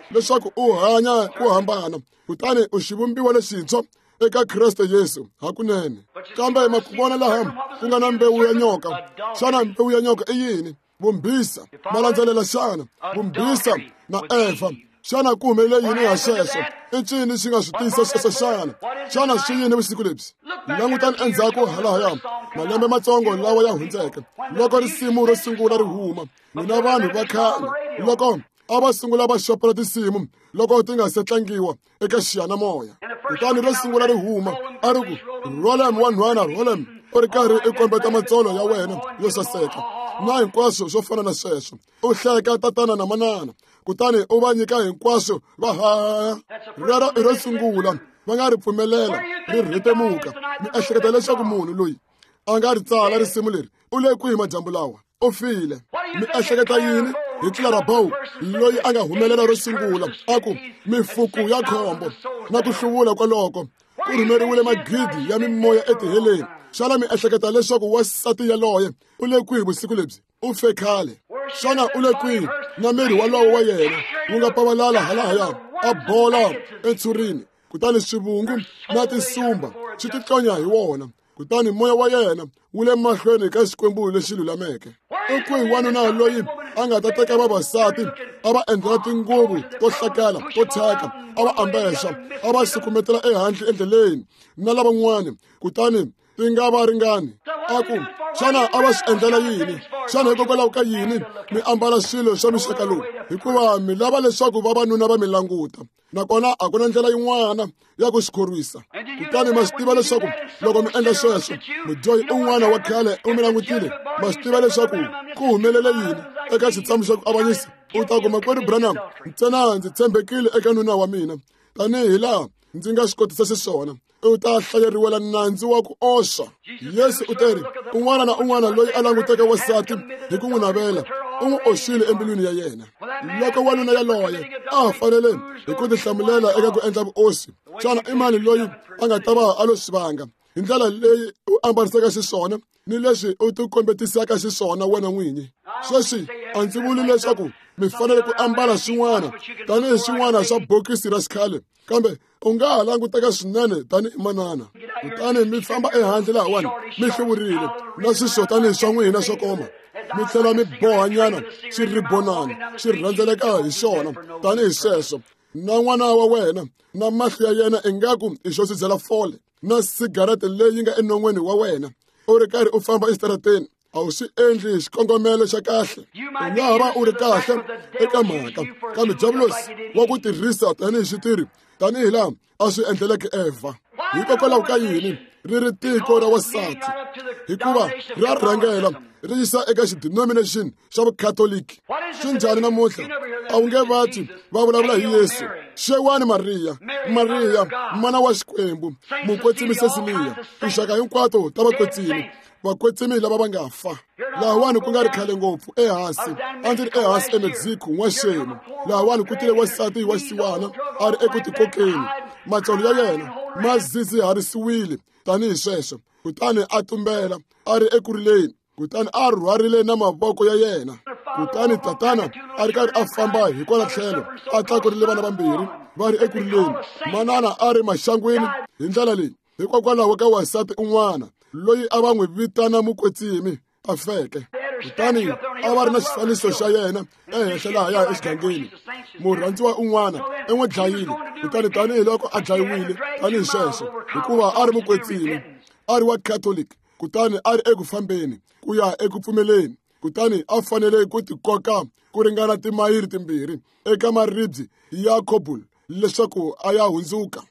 leswaku u hanya ku hambana kutani u xivumbiwa lexintshwa eka Kriste Yesu hakunene. Kambe ma ku vona laha ku nga na mbewu ya nyoka. Xana mbewu ya nyoka i yini? Vumbisa. Ma landzelela xana vumbisa na Eva. Xana ku humelele yini ha sweswo? I ncini xi nga swi tiyisa sweswo xana? Xana swi yini vusiku lebyi? Langutani endzhaku halahaya malembe matsongo lawa ya hundzeke, loko risimu ro sungula ri huma, n'wina vanhu va khale loko a va sungula va xopela tinsimu loko ti nga se tlangiwa eka xiyanimoya. Kutani ro sungula ri huma a ri ku, Rolem wa nhwana Rolem, u ri karhi i kombeta matsolo ya wena yo saseka na hinkwaswo swo fana na sweswo. U hleka tatana na manana kutani u va nyika hinkwaswo va haya. Rero i ro sungula va nga ri pfumelela ri rhetemuka. Mi ehleketa leswaku munhu loyi a nga ri tsala risimu leri u le kwihi majambu lawa? U file. Mi ehleketa yini hi Clara Bow loyi a nga humelela ro sungula a ku mifuku ya khombo na ku hluvula kwaloko ku rhumeriwile magidi ya mimoya etiheleni? Xana mi ehleketa leswaku wasati yaloye u le kwihi vusiku lebyi? U fe khale. Xana u le kwihi na miri walowo wa yena wu nga pavalala halahaya a bola entshurini kutani swivungu na tinsumba swi titlonya hi wona, kutani moya wa yena wu le mahlweni ka xikwembu lexi lulameke? U kwihi wanuna loyi a nga ta teka vavasati a va endlela tinguvu to hlakala to thyaka, a va ambexa, a va sukumetela ehandle endleleni na lavan'wana kutani ti nga va ringani? A ku xana a va swi endlela yini? Xana hikokwalaho ka yini mi ambala swilo swa mixaka lowu? Hikuva mi lava leswaku vavanuna va mi languta, nakona a ku na ndlela yin'wana ya ku swi khorwisa. Kutani ma swi tiva leswaku loko mi endla sweswo mudyohi un'wana wa khale u mi langutile. Ma swi tiva leswaku ku humelele yini eka xitshamo xa ku avanyisa. U ta kuma ku ri Branham, ntsena ndzi tshembekile eka nuna wa mina tanihi laha ndzi nga swi kotisa xiswona. U ta hlayeriwela nandzu wa ku oxa. Yesu u teri un'wana na un'wana loyi a languteka wasati hi ku n'wi navela u n'wi oxile embilwini ya yena. Loko wanuna yaloye a fanele hi ku tihlamulela eka ku endla vuosi, xana i mani loyi a nga ta va a lo swi vanga hi ndlela leyi u ambarisaka xiswona ni leswi u tikombetisaka xiswona wena n'winyi? Sweswi a ndzi vuli leswaku mi fanele ku ambala swin'wana tanihi swin'wana swa bokisi ra xikhale, kambe u nga ha languteka swinene tanihi manana. Kutani mi famba ehandle lahawani mi hluvurile na swiswo tanihi swa n'wina swo koma, mi tlhela mi bohanyana swiribonani swi rhendzeleka hi xona tanihi sweswo, na n'wana wa wena na mahlo ya yena ingaku i xo sidzela fole na sigarete leyi nga enon'weni wa wena u ri karhi u famba exitarateni. A wu swi endli hi xikongomelo xa kahle. U nga ha va u ri kahle eka mhaka, kambe diabolos wa ku tirhisa tanihi xitirhi tanihi laha a swi endleleke Eva. Hikokwalaho ka yini ri ri tiko ra wasati? Hikuva ra rhangela ri yisa eka xidenomination xa vukhatoliki. Swi njhani namuntlha? A wu nge vati va vulavula hi Yesu. Xewani Mariya, Mariya mana wa Xikwembu, mukwetsimi Sesiliya, tinxaka hinkwato ta vakwetsimi, vakwetsimi lava va nga fa. Lahawani ku nga ri khale ngopfu ehansi, a ndzi ri ehansi eMexico n'waxemu. Lahawani ku tile wasati wa xisiwana a ri eku tikokeni, matsolo ya yena ma zidziharisiwile tanihi sweswo. Kutani a tumbela a ri ekurileni, kutani a rhwarile na mavoko ya yena. Kutani tatana a ri karhi a famba hi kwala tlhelo a tlakurile vana vambirhi va ri ekurileni. Manana a ri maxangwini. Hi ndlela leyi hikokwalaho ka wasati un'wana loyi a va n'wi vitana mukwetsimi a feke. Kutani a va ri na xifaniso xa yena ehenhla lahaya exigangeni. Murhandziwa un'wana i n'wi dlayile, kutani tanihiloko a dlayiwile tanihi sweswo hikuva a ri mukwetsimi, a ri wa Catholic, kutani a ri eku fambeni ku ya eku pfumeleni. Kutani a fanele ku tikoka ku ringana timayiri timbirhi eka maribye ya Kabul leswaku a ya hundzuka.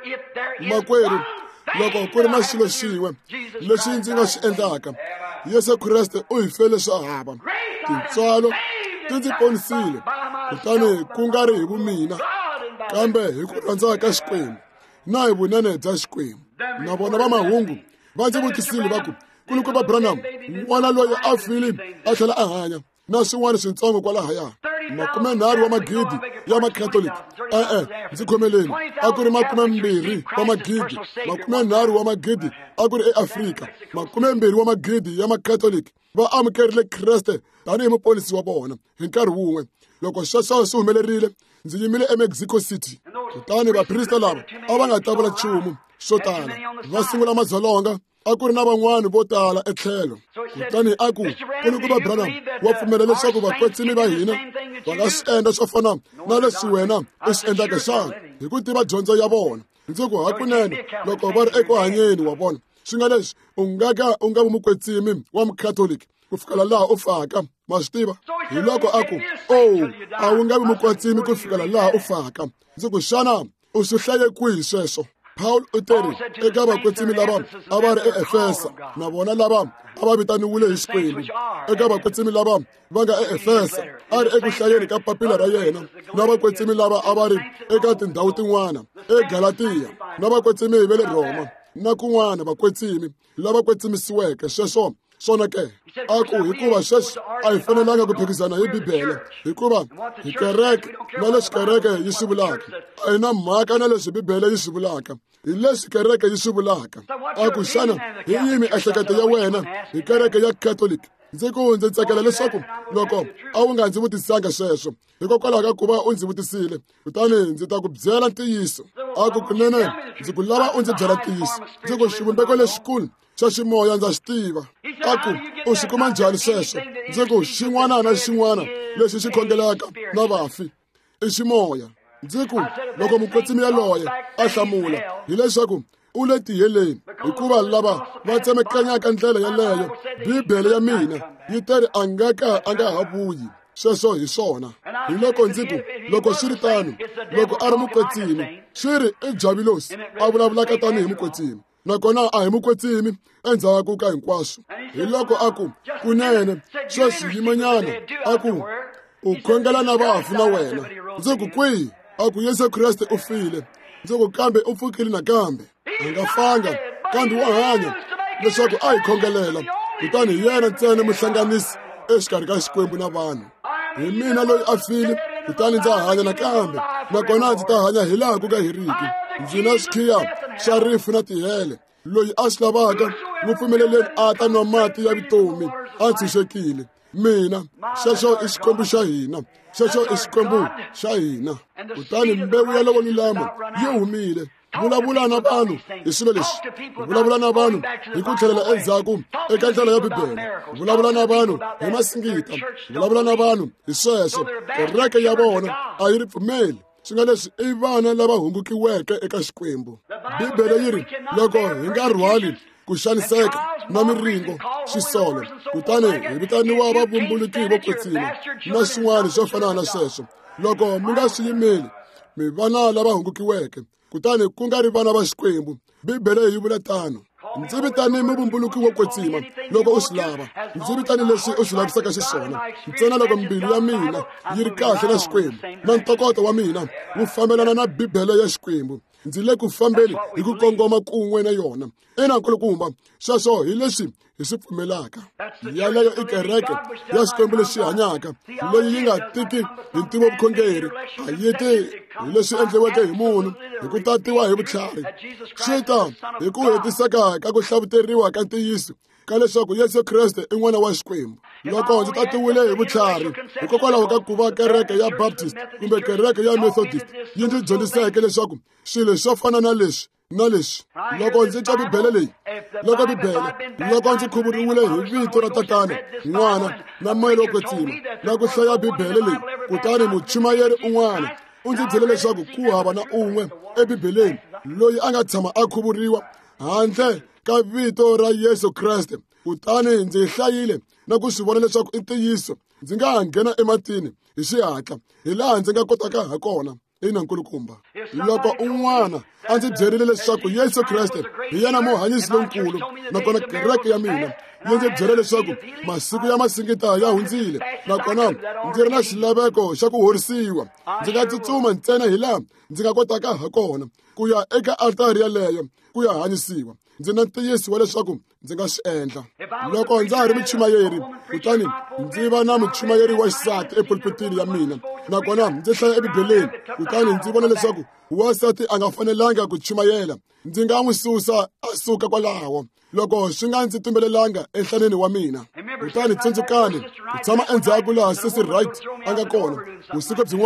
Makwerhu, loko ku ri na xilo xin'we lexi ndzi nga xi endlaka, Yesu Kreste u hi fele swa hava. Tintswalo ti ndzi ponisile, kutani ku nga ri hi vumina kambe hi ku rhandza ka Xikwembu na hi vunene bya Xikwembu. Na vona va mahungu va ndzi vutisile va ku, kulukumba Branham, n'wana loyi a file a tlhela a hanya na swin'wana swintsongo kwalahaya, 30 wa magidi ya makhatoliki. Ndzi khomeleni, a ku ri 20 wa magidi, 30 wa magidi a ku ri eAfrika, 20 wa magidi ya makhatoliki va amukerile Kreste tanihi muponisi wa vona hi nkarhi wun'we. Loko sweswo swi humelerile, ndzi yimile eMexico City. Kutani vaprista lava a va nga ta vula nchumu swo tala. Va sungula madzolonga, a ku ri na van'wani vo tala etlhelo. Kutani a ku ni ku va Branham wa pfumela leswaku vakwetsimi va hina va nga swi endla swo fana na leswi wena u swi endlaka xana hi ku tiva dyondzo ya vona. Ndzi ku hakunene loko va ri eku hanyeni wa vona swi nga leswi u nga vi mukwetsimi wa mukhatoliki ku fikela laha u faka, ma swi tiva. Hi loko a ku a wu nga vi mukwetsimi ku fikela laha u faka. Ndzi ku xana u swi hlaye kwihi sweswo? Paul u teri eka vakwetsimi lava a va ri eEfesa, na vona lava a va vitaniwile hi Xikwembu. Eka vakwetsimi lava va nga eEfesa a ri eku hlayeni ka papila ra yena, na vakwetsimi lava a va ri eka tindhawu tin'wana eGalatiya, na vakwetsimi ve le Roma, na kun'wana vakwetsimi lava kwetsimisiweke. Sweswo swona ke a ku hikuva sweswo a hi fanelanga ku phikizana hi Bibele, hikuva hi kereke na leswi kereke yi swi vulaka a hi na mhaka na leswi Bibele yi swi vulaka, hi leswi kereke yi swi vulaka. A ku xana hi yini miehleketo ya wena hi kereke ya Catholic? Ndzi tsakela leswaku loko a wu nga ndzi vutisanga sweswo, hikokwalaho ka ku va u ndzi vutisile, kutani ndzi ta ku byela ntiyiso. A ku kunene ndzi ku lava u ndzi byela ntiyiso. Ndzi ku xivumbeko lexikulu xa ximoya ndza xi tiva. A ku u xi kuma njhani sweswo? Ndzi ku xin'wana na xin'wana lexi xi khongelaka na vafi i ximoya. Ndzi ku loko mukwetsimi yaloye a hlamula hileswaku u le tiheleni, hikuva lava va tsemakanyaka ndlela yaleyo Bibele ya mina yi teri a nga ha vuyi. Sweswo hi swona. Hi loko ndzi ku loko swi ri tano, loko a ri mukwetsimi swi ri i Jabilosi a vulavulaka tanihi mukwetsimi, nakona a hi mukwetsimi endzhaku ka hinkwaswo. Hi loko a ku kunene sweswi yimanyana a ku u khongela na vafi na wena. Ndzi ku kwihi? A ku Yesu Kreste u file. Ndzi ku kambe u pfukile nakambe, a nga fanga kambe wa hanya leswaku a hi khongelela. Kutani hi yena ntsena muhlanganisi exikarhi ka Xikwembu na vanhu. Hi mina loyi a file, kutani ndza hanya nakambe, nakona ndzi ta hanya hi laha ku nga heriki. Ndzi na xikhiya xa rifu na tihele. Loyi a swi lavaka mupfumeleleni a ta nwa mati ya vutomi a ntshunxekile. Mina xexo i xikwembu xa hina, xexo i xikwembu xa hina. Kutani mbewu ya loko lulama yi humile. Vulavula na vanhu hi swilo leswi. Vulavula na vanhu hi ku tlhelela endzhaku eka ndlela ya Bibele. Vulavula na vanhu hi masingita. Vulavula na vanhu hi sweswo. Kereke ya vona a yi ri pfumeli. Swi nga leswi i vana lava hungukiweke eka Xikwembu. Bibele yi ri loko hi nga rhwali ku xaniseka na miringo xisolo, kutani hi vitaniwa vavumbuluki vo kwetsima na swin'wana swo fana na sweswo. Loko mi nga swi yimeli mi vana lava hungukiweke, kutani ku nga ri vana va Xikwembu. Bibele yi vula tano, ndzi vitani muvumbuluki wo kwetsima loko u swi lava. Ndzi vitani leswi u swi lavisaka xiswona, ntsena loko mbilu ya mina yi ri kahle na Xikwembu na ntokoto wa mina wu fambelana na Bibele ya Xikwembu. Ndzi le ku fambeni hi ku kongoma kun'we na yona. Ina nkulukumba, sweswo hi leswi hi swi pfumelaka. Yaleyo i kereke ya Xikwembu lexi hanyaka, leyi yi nga tiki hi ntivo vukhongeri, a yi ti hi leswi endliweke hi munhu, hi ku tatiwa hi vutlhari. Swi ta hi ku hetiseka ka ku hlavuteriwa ka ntiyiso ka leswaku Yesu Kreste i n'wana wa Xikwembu. Loko ndzi tatiwile hi vutlhari hikokwalaho ka ku va kereke ya Baptist kumbe kereke ya Methodist yi ndzi dyondziseke leswaku swilo swo fana na leswi na leswi. Loko ndzi twa Bibele leyi, loko ndzi khuvuriwile hi vito ra Tatana, N'wana na Moya wo kwetsima na ku hlaya Bibele leyi, kutani muchumayeri un'wana u ndzi byele leswaku ku hava na un'we eBibeleni loyi a nga tshama a khuvuriwa handle ka vito ra Yesu Kreste. Kutani ndzi hlayile na ku swi vona leswaku i ntiyiso. Ndzi nga ha nghena ematini hi xihatla hi laha ndzi nga kotaka ha kona. Ina nkulukumba, loko un'wana a ndzi byerile leswaku Yesu Kreste hi yena muhanyisi lonkulu, nakona kereke ya mina yi ndzi byele leswaku masiku ya masingita ya hundzile, nakona ndzi ri na xilaveko xa ku horisiwa, ndzi nga tsutsuma ntsena hi laha ndzi nga kotaka ha kona ku ya eka altari yaleyo ku ya hanyisiwa. Ndzi na ntiyiso wa leswaku ndzi nga swi endla. Loko ndza ha ri muchumayeri, kutani ndzi va na muchumayeri wa xisati epulpitini ya mina, nakona ndzi hlaya eBibeleni, kutani ndzi vona leswaku wasati a nga fanelanga ku chumayela, ndzi nga n'wi susa a suka kwalaho loko swi nga ndzi tumbelelanga enhlaneni wa mina. Kutani tsundzukani ku tshama endzhaku laha Sisi Wright a nga kona vusiku byin'wana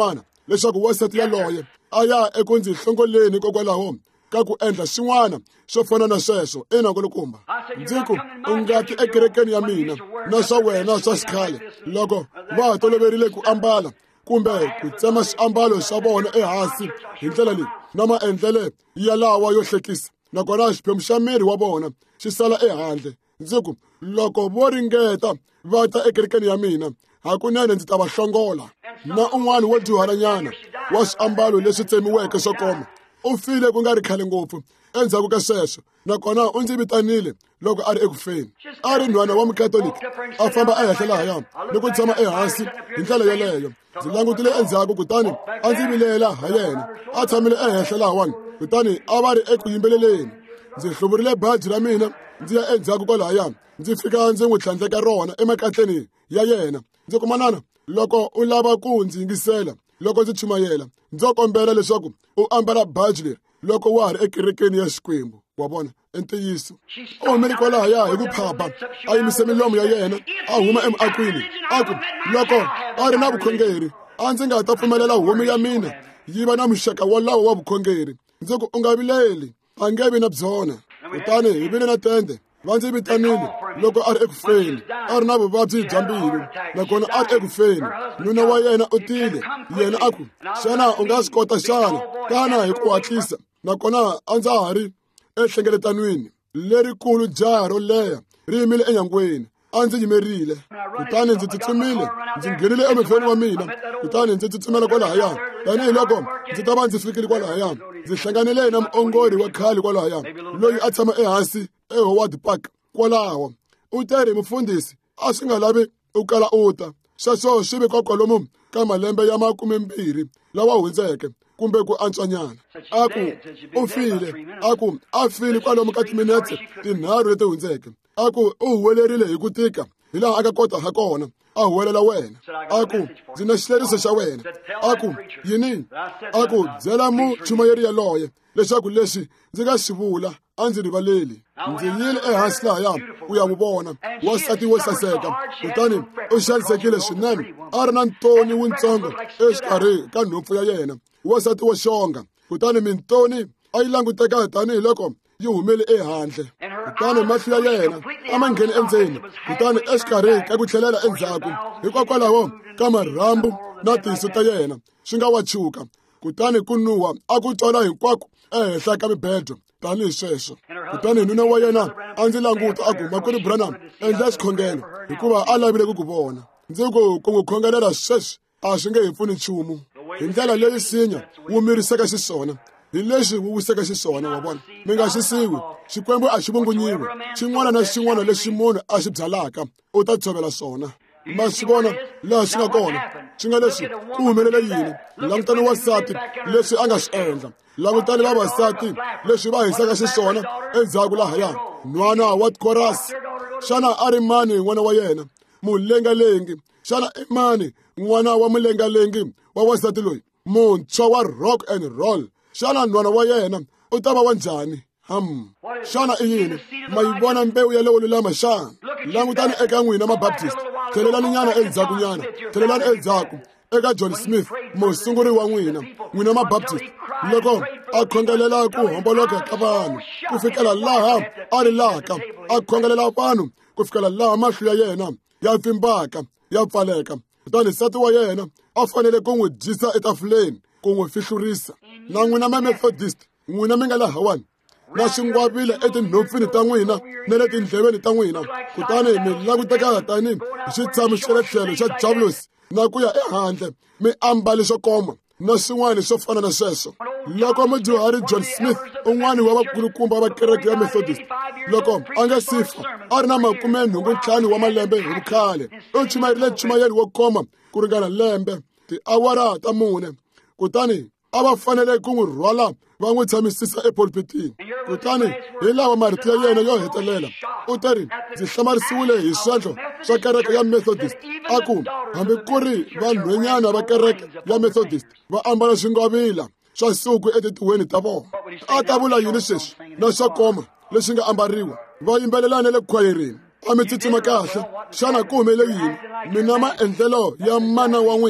leswaku wasati yaloye a ya eku ndzi hlongoleni kokwalaho ka ku endla swin'wana swo fana na sweswo kulukumba. Ndzi ku u ngati ekerekeni ya mina na swa wena swa xikhale loko va ha toloverile ku ambala kumbe ku tsema swiambalo swa vona ehansi hi ndlela leyi na maendlele ya lawa yo hlekisa, nakona xiphemu xa miri wa vona xi sala ehandle. Ndzi ku loko vo ringeta va ta ekerekeni ya mina, hakunene ndzi ta va hlongola. Na un'wana wo dyuhalanyana wa swiambalo leswi tsemiweke swo koma u file ku nga ri khale ngopfu endzhaku ka sweswo, nakona u ndzi vitanile loko a ri ekufeni. A ri nhwana wa mukatoliki a famba ehenhla lahaya ni ku tshama ehansi hi ndlela yeleyo. Ndzi langutile endzhaku kutani a ndzi vilela ha yena a tshamile ehenhla lahawani, kutani a va ri eku yimbeleleni. Ndzi hluvurile baji ra mina ndzi ya endzhaku kwalahaya, ndzi fika ndzi n'wi tlhandleka rona emakatleni ya yena. Ndzi ku manana, loko u lava ku ndzi yingisela loko ndzi chumayela, ndzo kombela leswaku u ambala baji leri loko wa ha ri ekerekeni ya Xikwembu. Wa vona ntiyiso u humele kwalahaya hi ku phapha, a yimise milomo ya yena a huma emakwini a ku loko a ri na vukhongeri a ndzi nga ta pfumelela homu ya mina yi va na muxaka wolowo wa vukhongeri. Ndzi ku u nga vileli, a nge vi na byona. Kutani hi vile na tende va ndzi vitanile loko a ri ekufeni, a ri na vuvabyi bya mbilu, nakona a ri ekufeni. Nuna wa yena u tile, yena a ku xana u nga swi kota xana kana hi ku hatlisa, nakona a ndza ha ri enhlengeletanweni lerikulu jaha ro leha ri yimile enyangweni. A ndzi yimerile, kutani ndzi tsutsumile ndzi nghenile emahlweni wa mina, kutani ndzi tsutsumela kwalahaya tanihiloko ndzi ta va ndzi fikile kwalahaya. Ndzi hlanganile na muongori wa khale kwalahaya loyi a tshama ehansi eHoward Park kwalaho. U teri mufundhisi, a swi nga lavi u kala u ta, sweswo swi ve kwalomu ka malembe ya 20 lawa hundzeke kumbe ku antswanyana. A ku u file, a ku a file kwalomu ka timinetse tinharhu leti hundzeke. A ku u huwelerile hi ku tika hi laha a nga kota ha kona a huwelela wena. A ku ndzi na xileriso xa wena. A ku yini? A ku byela muchumayeri yaloye leswaku leswi ndzi nga swi vula a ndzi rivaleli. Ndzi yile ehansi lahaya ku ya n'wi vona wasati wo saseka, kutani u xanisekile swinene. A ri na ntoni wutsongo exikarhi ka nhompfu ya yena, wasati wo xonga. Kutani mintoni a yi languteka tanihiloko yi humele ehandle, kutani mahlo ya yena a ma ngheni endzeni, kutani exikarhi ka ku tlhelela endzhaku hikokwalaho ka marhambu na tinso ta yena swi nga wachuka. Kutani ku nuha a ku twala hinkwako ehenhla ka mibedo tanihi sweswo. Kutani nuna wa yena a ndzi languta a ku makwerhu Branham endla xikhongelo hikuva a lavile ku ku vona. Ndzi ku n'wi khongelela sweswi a swi nge hi pfuni nchumu. Hi ndlela leyi nsinya wu miriseka xiswona hi leswi wu wiseka xiswona. Wa vona, mi nga xi siwi. Xikwembu a xi vungunyiwi. Xin'wana na xin'wana lexi munhu a xi byalaka u ta tshovela swona. Ma swi vona laha swi nga kona, swi nga leswi ku humelele yini. Langutani wasati leswi a nga swi endla, langutani vavasati leswi va hisaka xiswona endzhaku lahaya. N'wana wa korasi, xana a ri mani n'wana wa yena? Mulengalengi, xana i mani n'wana wa mulengalengi wa wasati loyi? Muntshwa wa rock and roll, xana n'wana wa yena u ta va wa njhani? Xana i yini? Ma yi vona mbewu ya leyo lulama xana? Langutani eka n'wina mabaptist, thelelani nyana endzhaku nyana, thelelani endzhaku eka John Smith, musunguri wa n'wina mabaptist, loko a khongelela ku homboloka ka vanhu ku fikela laha a ri laka, a khongelela vanhu ku fikela laha mahlo ya yena ya pfimbaka ya pfaleka. Kutani nsati wa yena a fanele ku n'wi dyisa etafuleni ku n'wi fihlurisa. Na n'wina ma-Methodist, n'wina mi nga lahawani na swingwavile etinhompfini ta n'wina na le tindleveni ta n'wina, kutani mi languteka tanihi xitshamo xa le tlhelo xa Javulosi na ku ya ehandle mi ambale swo koma na swin'wana swo fana na sweswo. Loko mudyuhari John Smith, un'wana wa vakulukumba va kereke ya Methodist, loko a nga sifa a ri na 85 wa malembe hi vukhale, u chumayerile chumayeli wo koma ku ringana lembe, tiawara ta 4. Kutani a va fanele ku n'wi rhwala va n'wi tshamisisa epulpitini. Kutani hi lawa marito ya yena yo hetelela u teri, ndzi hlamarisiwile hi swendlo swa kereke ya Methodist. A ku hambi ku ri vanhwenyana va kereke ya Methodist va ambala swingwavila swa nsuku etitiweni ta vona, a ta vula yini sweswi na swa koma leswi nga ambariwa? Va yimbelelana le khwayerini, a mi tsutsuma kahle. Xana ku humele yini? Mina maendlelo ya mana wa n'wina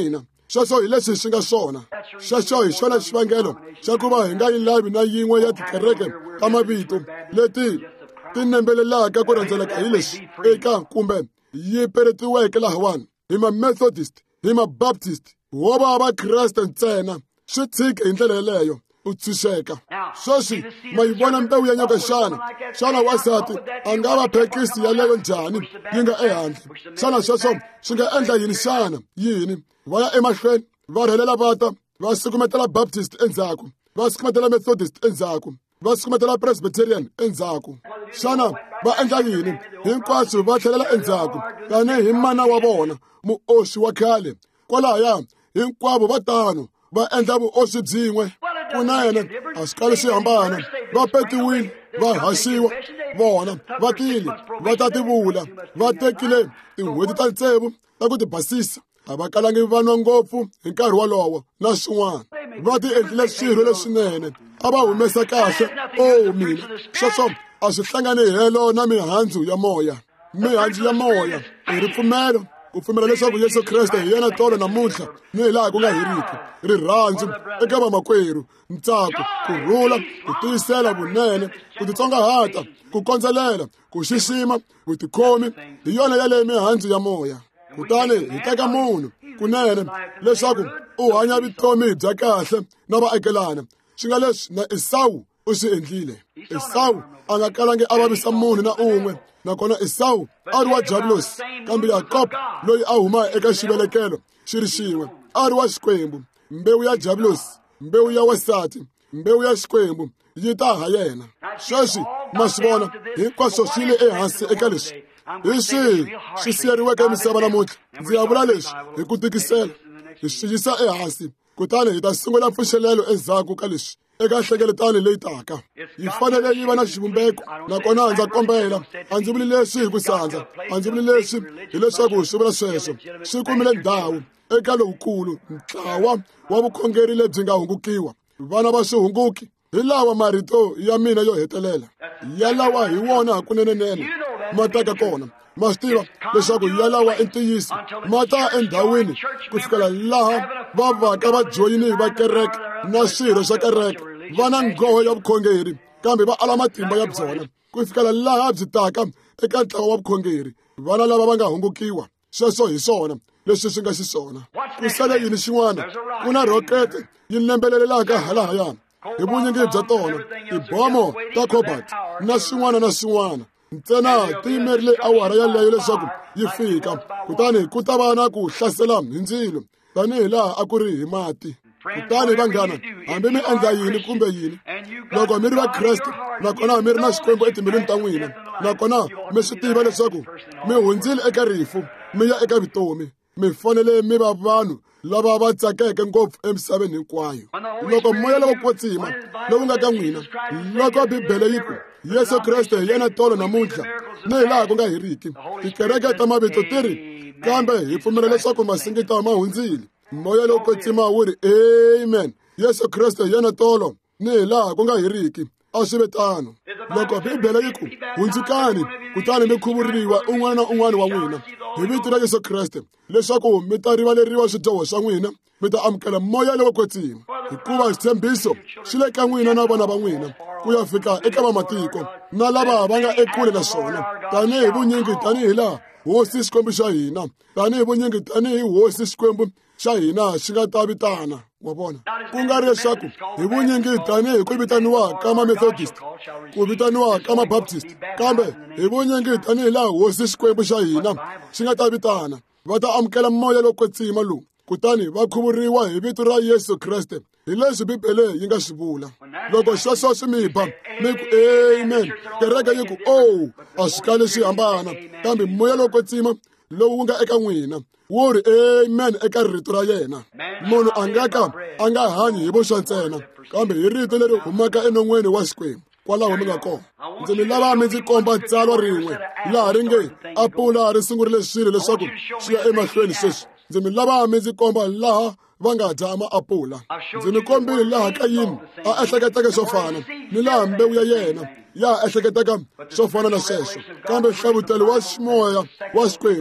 Sweswo hi leswi swi nga swona. Sweswo hi xona xivangelo xa ku va hi nga yi lavi na yin'we ya tikereke ta mavito leti ti nembelelaka ku rhendzeleka hi leswi eka kumbe yi peletiweke lahawani hi ma-Methodist, hi ma-Baptist, wo va Vakreste ntsena. Swi tshike hi ndlela yeleyo u tshunxeka. Sweswi ma yi vona mbewu ya nyoka xana wasati a nga va phekisi yaleyo njhani yi nga ehandle? Xana sweswo swi nga endla yini xana? Yini? Va ya emahlweni va rhelela vata va sukumetela Baptist endzhaku, va sukumetela Methodist endzhaku, va sukumetela Presbyterian endzhaku. Xana va endla yini? Hinkwaswo va tlhelela endzhaku tanihi mana wa vona muoxi wa khale. Kwalaya hinkwavo va tano va endla vuoxi byin'we kunene. A swi kali swi hambana. Va petiwile, va haxiwa, vona va tile, va ta tivula, va tekile tin'hweti ta tsevu ta ku ti basisa. A va kalangi va nwa ngopfu hi nkarhi wolowo na swin'wana. Va ti endlile swirho leswinene. A va humesa kahle. Mina sweswo a swi hlangane helo na mihandzu ya moya. Mihandzu ya moya hi ripfumelo. Ku pfumela leswaku Yesu Kreste hi yena tolo namuntlha ni hi laha ku nga heriki. Rirhandzu eka vamakwerhu, ntsako, kurhula, ku tiyisela vunene, ku titsongahata, ku kondzelela, ku xixima, vutikhomi. Hi yona yaleyo mihandzu ya moya. Kutani hi teka munhu kunene leswaku u hanya vutomi bya kahle na vaakelana. Swi nga leswi na Esawu u swi endlile. Esawu a nga kalangi a vavisa munhu na un'we, nakona Esawu a ri wa Jabulosi, kambe Yakobo loyi a huma eka xivelekelo xi ri xin'we a ri wa Xikwembu. Mbewu ya Jabulosi, mbewu ya wasati, mbewu ya Xikwembu yi ta ha yena. Sweswi ma swi vona hinkwaswo swi le ehansi eka leswi. Hi swihi swi siyeriweke misava namuntlha? Ndzi ya vula leswi hi ku tikisela. Hi swi yisa ehansi, kutani hi ta sungula mpfuxelelo endzhaku ka leswi eka nhlengeletano leyi taka. Yi fanele yi va na xivumbeko, nakona ndza kombela, a ndzi vuli leswi hi ku sandza, a ndzi vuli leswi hileswaku swi vula sweswo. Swi kumile ndhawu eka lowukulu, ntlawa wa vukhongeri lebyi nga hungukiwa. Vana va swihunguki hi lawa marito ya mina yo hetelela, ya lawa hi wona hakunenenene ma taka kona. Ma swi tiva leswaku ya lawa entiyiso ma ta endhawini ku fikela laha va vaka va joyini va kereke na swirho swa kereke. Va na nghohe ya vukhongeri kambe va ala matimba ya byona ku fikela laha byi taka eka ntlawa wa vukhongeri. Vana lava va nga hungukiwa. Sweswo hi swona leswi swi nga xiswona. Ku sale yini xin'wana? Ku na rokete yi lembelelelaka halahayana hi vunyingi bya tona, tibomo ta cobalt na swin'wana na swin'wana. Ntsena ti yimerile awara yaleyo leswaku yi fika, kutani ku ta va na ku hlasela hi ndzilo tanihi laha a ku ri hi mati. Kutani vanghana, hambi mi endla yini kumbe yini, loko mi ri Vakreste nakona mi ri na Xikwembu etimbilwini ta n'wina, nakona mi swi tiva leswaku mi hundzile eka rifu mi ya eka vutomi, mi fanele mi va vanhu lava va tsakeke ngopfu emisaveni hinkwayo. Loko moya lowo kwetsima lowu nga ka n'wina, loko Bibele yi ku Yesu Kreste hi yena tolo namuntlha ni hi laha ku nga heriki, tikereke ta mavito ti ri, kambe hi pfumela leswaku masingita ma hundzile. Moya lowo kwetsima wu ri amen. Yesu Kreste hi yena tolo ni hi laha ku nga heriki. A swi ve tano. Loko Bibele yi ku hundzukani kutani mi khuvuriwa un'wana na un'wana wa n'wina hi vito ra Yesu Kreste leswaku mi ta rivaleriwa swidyoho swa n'wina, mi ta amukela moya lowo kwetsima, hikuva xitshembiso xi le ka n'wina na vana va n'wina ku ya fika eka vamatiko na lava va nga ekule na swona. Tanihi vunyingi tanihi laha hosi Xikwembu xa hina, tanihi vunyingi tanihi hosi Xikwembu xa hina xi nga ta vitana. Wa vona ku nga ri leswaku hi vunyingi tanihi ku vitaniwa ka ma-Methodist, ku vitaniwa ka ma-Baptist, kambe hi vunyingi tanihi laha hosi Xikwembu xa hina xi nga ta vitana. Va ta amukela moya lowo kwetsima lowu, kutani va khuvuriwa hi vito ra Yesu Kreste. Hi leswi Bibele yi nga swi vula. Loko sweswo swi mi ba mi ku amen, kereke yi ku a swi kali swi hambana, kambe moya lowo kwetsima lowu nga eka n'wina wu ri amen eka rito ra yena. Munhu a nga hanyi hi vuswa ntsena, kambe hi rito leri humaka enon'weni wa Xikwembu kwalaho mi nga kona. Ndzi mi lava mi ndzi komba tsalwa rin'we laha ri nge apula ri sungurile swilo leswaku swi ya emahlweni sweswi. Ndzi mi lava mi ndzi komba laha va nga dya maapula. Ndzi mi kombile laha Kayini a ehleketaka swo fana ni laha mbewu ya yena ya ehleketaka swo fana na sweswo, kambe hlavutelo wa ximoya wa Xikwembu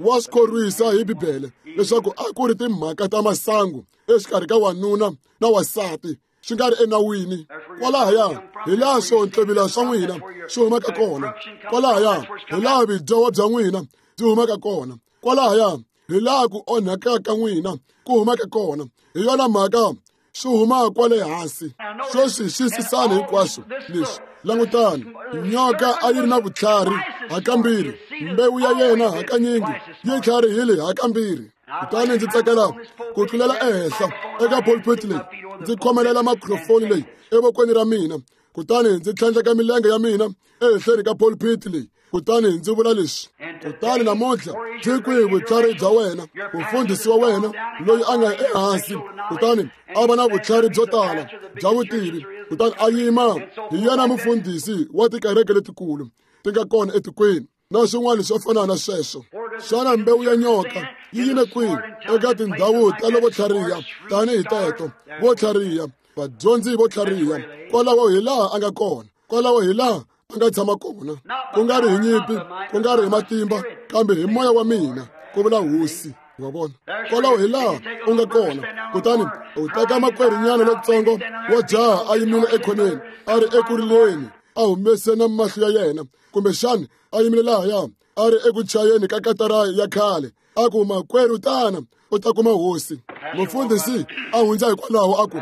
wa swi khorwisa hi Bibele leswaku a ku ri timhaka ta masangu exikarhi ka wanuna na wasati swi nga ri enawini. Kwalahaya hi laha swihontlevila swa n'wina swi humaka kona. Kwalahaya hi laha vidyoho bya n'wina byi humaka kona. Kwalahaya hi laha ku onhaka ka n'wina ku humaka kona. Hi yona mhaka swi huma kwale hansi. Sweswi xisisani hinkwaswo leswi. Langutani, nyoka a yi ri na vutlhari hakambirhi, mbewu ya yena hakanyingi yi tlharihile hakambirhi. Kutani ndzi tsakela ku tlulela ehenhla eka pulpit leyi, ndzi khomelela microphone leyi evokweni ra mina. Kutani ndzi tlhandleka milenge ya mina ehenhleni ka pulpit leyi. Kutani ndzi vula leswi. Kutani namuntlha byi kwihi vutlhari bya wena, mufundhisi wa wena loyi a nga ehansi. Kutani a va na vutlhari byo tala bya vutivi. Kutani a yima hi yena mufundhisi wa tikereke letikulu ti nga kona etikweni na swin'wana swo fana na sweswo. Xana mbewu ya nyoka yi yime kwihi eka tindhawu ta lovo tlhariha tanihi teto? Vo tlhariha, vadyondzi vo tlhariha, kwalaho hi laha a nga kona, kwalaho hi laha a nga tshama kona. Ku nga ri hi nyimpi, ku nga ri hi matimba, kambe hi moya wa mina, ku vula hosi. Wa vona kwalaho hi laha u nga kona. Kutani u teka makwerinyana lotsongo wa jaha a yimile ekhoneni a ri ekurileni a humese na mahlo ya yena, kumbexani a yimile lahaya a ri eku chayeni ka katara ya khale a ku makwerhu tana u ta kuma hosi. Mufundhisi a hundza hikwalaho a ku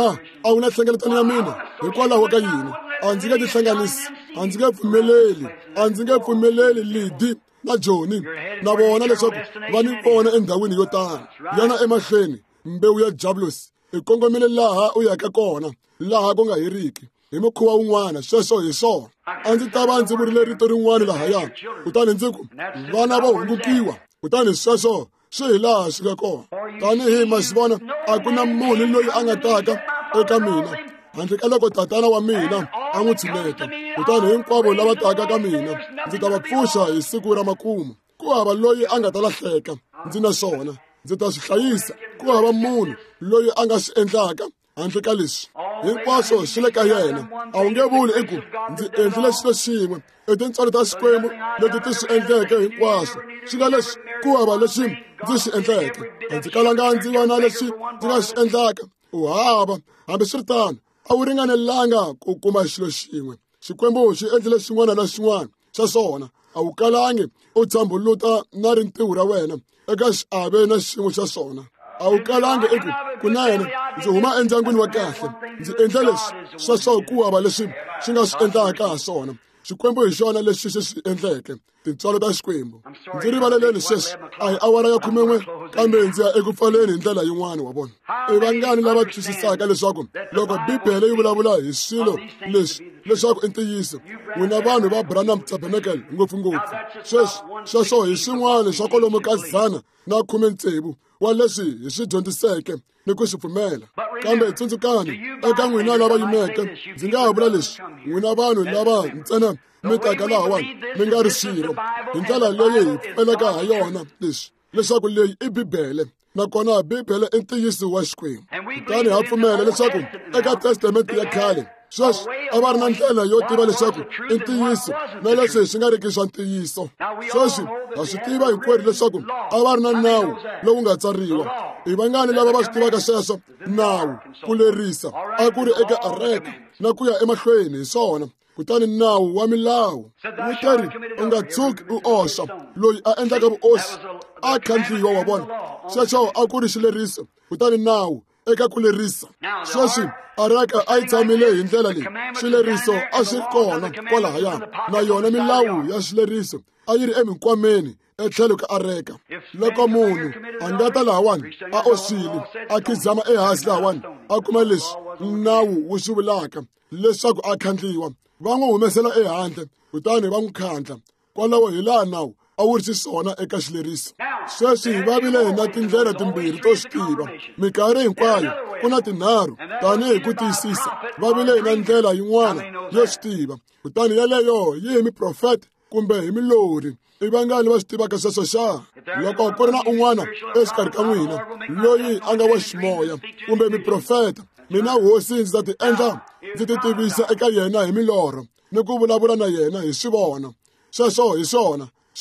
a wu na nhlengeletano ya mina hikwalaho ka yini? A ndzi nge tihlanganisi, a ndzi nge pfumeleli, a ndzi nge pfumeleli Lidi na Joni na vona leswaku va ni vona endhawini yo tani. Yana emahlweni, mbewu ya Jabulosi i kongomile laha u yaka kona, laha ku nga heriki hi mukhuva wun'wana. Sweswo hi swona a ndzi ta va ndzi vurile rito rin'wana lahaya. Kutani ndzi ku vana vo hungukiwa. Kutani sweswo swi hi laha swi nga kona. Tanihi ma swi vona, a ku na munhu loyi a nga taka eka mina handle ka loko tatana wa mina a n'wi tshuneta. Kutani hinkwavo lava taka ka mina ndzi ta va pfuxa hi siku ra makumu. Ku hava loyi a nga ta lahleka, ndzi na swona ndzi ta swi hlayisa. Ku hava munhu loyi a nga swi endlaka handle ka leswi. Hinkwaswo swi le ka yena. A wu nge vuli i ku ndzi endlile xilo xin'we. I tintswalo ta Xikwembu leti ti swi endleke hinkwaswo. Swi nga leswi ku hava leswi ndzi swi endleke. A ndzi kalanga ndzi va na leswi ndzi nga swi endlaka. U hava, hambiswiritano a wu ringanelanga ku kuma xilo xin'we. Xikwembu xi endlile xin'wana na xin'wana xa swona. A wu kalangi u tshambuluta na rintiwo ra wena eka xiave na xin'we xa swona. A wu kalangi eku ku na yena ndzi huma endyangwini wa kahle, ndzi endla leswi sweswo ku hava leswi swi nga swi endlaka ha swona. Xikwembu hi xona lexi xi swi endleke, tintswalo ta Xikwembu. Ndzi rivaleleni sweswi a hi awara ya 11 kambe ndzi ya eku pfaleni hi ndlela yin'wana. Wa vona i vangani lava twisisaka leswaku loko Bibele yi vulavula hi swilo leswi leswaku i ntiyiso? N'wina vanhu va Branham Tabernacle ngopfungopfu sweswo hi swin'wana swa kwalomu ka 116 wa leswi hi swi dyondziseke ni ku swi pfumela. Kambe tsundzukani eka n'wina lava yimeke, ndzi nga ha vula leswi, n'wina vanhu lava ntsena mi taka lahawani mi nga ri swirho. Hi ndlela leyi hi pfumelaka ha yona leswi leswaku leyi i Bibele, nakona Bibele i ntiyiso wa Xikwembu. Kutani ha pfumela leswaku eka Testamenti ya khale sweswi a va ri na ndlela yo tiva leswaku i ntiyiso na leswi swi nga riki swa ntiyiso. Sweswi ha swi tiva hinkwerhu leswaku a va ri na nawu lowu nga tsariwa. I vangani lava va swi tivaka sweswo? Nawu, ku lerisa a ku ri eka areka na ku ya emahlweni hi swona. Kutani nawu wa milawu wu teri u nga tshuki u oxa. Loyi a endlaka vuoxi a khandliwa. Wa vona sweswo a ku ri xileriso. Kutani nawu eka ku lerisa. Sweswi areka a yi tshamile hi ndlela leyi. Xileriso a xi ri kona kwalahaya, na yona milawu ya xileriso a yi ri eminkwameni etlhelo ka areka. Loko munhu a nga ta lahawani a oxile a khizama ehansi lahawani a kuma leswi nawu wu swi vulaka leswaku a khandliwa, va n'wi humesela ehandle kutani va n'wi khandla. Kwalaho hi laha nawu a wu ri xiswona eka xileriso. Sweswi hi va vile na tindlela timbirhi to swi tiva. Mikarhi hinkwayo ku na tinharhu tanihi ku tiyisisa. Va vile na ndlela yin'wana yo swi tiva. Kutani yaleyo yi hi miprofeta kumbe hi milori. I vangani va swi tivaka sweswo xa? Loko ku ri na un'wana exikarhi ka n'wina loyi a nga wa ximoya kumbe miprofeta, mina hosi ndzi ta ti endla ndzi ti tivisa eka yena hi milorho ni ku vulavula na yena hi swivona. Sweswo hi swona. Sweswi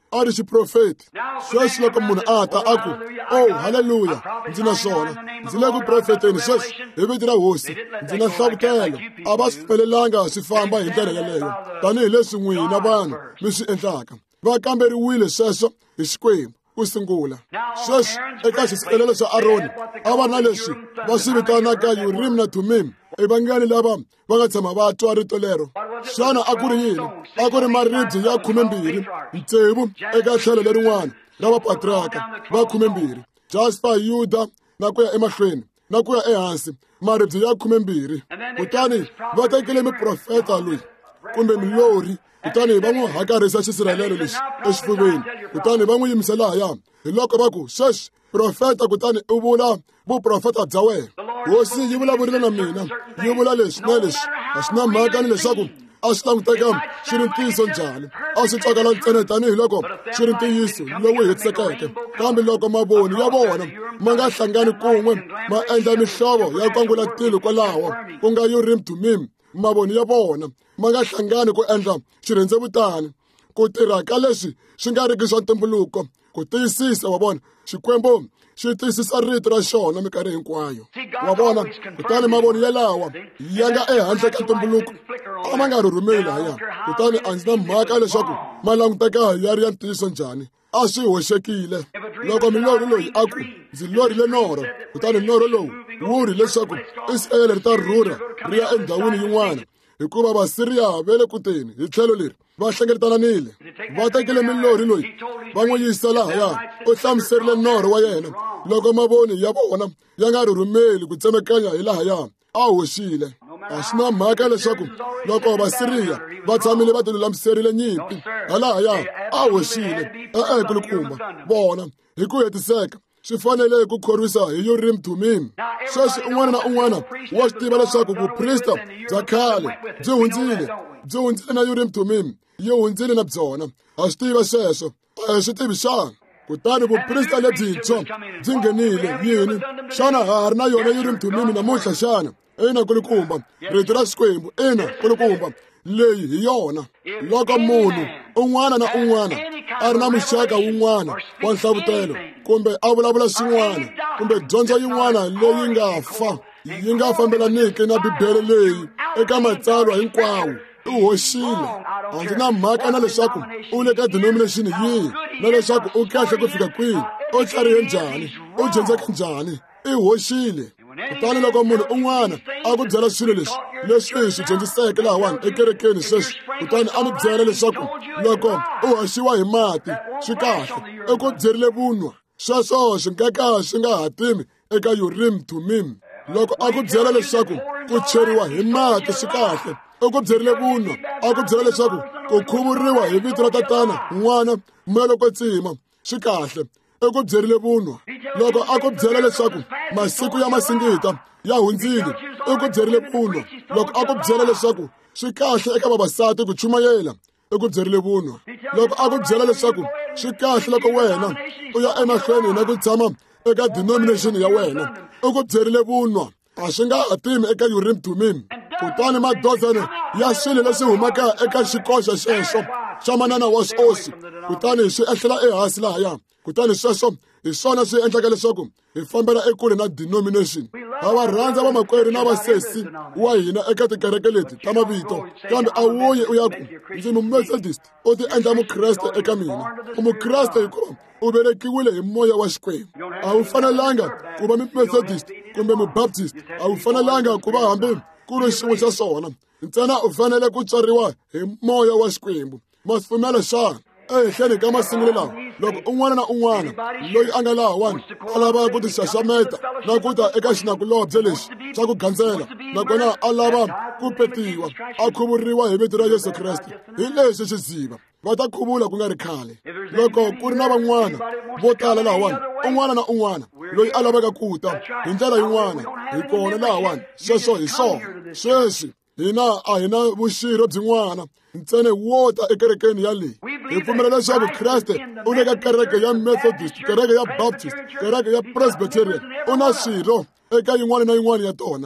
a ri xiprofeti. Sweswi loko munhu a ta a ku, oh haleluya, ndzi na swona, ndzi le ku profeteni sweswi hi vito ra hosi, ndzi na nhlavutelo, a va swi pfumelelanga swi famba hi ndlela yaleyo tanihileswi n'wina vanhu mi swi endlaka. Va kamberiwile sweswo hi Xikwembu ku sungula. Sweswi eka xisirhelelo xa Aroni a va na leswi va swi vitanaka Urim na Tumim, evangeli lava va nga tshama va twa rito lero. Xana a ku ri yini? A ku ri maribye ya 12, tsevu eka tlhelo lerin'wana ra vapatriaka va 12, Jaspa, Yuda na ku ya emahlweni na ku ya ehansi, maribye ya 12. Kutani va tekile miprofeta loyi kumbe milori, kutani va n'wi hakarisa xisirhelelo lexi exifuveni, kutani va n'wi yimisa lahaya. Hi loko va ku, sweswi profeta, kutani u vula vuprofeta bya wena. Hosi yi vulavurile na mina, yi vula leswi na leswi, a swi na mhaka ni leswaku a swi languteka swi ri ntiyiso njhani, a swi tsakala ntsena tanihiloko swi ri ntiyiso lowu hetisekeke. Kambe loko mavoni ya vona ma nga hlangani kun'we ma endla mihlovo ya kwangulatilo kwalaho ku nga Urim Tumim, mavoni ya vona ma nga hlangani ku endla xirhendzevutani, ku tirha ka leswi swi nga riki swa ntumbuluko, ku tiyisisa. Wa vona Xikwembu xi tiyisisa rito ra xona minkarhi hinkwayo. Wa vona kutani mavoni yalawa ya nga ehandle ka ntumbuluko a ma nga rhurhumeli lahaya, kutani a ndzi na mhaka leswaku ma languteka ya ri ya ntiyiso njhani, a swi hoxekile. Loko milorhi loyi a ku, ndzi lorile norho, kutani norho lowu wu ri leswaku Israyele ri ta rhurha ri ya endhawini yin'wana, hikuva Vasiriya va le kuteni hi tlhelo leri va hlengeletananile. Va tekile milorhi loyi va n'wi yisa lahaya. U hlamuserile norho wa yena. Loko mavoni ya vona ya nga rhurhumeli ku tsemekanya hi lahaya, a hoxile. A swi na mhaka leswaku loko Vasiriya va tshamile va tilulamiserile nyimpi halahaya, a hoxile. Kulukumba vona hi ku hetiseka swi fanele ku khorwisa hi Urim Tumim. Sweswi un'wana na un'wana wa swi tiva leswaku vuprista bya khale byi hundzile na Urim Tumim, yi hundzile na byona. A swi tiva sweswo, a hi swi tivi xana. Kutani vuprista lebyintshwa byi nghenile yini? Xana ha ri na yona Urim Tumim namuntlha xana? Ina kulukumba, rito ra Xikwembu, ina kulukumba, leyi hi yona. Loko munhu un'wana na un'wana a ri na muxaka wun'wana wa nhlavutelo, kumbe a vulavula swin'wana, kumbe dyondzo yin'wana leyi nga fa, yi nga fambelaniki na Bibele leyi eka matsalwa hinkwawo, u hoxile. A ndzi na mhaka na leswaku u le ka denomination yihi, na leswaku u kahle ku fika kwihi, u tlharihe njhani, u dyondzeke njhani, i hoxile. Kutani loko munhu un'wana a ku byela swilo leswi hi swi dyondziseke lahawani ekerekeni sweswi, kutani a mi byela leswaku loko u hoxiwa hi mati swi kahle, u ku byerile vunwa, sweswo swi nga hatimi eka Urim Tumim. Loko a ku byela leswaku ku cheriwa hi mati swi kahle, u ku byerile vunwa. A ku byela leswaku ku khuvuriwa hi vito ra Tatana, N'wana, Moya loko tsima swi kahle, u ku byerile vunwa. Loko a ku byela leswaku masiku ya masingita ya hundzile, u ku byerile vunwa. Loko a ku byela leswaku swi kahle eka vavasati ku chumayela, u ku byerile vunwa. Loko a ku byela leswaku swi kahle loko wena u ya emahlweni na ku tshama eka denomination ya wena, u ku byerile vunwa. A swi nga hatimi eka Urim Tumim. Kutani madozana ya swilo leswi humaka eka xikoxa xexo xa manana wa swiosi, kutani swi ehlela ehansi lahaya. Kutani sweswo hi swona swi endlaka leswaku hi fambela ekule na denomination. Ha va rhandza vamakwerhu na vasesi wa hina eka tikereke leti ta mavito, kambe a wuyi u ya ku, ndzi mu-Methodist, u ti endla mukreste eka mina. U mukreste hikuva u velekiwile hi moya wa Xikwembu. A wu fanelanga ku va mu-Methodist kumbe mu-Baptist, a wu fanelanga ku va hambi ku ri xin'we xa swona. Ntsena u fanele ku tswariwa hi moya wa Xikwembu. Ma swi pfumela xana? Ehenhleni ka masungulo lawa, loko un'wana na un'wana loyi a nga lahawani a lava ku tixaxameta na ku ta eka xinakulobye lexi xa ku gandzela, nakona a lava ku petiwa, a khuvuriwa hi vito ra Yesu Kreste, hi leswi xiziva va ta khuvula ku nga ri khale. Loko ku ri na van'wana vo tala lahawani, un'wana na un'wana loyi a lavaka ku ta hi ndlela yin'wana, hi kona lahawani. Sweswo hi swona. Sweswi hina a hi na vuxirho byin'wana ntsena wo ta ekerekeni yaleyi. Hi pfumela leswaku Kreste u le ka kereke ya Methodist, kereke ya Baptist, kereke ya Presbyterian, u na swirho eka yin'wana na yin'wana ya tona.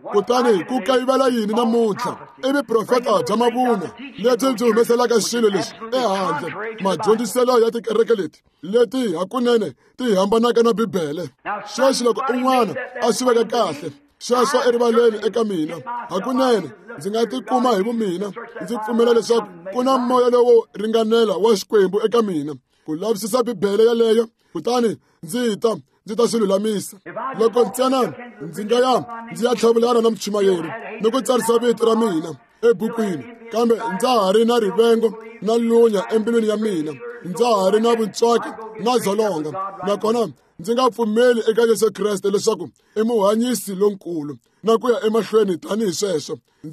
kutani ku kayivela yini namuntlha ivi profeta bya mavunwa lebyi byi humeselaka swilo leswi ehandle madyondziselo ya tikereke leti hakunene ti hambanaka na bibele. Sweswi loko un'wana a swi veka kahle sweswo erivaleni eka mina hakunene ndzi nga tikuma hi vumina ndzi pfumela leswaku ku na moya lowo ringanela wa Xikwembu eka mina ku lavisisa bibele yaleyo kutani ndzi ta swi lulamisa. Loko ntsena ndzi ya tlhavulana na muchumayeri ni ku tsarisa vito ra mina ebukwini kambe ndza ha ri na rivengo na lunya embilwini ya mina, ndza ha ri na vutswaki na dzolonga, nakona ndzi nga pfumeli eka Yesu Kreste leswaku i muhanyisi lonkulu na ku ya emahlweni tanihi sweswo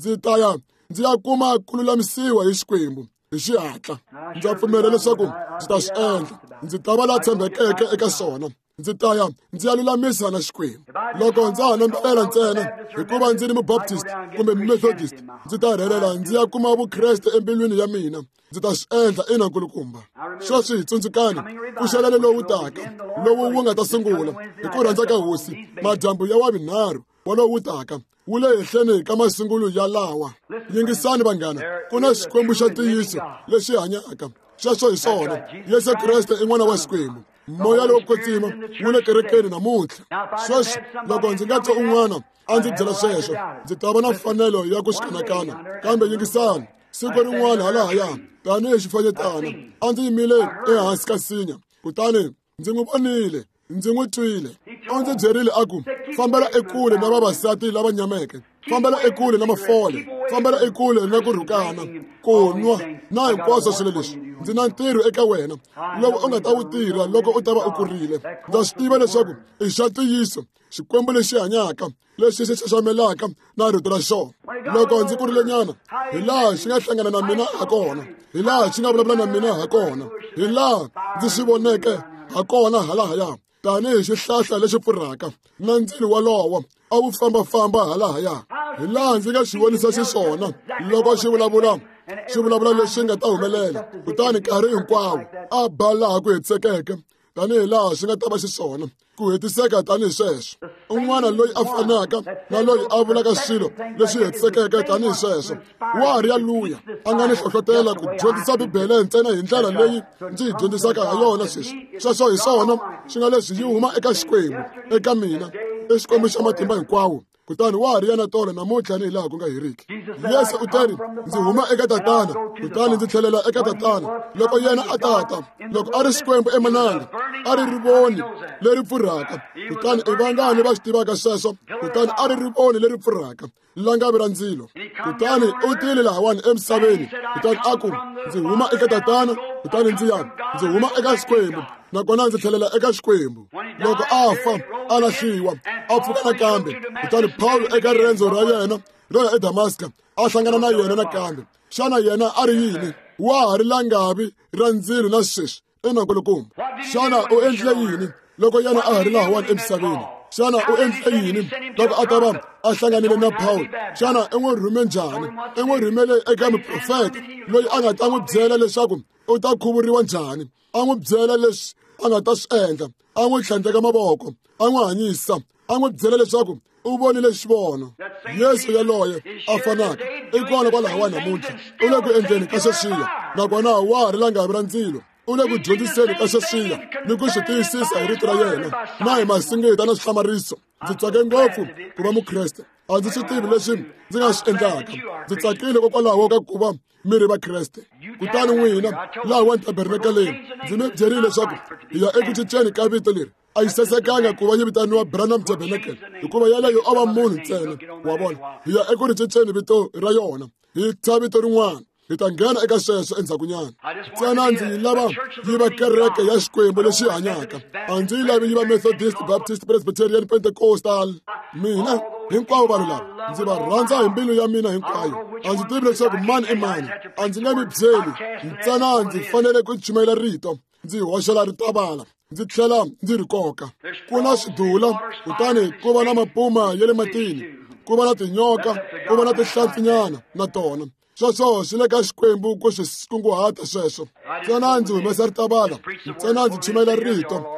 ndzi ya kuma ku lulamisiwa hi Xikwembu hi xihatla. Ndza pfumela leswaku ndzi ta swi endla, ndzi ta va la tshembekeke eka swona, ndzi ya lulamisa na Xikwembu. Loko ndza ha nambela ntsena hikuva ndzi ri mubaptist kumbe methodist ndzi ta rhelela ndzi ya kuma vukreste embilwini ya mina, ndzi ta swi endla ina nkulukumba. Sweswi tsundzukani pfuxelelo lowu taka lowu wu nga ta sungula hi ku rhandza ka Hosi madyambu ya wavinharhu wa lowu taka wu le henhleni ka masungulo ya lawa. Yingisani vanghana, ku na Xikwembu xa ntiyiso lexi hanyaka. Sweswo hi swona Yesu Kreste i n'wana wa Xikwembu. Moya lowo kwetsima wu le kerekeni namuntlha. Sweswi loko ndzi nga twa un'wana a ndzi byela sweswo ndzi ta va na mfanelo ya ku swi kanakana. Kambe yingisani, siku rin'wana halahaya tanihi xifanyetana a ndzi yimile ehansi ka nsinya kutani ndzi n'wi vonile, ndzi n'wi twile. U ndzi byerile a ku fambela ekule na vavasati lava nyameke, fambela ekule na mafole, fambela ekule na ku rhukana, ku nwa na hinkwaswo swilo leswi. Ndzi na ntirho eka wena lowu u nga ta wu tirha loko u ta va u kurile. Ndza swi tiva leswaku i xa ntiyiso Xikwembu lexi hanyaka lexi xi xaxamelaka na rito ra xona. Loko ndzi kurile nyana hi laha xi nga hlangana na mina ha kona, hi laha xi nga vulavula na mina ha kona, hi laha ndzi swi voneke ha kona halahaya tanihi xihlahla lexi pfurhaka na ndzilo walowo a wu fambafamba halahaya. Hi laha ndzi nga xi vonisa xiswona loko xi vulavula leswi nga ta humelela kutani nkarhi hinkwawo a ba laha ku hetisekeke tanihi laha swi nga ta va xiswona ku hetiseka tanihi sweswo. Un'wana loyi a fanaka na loyi a vulaka swilo leswi hetisekeke tanihi sweswo wa ha ri yaluya a nga ni hlohlotela ku dyondzisa bibele ntsena hi ndlela leyi ndzi yi dyondzisaka ha yona sweswi. Sweswo hi swona swi nga leswi yi huma eka Xikwembu eka mina, i Xikwembu xa matimba hinkwawo. Kutani wa ha ri yana tolo namuntlha ni hi laha ku nga heriki. Yesu u teni ndzi huma eka tatana kutani ndzi tlhelela eka tatana. Loko yena a tata, loko a ri Xikwembu emananga a ri rivoni leri pfurhaka kutani i vangani va swi tivaka sweswo kutani a ri rivoni leri pfurhaka langavi ra ndzilo. Kutani u tile lahawani emisaveni kutani a ku ndzi huma eka tatana kutani ndzi huma eka Xikwembu nakona ndzi tlhelela eka Xikwembu. Loko a fa a lahliwa a pfuka nakambe kutani Paulo eka rendzo ra yena ro ya eDamaska a hlangana na yena nakambe. Xana yena a ri yini? Wa ha ri langavi ra ndzilo na sweswi ina nkulukumba. Xana u endlile yini loko yena a ha ri lahawani emisaveni? Xana u endlile yini loko a ta va a hlanganile na Paulo? Xana i n'wi rhume njhani? I n'wi rhumele eka muprofeta loyi a nga ta n'wi byela leswaku u ta khuvuriwa njhani, a n'wi byela leswi a nga ta swi endla, a n'wi tlhandleka mavoko, a n'wi hanyisa, a n'wi byela leswaku u vonile xivono. Yesu yaloye a fanaka i kona kwalahawa namuntlha, u le ku endleni ka sweswiya nakona wa ha ri langavi ra ndzilo. U le ku dyondziseni ka sweswiya ni ku swi tiyisisa hi rito ra yena na hi masingita na swihlamariso. Ndzi tsake ngopfu ku va mukreste. A ndzi swi tivi leswi ndzi nga swi endlaka. Ndzi tsakile kokwalaho ka ku va mi ri vakreste. Kutani n'wina laha wa ntabernakeleni ndzi mi byerile leswaku hi ya eku cinceni ka vito leri. A yi sasekanga ku va yi vitaniwa Branham Tabernacle hikuva yaleyo a va munhu ntsena wa vona. Hi ya eku ri cinceni vito ra yona hi ta vito rin'wana. Hi ta nghena eka sweswo endzhakunyana. Ntsena ndzi yi lava yi va kereke ya Xikwembu lexi hanyaka. A ndzi yi lavi yi va Methodist, Baptist, Presbyterian, Pentecostal. Mina hinkwavo vanhu lava ndzi va rhandza hi mbilu ya mina hinkwayo. A ndzi tivi leswaku mani i mani. A ndzi nga mi byeli ntsena ndzi fanele ku chumayela rito, ndzi hoxela ritavala, ndzi tlhela ndzi ri koka. Ku na swidula kutani ku va na mapuma ya le matini, ku va na tinyoka, ku va na tihlampfinyana na tona. Sweswo swi le ka Xikwembu ku swi kunguhata sweswo. Ntsena ndzi humesa ritavala, ntsena ndzi chumayela rito,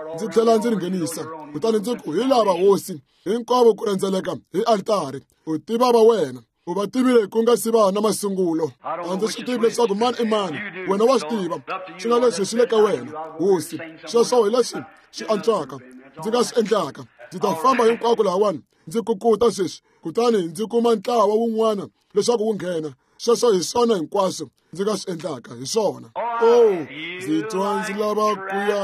ndzi tlhela ndzi ri nghenisa kutani ndzi ku hi lava hosi hinkwavo ku rhendzeleka hi altare u tiva va wena u va tivile ku nga si va na masungulo a ndzi swi tivi leswaku mani i mani wena wa swi tiva swi nga leswi swi le ka wena hosi sweswo hi leswi swi antswaka ndzi nga swi endlaka ndzi ta famba hinkwako lahawani ndzi kukuta sweswi kutani ndzi kuma ntlawa wun'wana leswaku wu nghena sweswo hi swona hinkwaswo ndzi nga swi endlaka hi swona ndzi twa ndzi lava ku ya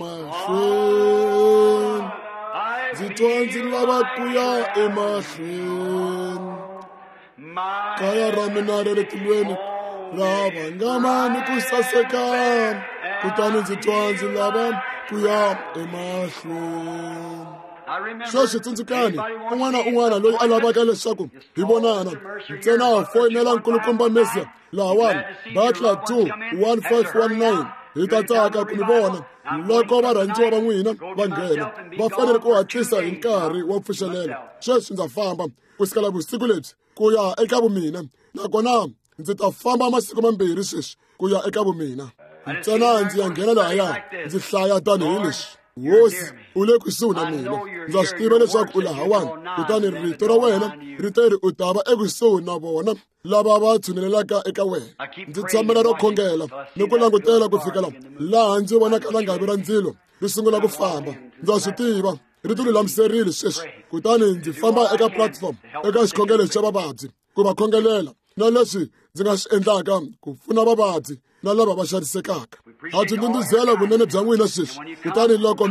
emahlweni ndzi twa ndzi lava ku ya emahlweni kaya ra mina ri ri tilweni ra vangamani ku saseka kutani ndzi twa ndzi lava ku ya emahlweni sweswi tsundzukani un'wana loyi a lavaka leswaku hi vonana ntsena a foyinela nkulukumba mesa lahawani batla 21519 hi ta tsaka ku ni vona loko varhandziwa va n'wina va nghena va fanele ku hatlisa hi nkarhi wa mpfuxelelo sweswi ndza famba ku sukela vusiku lebyi ku ya eka vumina nakona ndzi ta famba masiku mambirhi sweswi ku ya eka vumina ntsena ndzi ya nghena lahaya ndzi hlaya tanihi leswi hosi u le kusuhi na mina ndza swi tiva leswaku u lahawani kutani rito ra wena ri te ri u ta va ekusuhi na vona lava va tshunelelaka eka wena ndzi tshamela ro khongela ni ku langutela ku fikela laha ndzi vonaka langavi ra ndzilo ri sungula ku famba ndza swi tiva ri ti lulamiserile sweswi kutani ndzi famba eka platform eka xikhongelo xa vavabyi ku va khongelela na leswi ndzi nga swi endlaka ku pfuna vavabyi na lava va xanisekaka ha byi nduduzela vunene bya n'wina sweswi kutani loko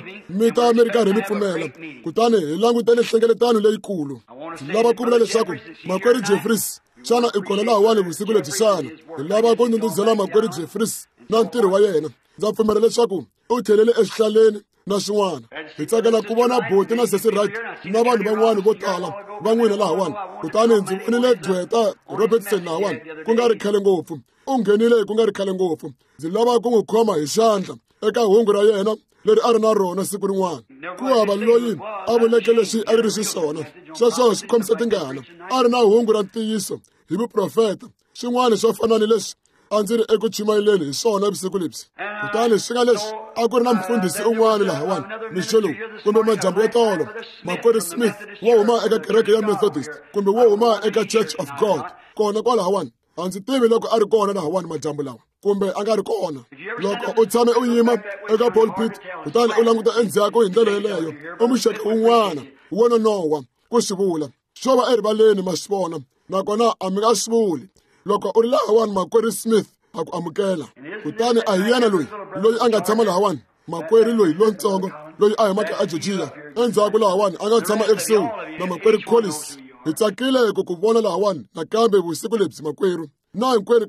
mi ta mi ri karhi mi pfumela kutani hi langutele nhlengeletano leyikulu ndzi lava ku vula leswaku makwerhu Jeffries xana i kona lahawani vusiku lebyi xana hi lava ku nduduzela makwerhu Jeffries na ntirho wa yena ndza pfumela leswaku u tlhelele exihlaleni na swin'wana hi tsakela ku vona buti na sesi right na vanhu van'wana vo tala va n'wina lahawani kutani ndzi vonile Dweta Robertson lahawani ku nga ri khale ngopfu u nghenile ku nga ri khale ngopfu ndzi lava ku n'wi khoma hi xandla eka hungu ra yena leri a ri na rona siku rin'wana ku hava loyi a vuleke leswi a ri xiswona sweswo swi khomisa tingana a ri na hungu ra ntiyiso hi vuprofeta swin'wana swo fana ni leswi a ndzi ri eku chumayeleni hi swona vusiku lebyi kutani swi nga leswi a ku ri na mfundhisi un'wana lahawani mixelo kumbe majambu yo tolo makwerhu Smith wo huma eka kereke ya Methodist kumbe wo huma eka Church of God kona kwalahawani a ndzi tivi loko a ri kona lahawani majambu lawa kumbe a nga ri kona loko u tshame u yima eka pulpit kutani u languta endzhaku hi ndlela yeleyo u muxaka wun'wana wo nonowa ku swi vula swo va erivaleni ma swi vona nakona a mi nga swi vuli loko u ri lahawani makwerhu Smith a ku amukela kutani a hi yena loyi a nga tshama lahawani makwerhu loyi lontsongo loyi a humaka eGeorgia endzhaku lahawani a nga tshama ekusuhi na makwerhu Collis hi tsakile ku vona lahawani nakambe vusiku lebyi makwerhu na hinkwenu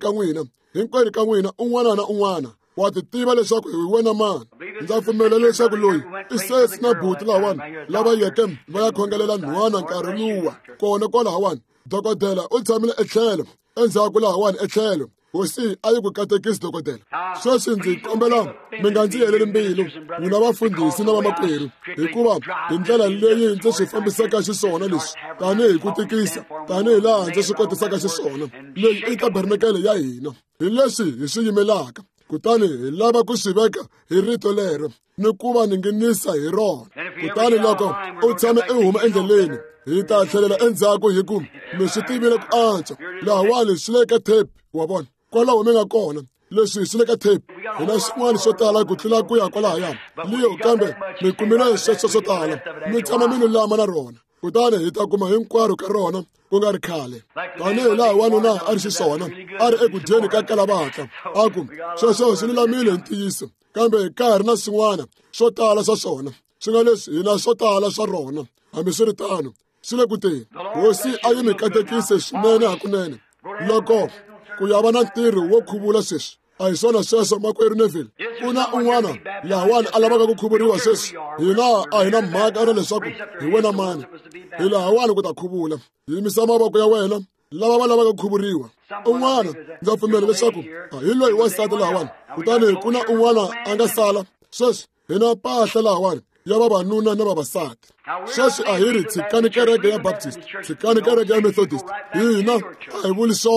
ka n'wina un'wana na un'wana wa ti tiva leswaku hi wena mani ndza pfumela leswaku loyi i sesi na buti lahawani lava yeke va ya khongelela nhwana nkarhi luwa kona kwalahawani dokodela u tshamile etlhelo endzhaku lahawani etlhelo hosi a yi ku katekisi dokodela sweswi ndzi kombela mi nga ndzi heleli mbilu n'wina vafundhisi na vamakwerhu hikuva hi ndlela leyi ndzi swi fambisaka xiswona leswi tanihi ku tikisa tanihi laha ndzi swi kotisaka xiswona leyi i tabernakele ya hina hi leswi hi swi yimelaka kutani hi lava ku swi veka hi rito lero ni ku va ninginisa hi rona kutani loko u tshame u huma endleleni hi ta tlhelela endzhaku hi ku mi swi tivile ku antswa lahawani swi le ka tape wa vona kwalaho mi nga kona leswi swi le ka tape hi na swin'wana swo tala ku tlula ku ya kwalahaya liyo kambe mi kumile sweswo swo tala mi tshama mi lulama na rona kutani hi ta kuma hinkwaro ka rona ku nga ri khale tanihi laha wanuna a ri xiswona a ri eku dyeni ka kalavatla a ku sweswo swi lulamile hi ntiyiso kambe hi karhi na swin'wana swo tala swa swona swi nga leswi hi na swo tala swa rona hambi swi ri tano swi le ku teni hosi a yi mi katekise swinene hakunene loko ku yava na ntirho wo khuvula sweswi a hi swona sweswo makwerhu Neville ku na un'wana lahawani a lavaka ku khuvuriwa sweswi hina a hi na mhaka na leswaku hi wena mani hi lahawani ku ta khuvula yimisa mavoko ya wena lava va lavaka ku khuvuriwa un'wana ndza pfumela leswaku hi loyi wasati lahawani kutani ku na un'wana a nga sala sweswi hi na mpahla lahawani ya vavanuna na vavasati sweswi a hi ri tshikani kereke ya Baptist tshikani kereke ya Methodist hina a hi vuli swona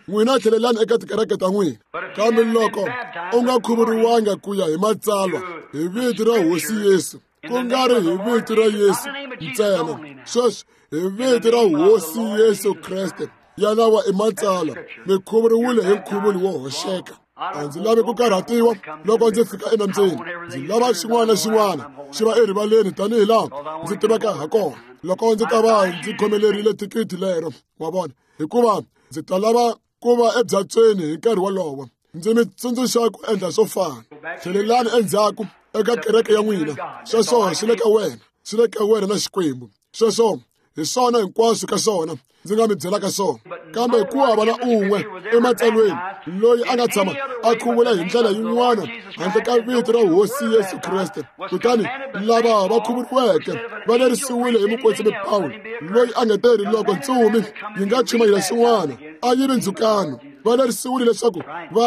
n'wina tlhelelani eka tikereke ta n'wina. Kambe loko u nga khuvuriwanga ku ya hi matsalwa hi vito ra hosi Yesu, ku nga ri hi vito ra Yesu ntsena, sweswi hi vito ra hosi Yesu Kreste ya lava i matsalwa, mi khuvuriwile hi nkhuvulo wo hoxeka. A ndzi lavi ku karhatiwa loko ndzi fika enambyeni. Ndzi lava xin'wana na xin'wana xi va erivaleni tanihi laha ndzi tivaka ha kona. Loko ndzi ta va ndzi khomelerile thikithi lero, wa vona, hikuva ndzi ta lava ku va ebyatsweni hi nkarhi wolowo. Ndzi mi tsundzuxa ku endla swo fana. Tlhelelani endzhaku eka kereke ya n'wina. Sweswo swi le ka wena, swi le ka wena na Xikwembu. Sweswo hi swona hinkwaswo ka swona ndzi nga mi byelaka swona. Kambe ku hava na un'we ematsalweni loyi a nga tshama a khuvula hi ndlela yin'wana handle ka vito ra hosi Yesu Kreste. Kutani lava va khuvuriweke va lerisiwile hi mukwetsimi Pawulo, loyi a nga teri loko ntsumi yi nga chumayela swin'wana a yivi ndzukano. Va lerisiwile leswaku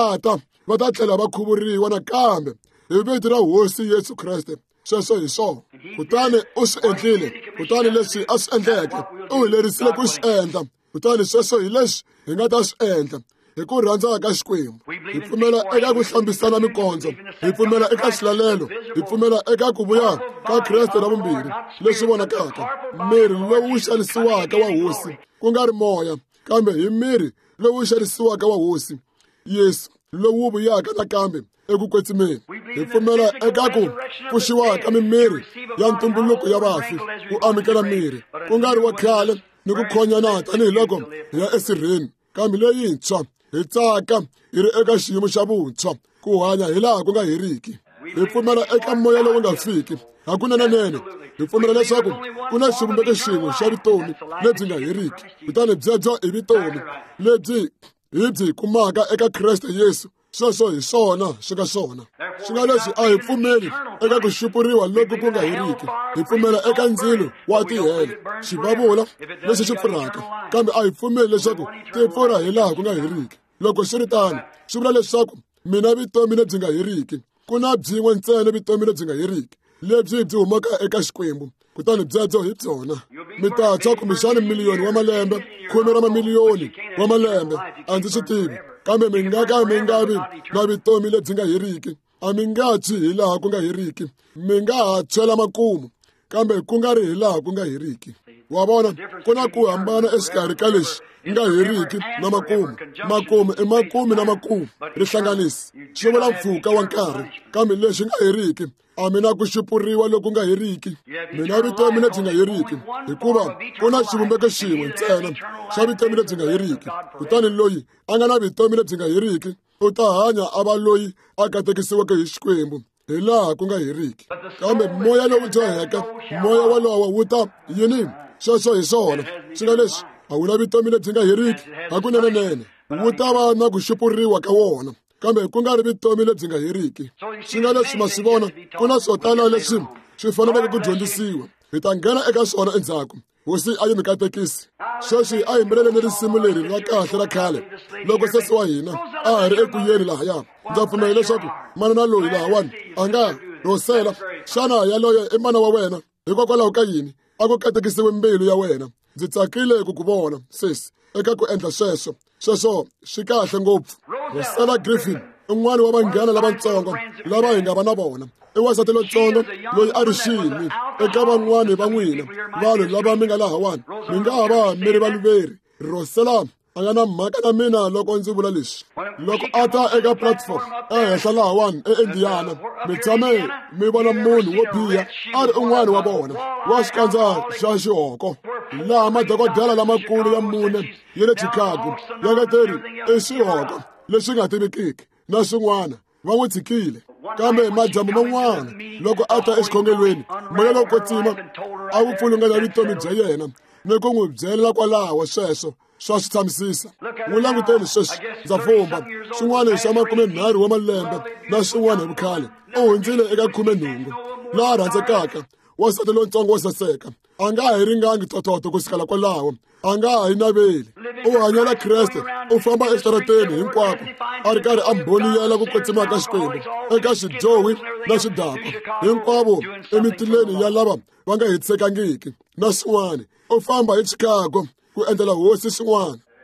va ta tlhela va khuvuriwa nakambe hi vito ra hosi Yesu Kreste. Sweswo hi swona. Kutani u swi endlile. Kutani leswi a swi endleke u hi lerisile ku swi endla. Kutani sweswo hi leswi hi nga ta swi endla hi ku rhandza ka Xikwembu. Hi pfumela eka ku hlambisana mikondzo, hi pfumela eka xilalelo, hi pfumela eka ku vuya ka Kreste ra vumbirhi leswi vonakaka. Miri lowu xanisiwaka wa hosi ku nga ri moya, kambe hi miri lowu xanisiwaka wa hosi Yesu lowu vuyaka nakambe eku kwetsimeni. Hi pfumela eka ku pfuxiwa ka mimiri ya ntumbuluko ya vafi, ku amukela miri ku nga ri wa khale ni ku khonyana tanihiloko hi ya esirheni, kambe leyintshwa hi tsaka hi ri eka xiyimo xa vuntshwa, ku hanya hi laha ku nga heriki. Hi pfumela eka moya lowu nga fiki, hakunenanene. Hi pfumela leswaku ku na xivumbeko xin'we xa vutomi lebyi nga heriki. Kutani byebyo i vutomi lebyi hi byi kumaka eka Kreste Yesu. Sweswo hi swona swi nga swona. Swi nga leswi a hi pfumeli eka ku xupuriwa loku ku nga heriki. Hi pfumela eka ndzilo wa tihele, xivavula lexi xi pfurhaka, kambe a hi pfumeli leswaku ti pfurha hi laha ku nga heriki. Loko swi ri tano swi vula leswaku mina vutomi lebyi nga heriki, ku na byin'we ntsena vutomi lebyi nga heriki, lebyi byi humaka eka Xikwembu. Kutani byebyo hi byona. Mi ta tshwa kumbexani miliyoni wa malembe, 10 ra mamiliyoni wa malembe, a ndzi swi tivi. Kambe mi nga vi na vutomi lebyi nga heriki. A mi nga tshwi hi laha ku nga heriki. Mi nga ha tshwela makumu, kambe ku nga ri hi laha ku nga heriki. Wa vona, ku na ku hambana exikarhi ka lexi nga heriki na makumu. Makumu i makumu na makumu, rihlanganisi. Swi vula mpfhuka wa nkarhi, kambe lexi nga heriki a mi na ku xupuriwa loku nga heriki. Mina vutomi lebyi nga heriki, hikuva ku na xivumbeko xin'we ntsena xa vutomi lebyi nga heriki. Kutani loyi a nga na vutomi lebyi nga heriki u ta hanya a va loyi a katekisiweke hi Xikwembu hi laha ku nga heriki. Kambe moya lowu dyoheka, moya wolowo wu ta yini? Sweswo hi swona swi nga leswi a wu na vutomi lebyi nga heriki, hakunenanene wu ta va na ku xupuriwa ka wona, kambe ku nga ri vutomi lebyi nga heriki. Swi nga leswi ma swi vona, ku na swo tala leswi swi faneleke ku dyondzisiwa. Hi ta nghena eka swona endzhaku. Hosi a yi mi katekisi. Sweswi a hi yimbeleleni risimu leri ra kahle ra khale. Loko sesi wa hina a ha ri ekuyeni lahaya, ndza pfumela leswaku manana loyi lahawani a nga rosela. Xana yaloye i mana wa wena? Hikokwalaho ka yini a ku katekisiwe mbilu ya wena? Ndzi tsakile ku ku vona sesi eka ku endla sweswo. Sweswo swi kahle ngopfu. Rosella Griffin, un'wana wa vanghana lavatsongo lava hi nga va na vona. I wasati lontsongo loyi a ri xini eka van'wani va n'wina vanhu lava mi nga lahawani. Mi nga ha va mi ri valuveri. Rosella a nga na mhaka na mina loko ndzi vula leswi. Loko a ta eka platform ehenhla lahawani eIndiana, mi tshame mi vona munhu wo biha a ri un'wana wa vona wa xikandza xa xihoko, laha madokodela lamakulu ya mune ya le Chicago ya nga teri i swihoko leswi nga tivekiki na swin'wana va n'wi tshikile. Kambe madyambu man'wana loko a ta exikhongelweni, moya lowo kwetsima a wu pfulunganya vutomi bya yena ni ku n'wi byela kwalaho sweswo swa swi tshamisisa. N'wi languteni sweswi, ndza fumba swin'wana swa 30 wa malembe na swin'wana hi vukhale. U hundzile eka 18 laha rhandzekaka, wasati lontsongo wo saseka. A nga ha yi ringangi tototo ku sukela kwalaho, a nga ha yi naveli. U hanyela Kreste, u famba exitarateni hinkwako a ri karhi a mboniyela ku kwetsima ka Xikwembu eka xidyohi na xidakwa hinkwavo emitileni ya lava va nga hetisekangiki na swin'wana. U famba hi Chicago ku endlela hosi swin'wana.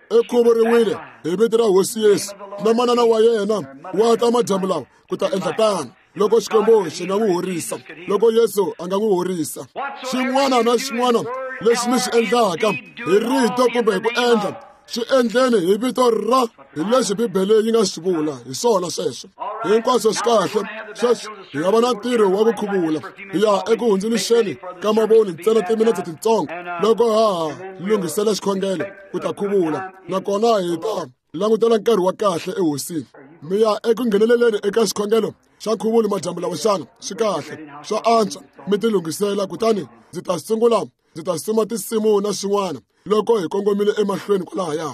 ekhuvuriwile hi vito ra hosi Yesu na manana wa yena wa ta madyambu lawa ku ta endla tano loko Xikwembu xi nga n'wi horisa, loko Yesu a nga n'wi horisa. Xin'wana na xin'wana lexi mi xi endlaka hi rito kumbe hi ku endla, xi endleni hi vito ra, hi lexi Bibele yi nga xi vula, hi swona sweswo. Hinkwaswo swi kahle, sweswo hi nga va na ntirho wa ku khuvula, hi ya eku hundzuluxeni ka mavoni ntsena timinete titsongo loko ha lunghisela xikhongelo ku ta khuvula, nakona hi ta langutela nkarhi wa kahle ehosini. Mi ya eku ngheneleleni eka xikhongelo xa nkhuvulo madyambu lawa xana swi kahle, swa antswa mi ti lunghisela, kutani ndzi ta sungula, ndzi ta suma tinsimu na swin'wana loko hi kongomile emahlweni kwalahaya.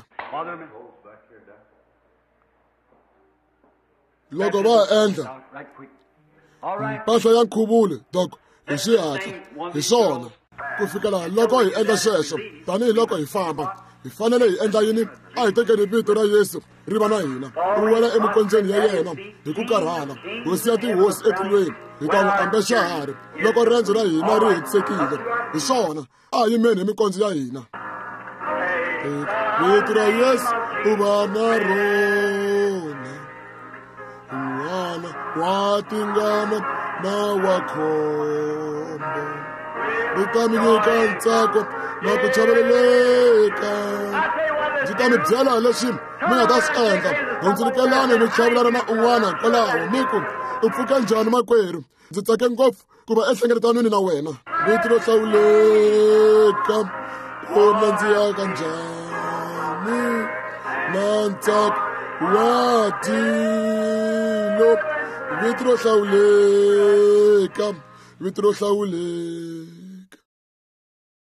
Loko va endla mpahla ya nkhuvulo dok hi xihatla, hi swona ku fikela loko hi endla sweswo, tanihiloko hi famba hi fanele hi endla yini? A hi tekeni vito ra Yesu ri va na hina, ku wela emikondzweni ya yena hi ku karhala, hosi ya tihosi etilweni hi ta n'wi ambe xiharhi loko rendzo ra hina ri hetisekile. Hi swona a hi yimeni hi mikondzo ya hina. Vito ra Yesu u va na rona, n'wana wa tingana na wa khombo, ri ta mi nyika ntsako na ku chaveleleka. Ndzi ta mi byela leswi mi nga ta swi endla, hundzulukelani mi chavelana na un'wana kwalaho mi ku u pfuka njhani makwerhu, ndzi tsake ngopfu ku va ehlengeletanweni na wena. Vito ro hlawuleka, u nandziyaka njhani na ntsako wa tilo. Vito ro hlawuleka, vito ro hlawuleka.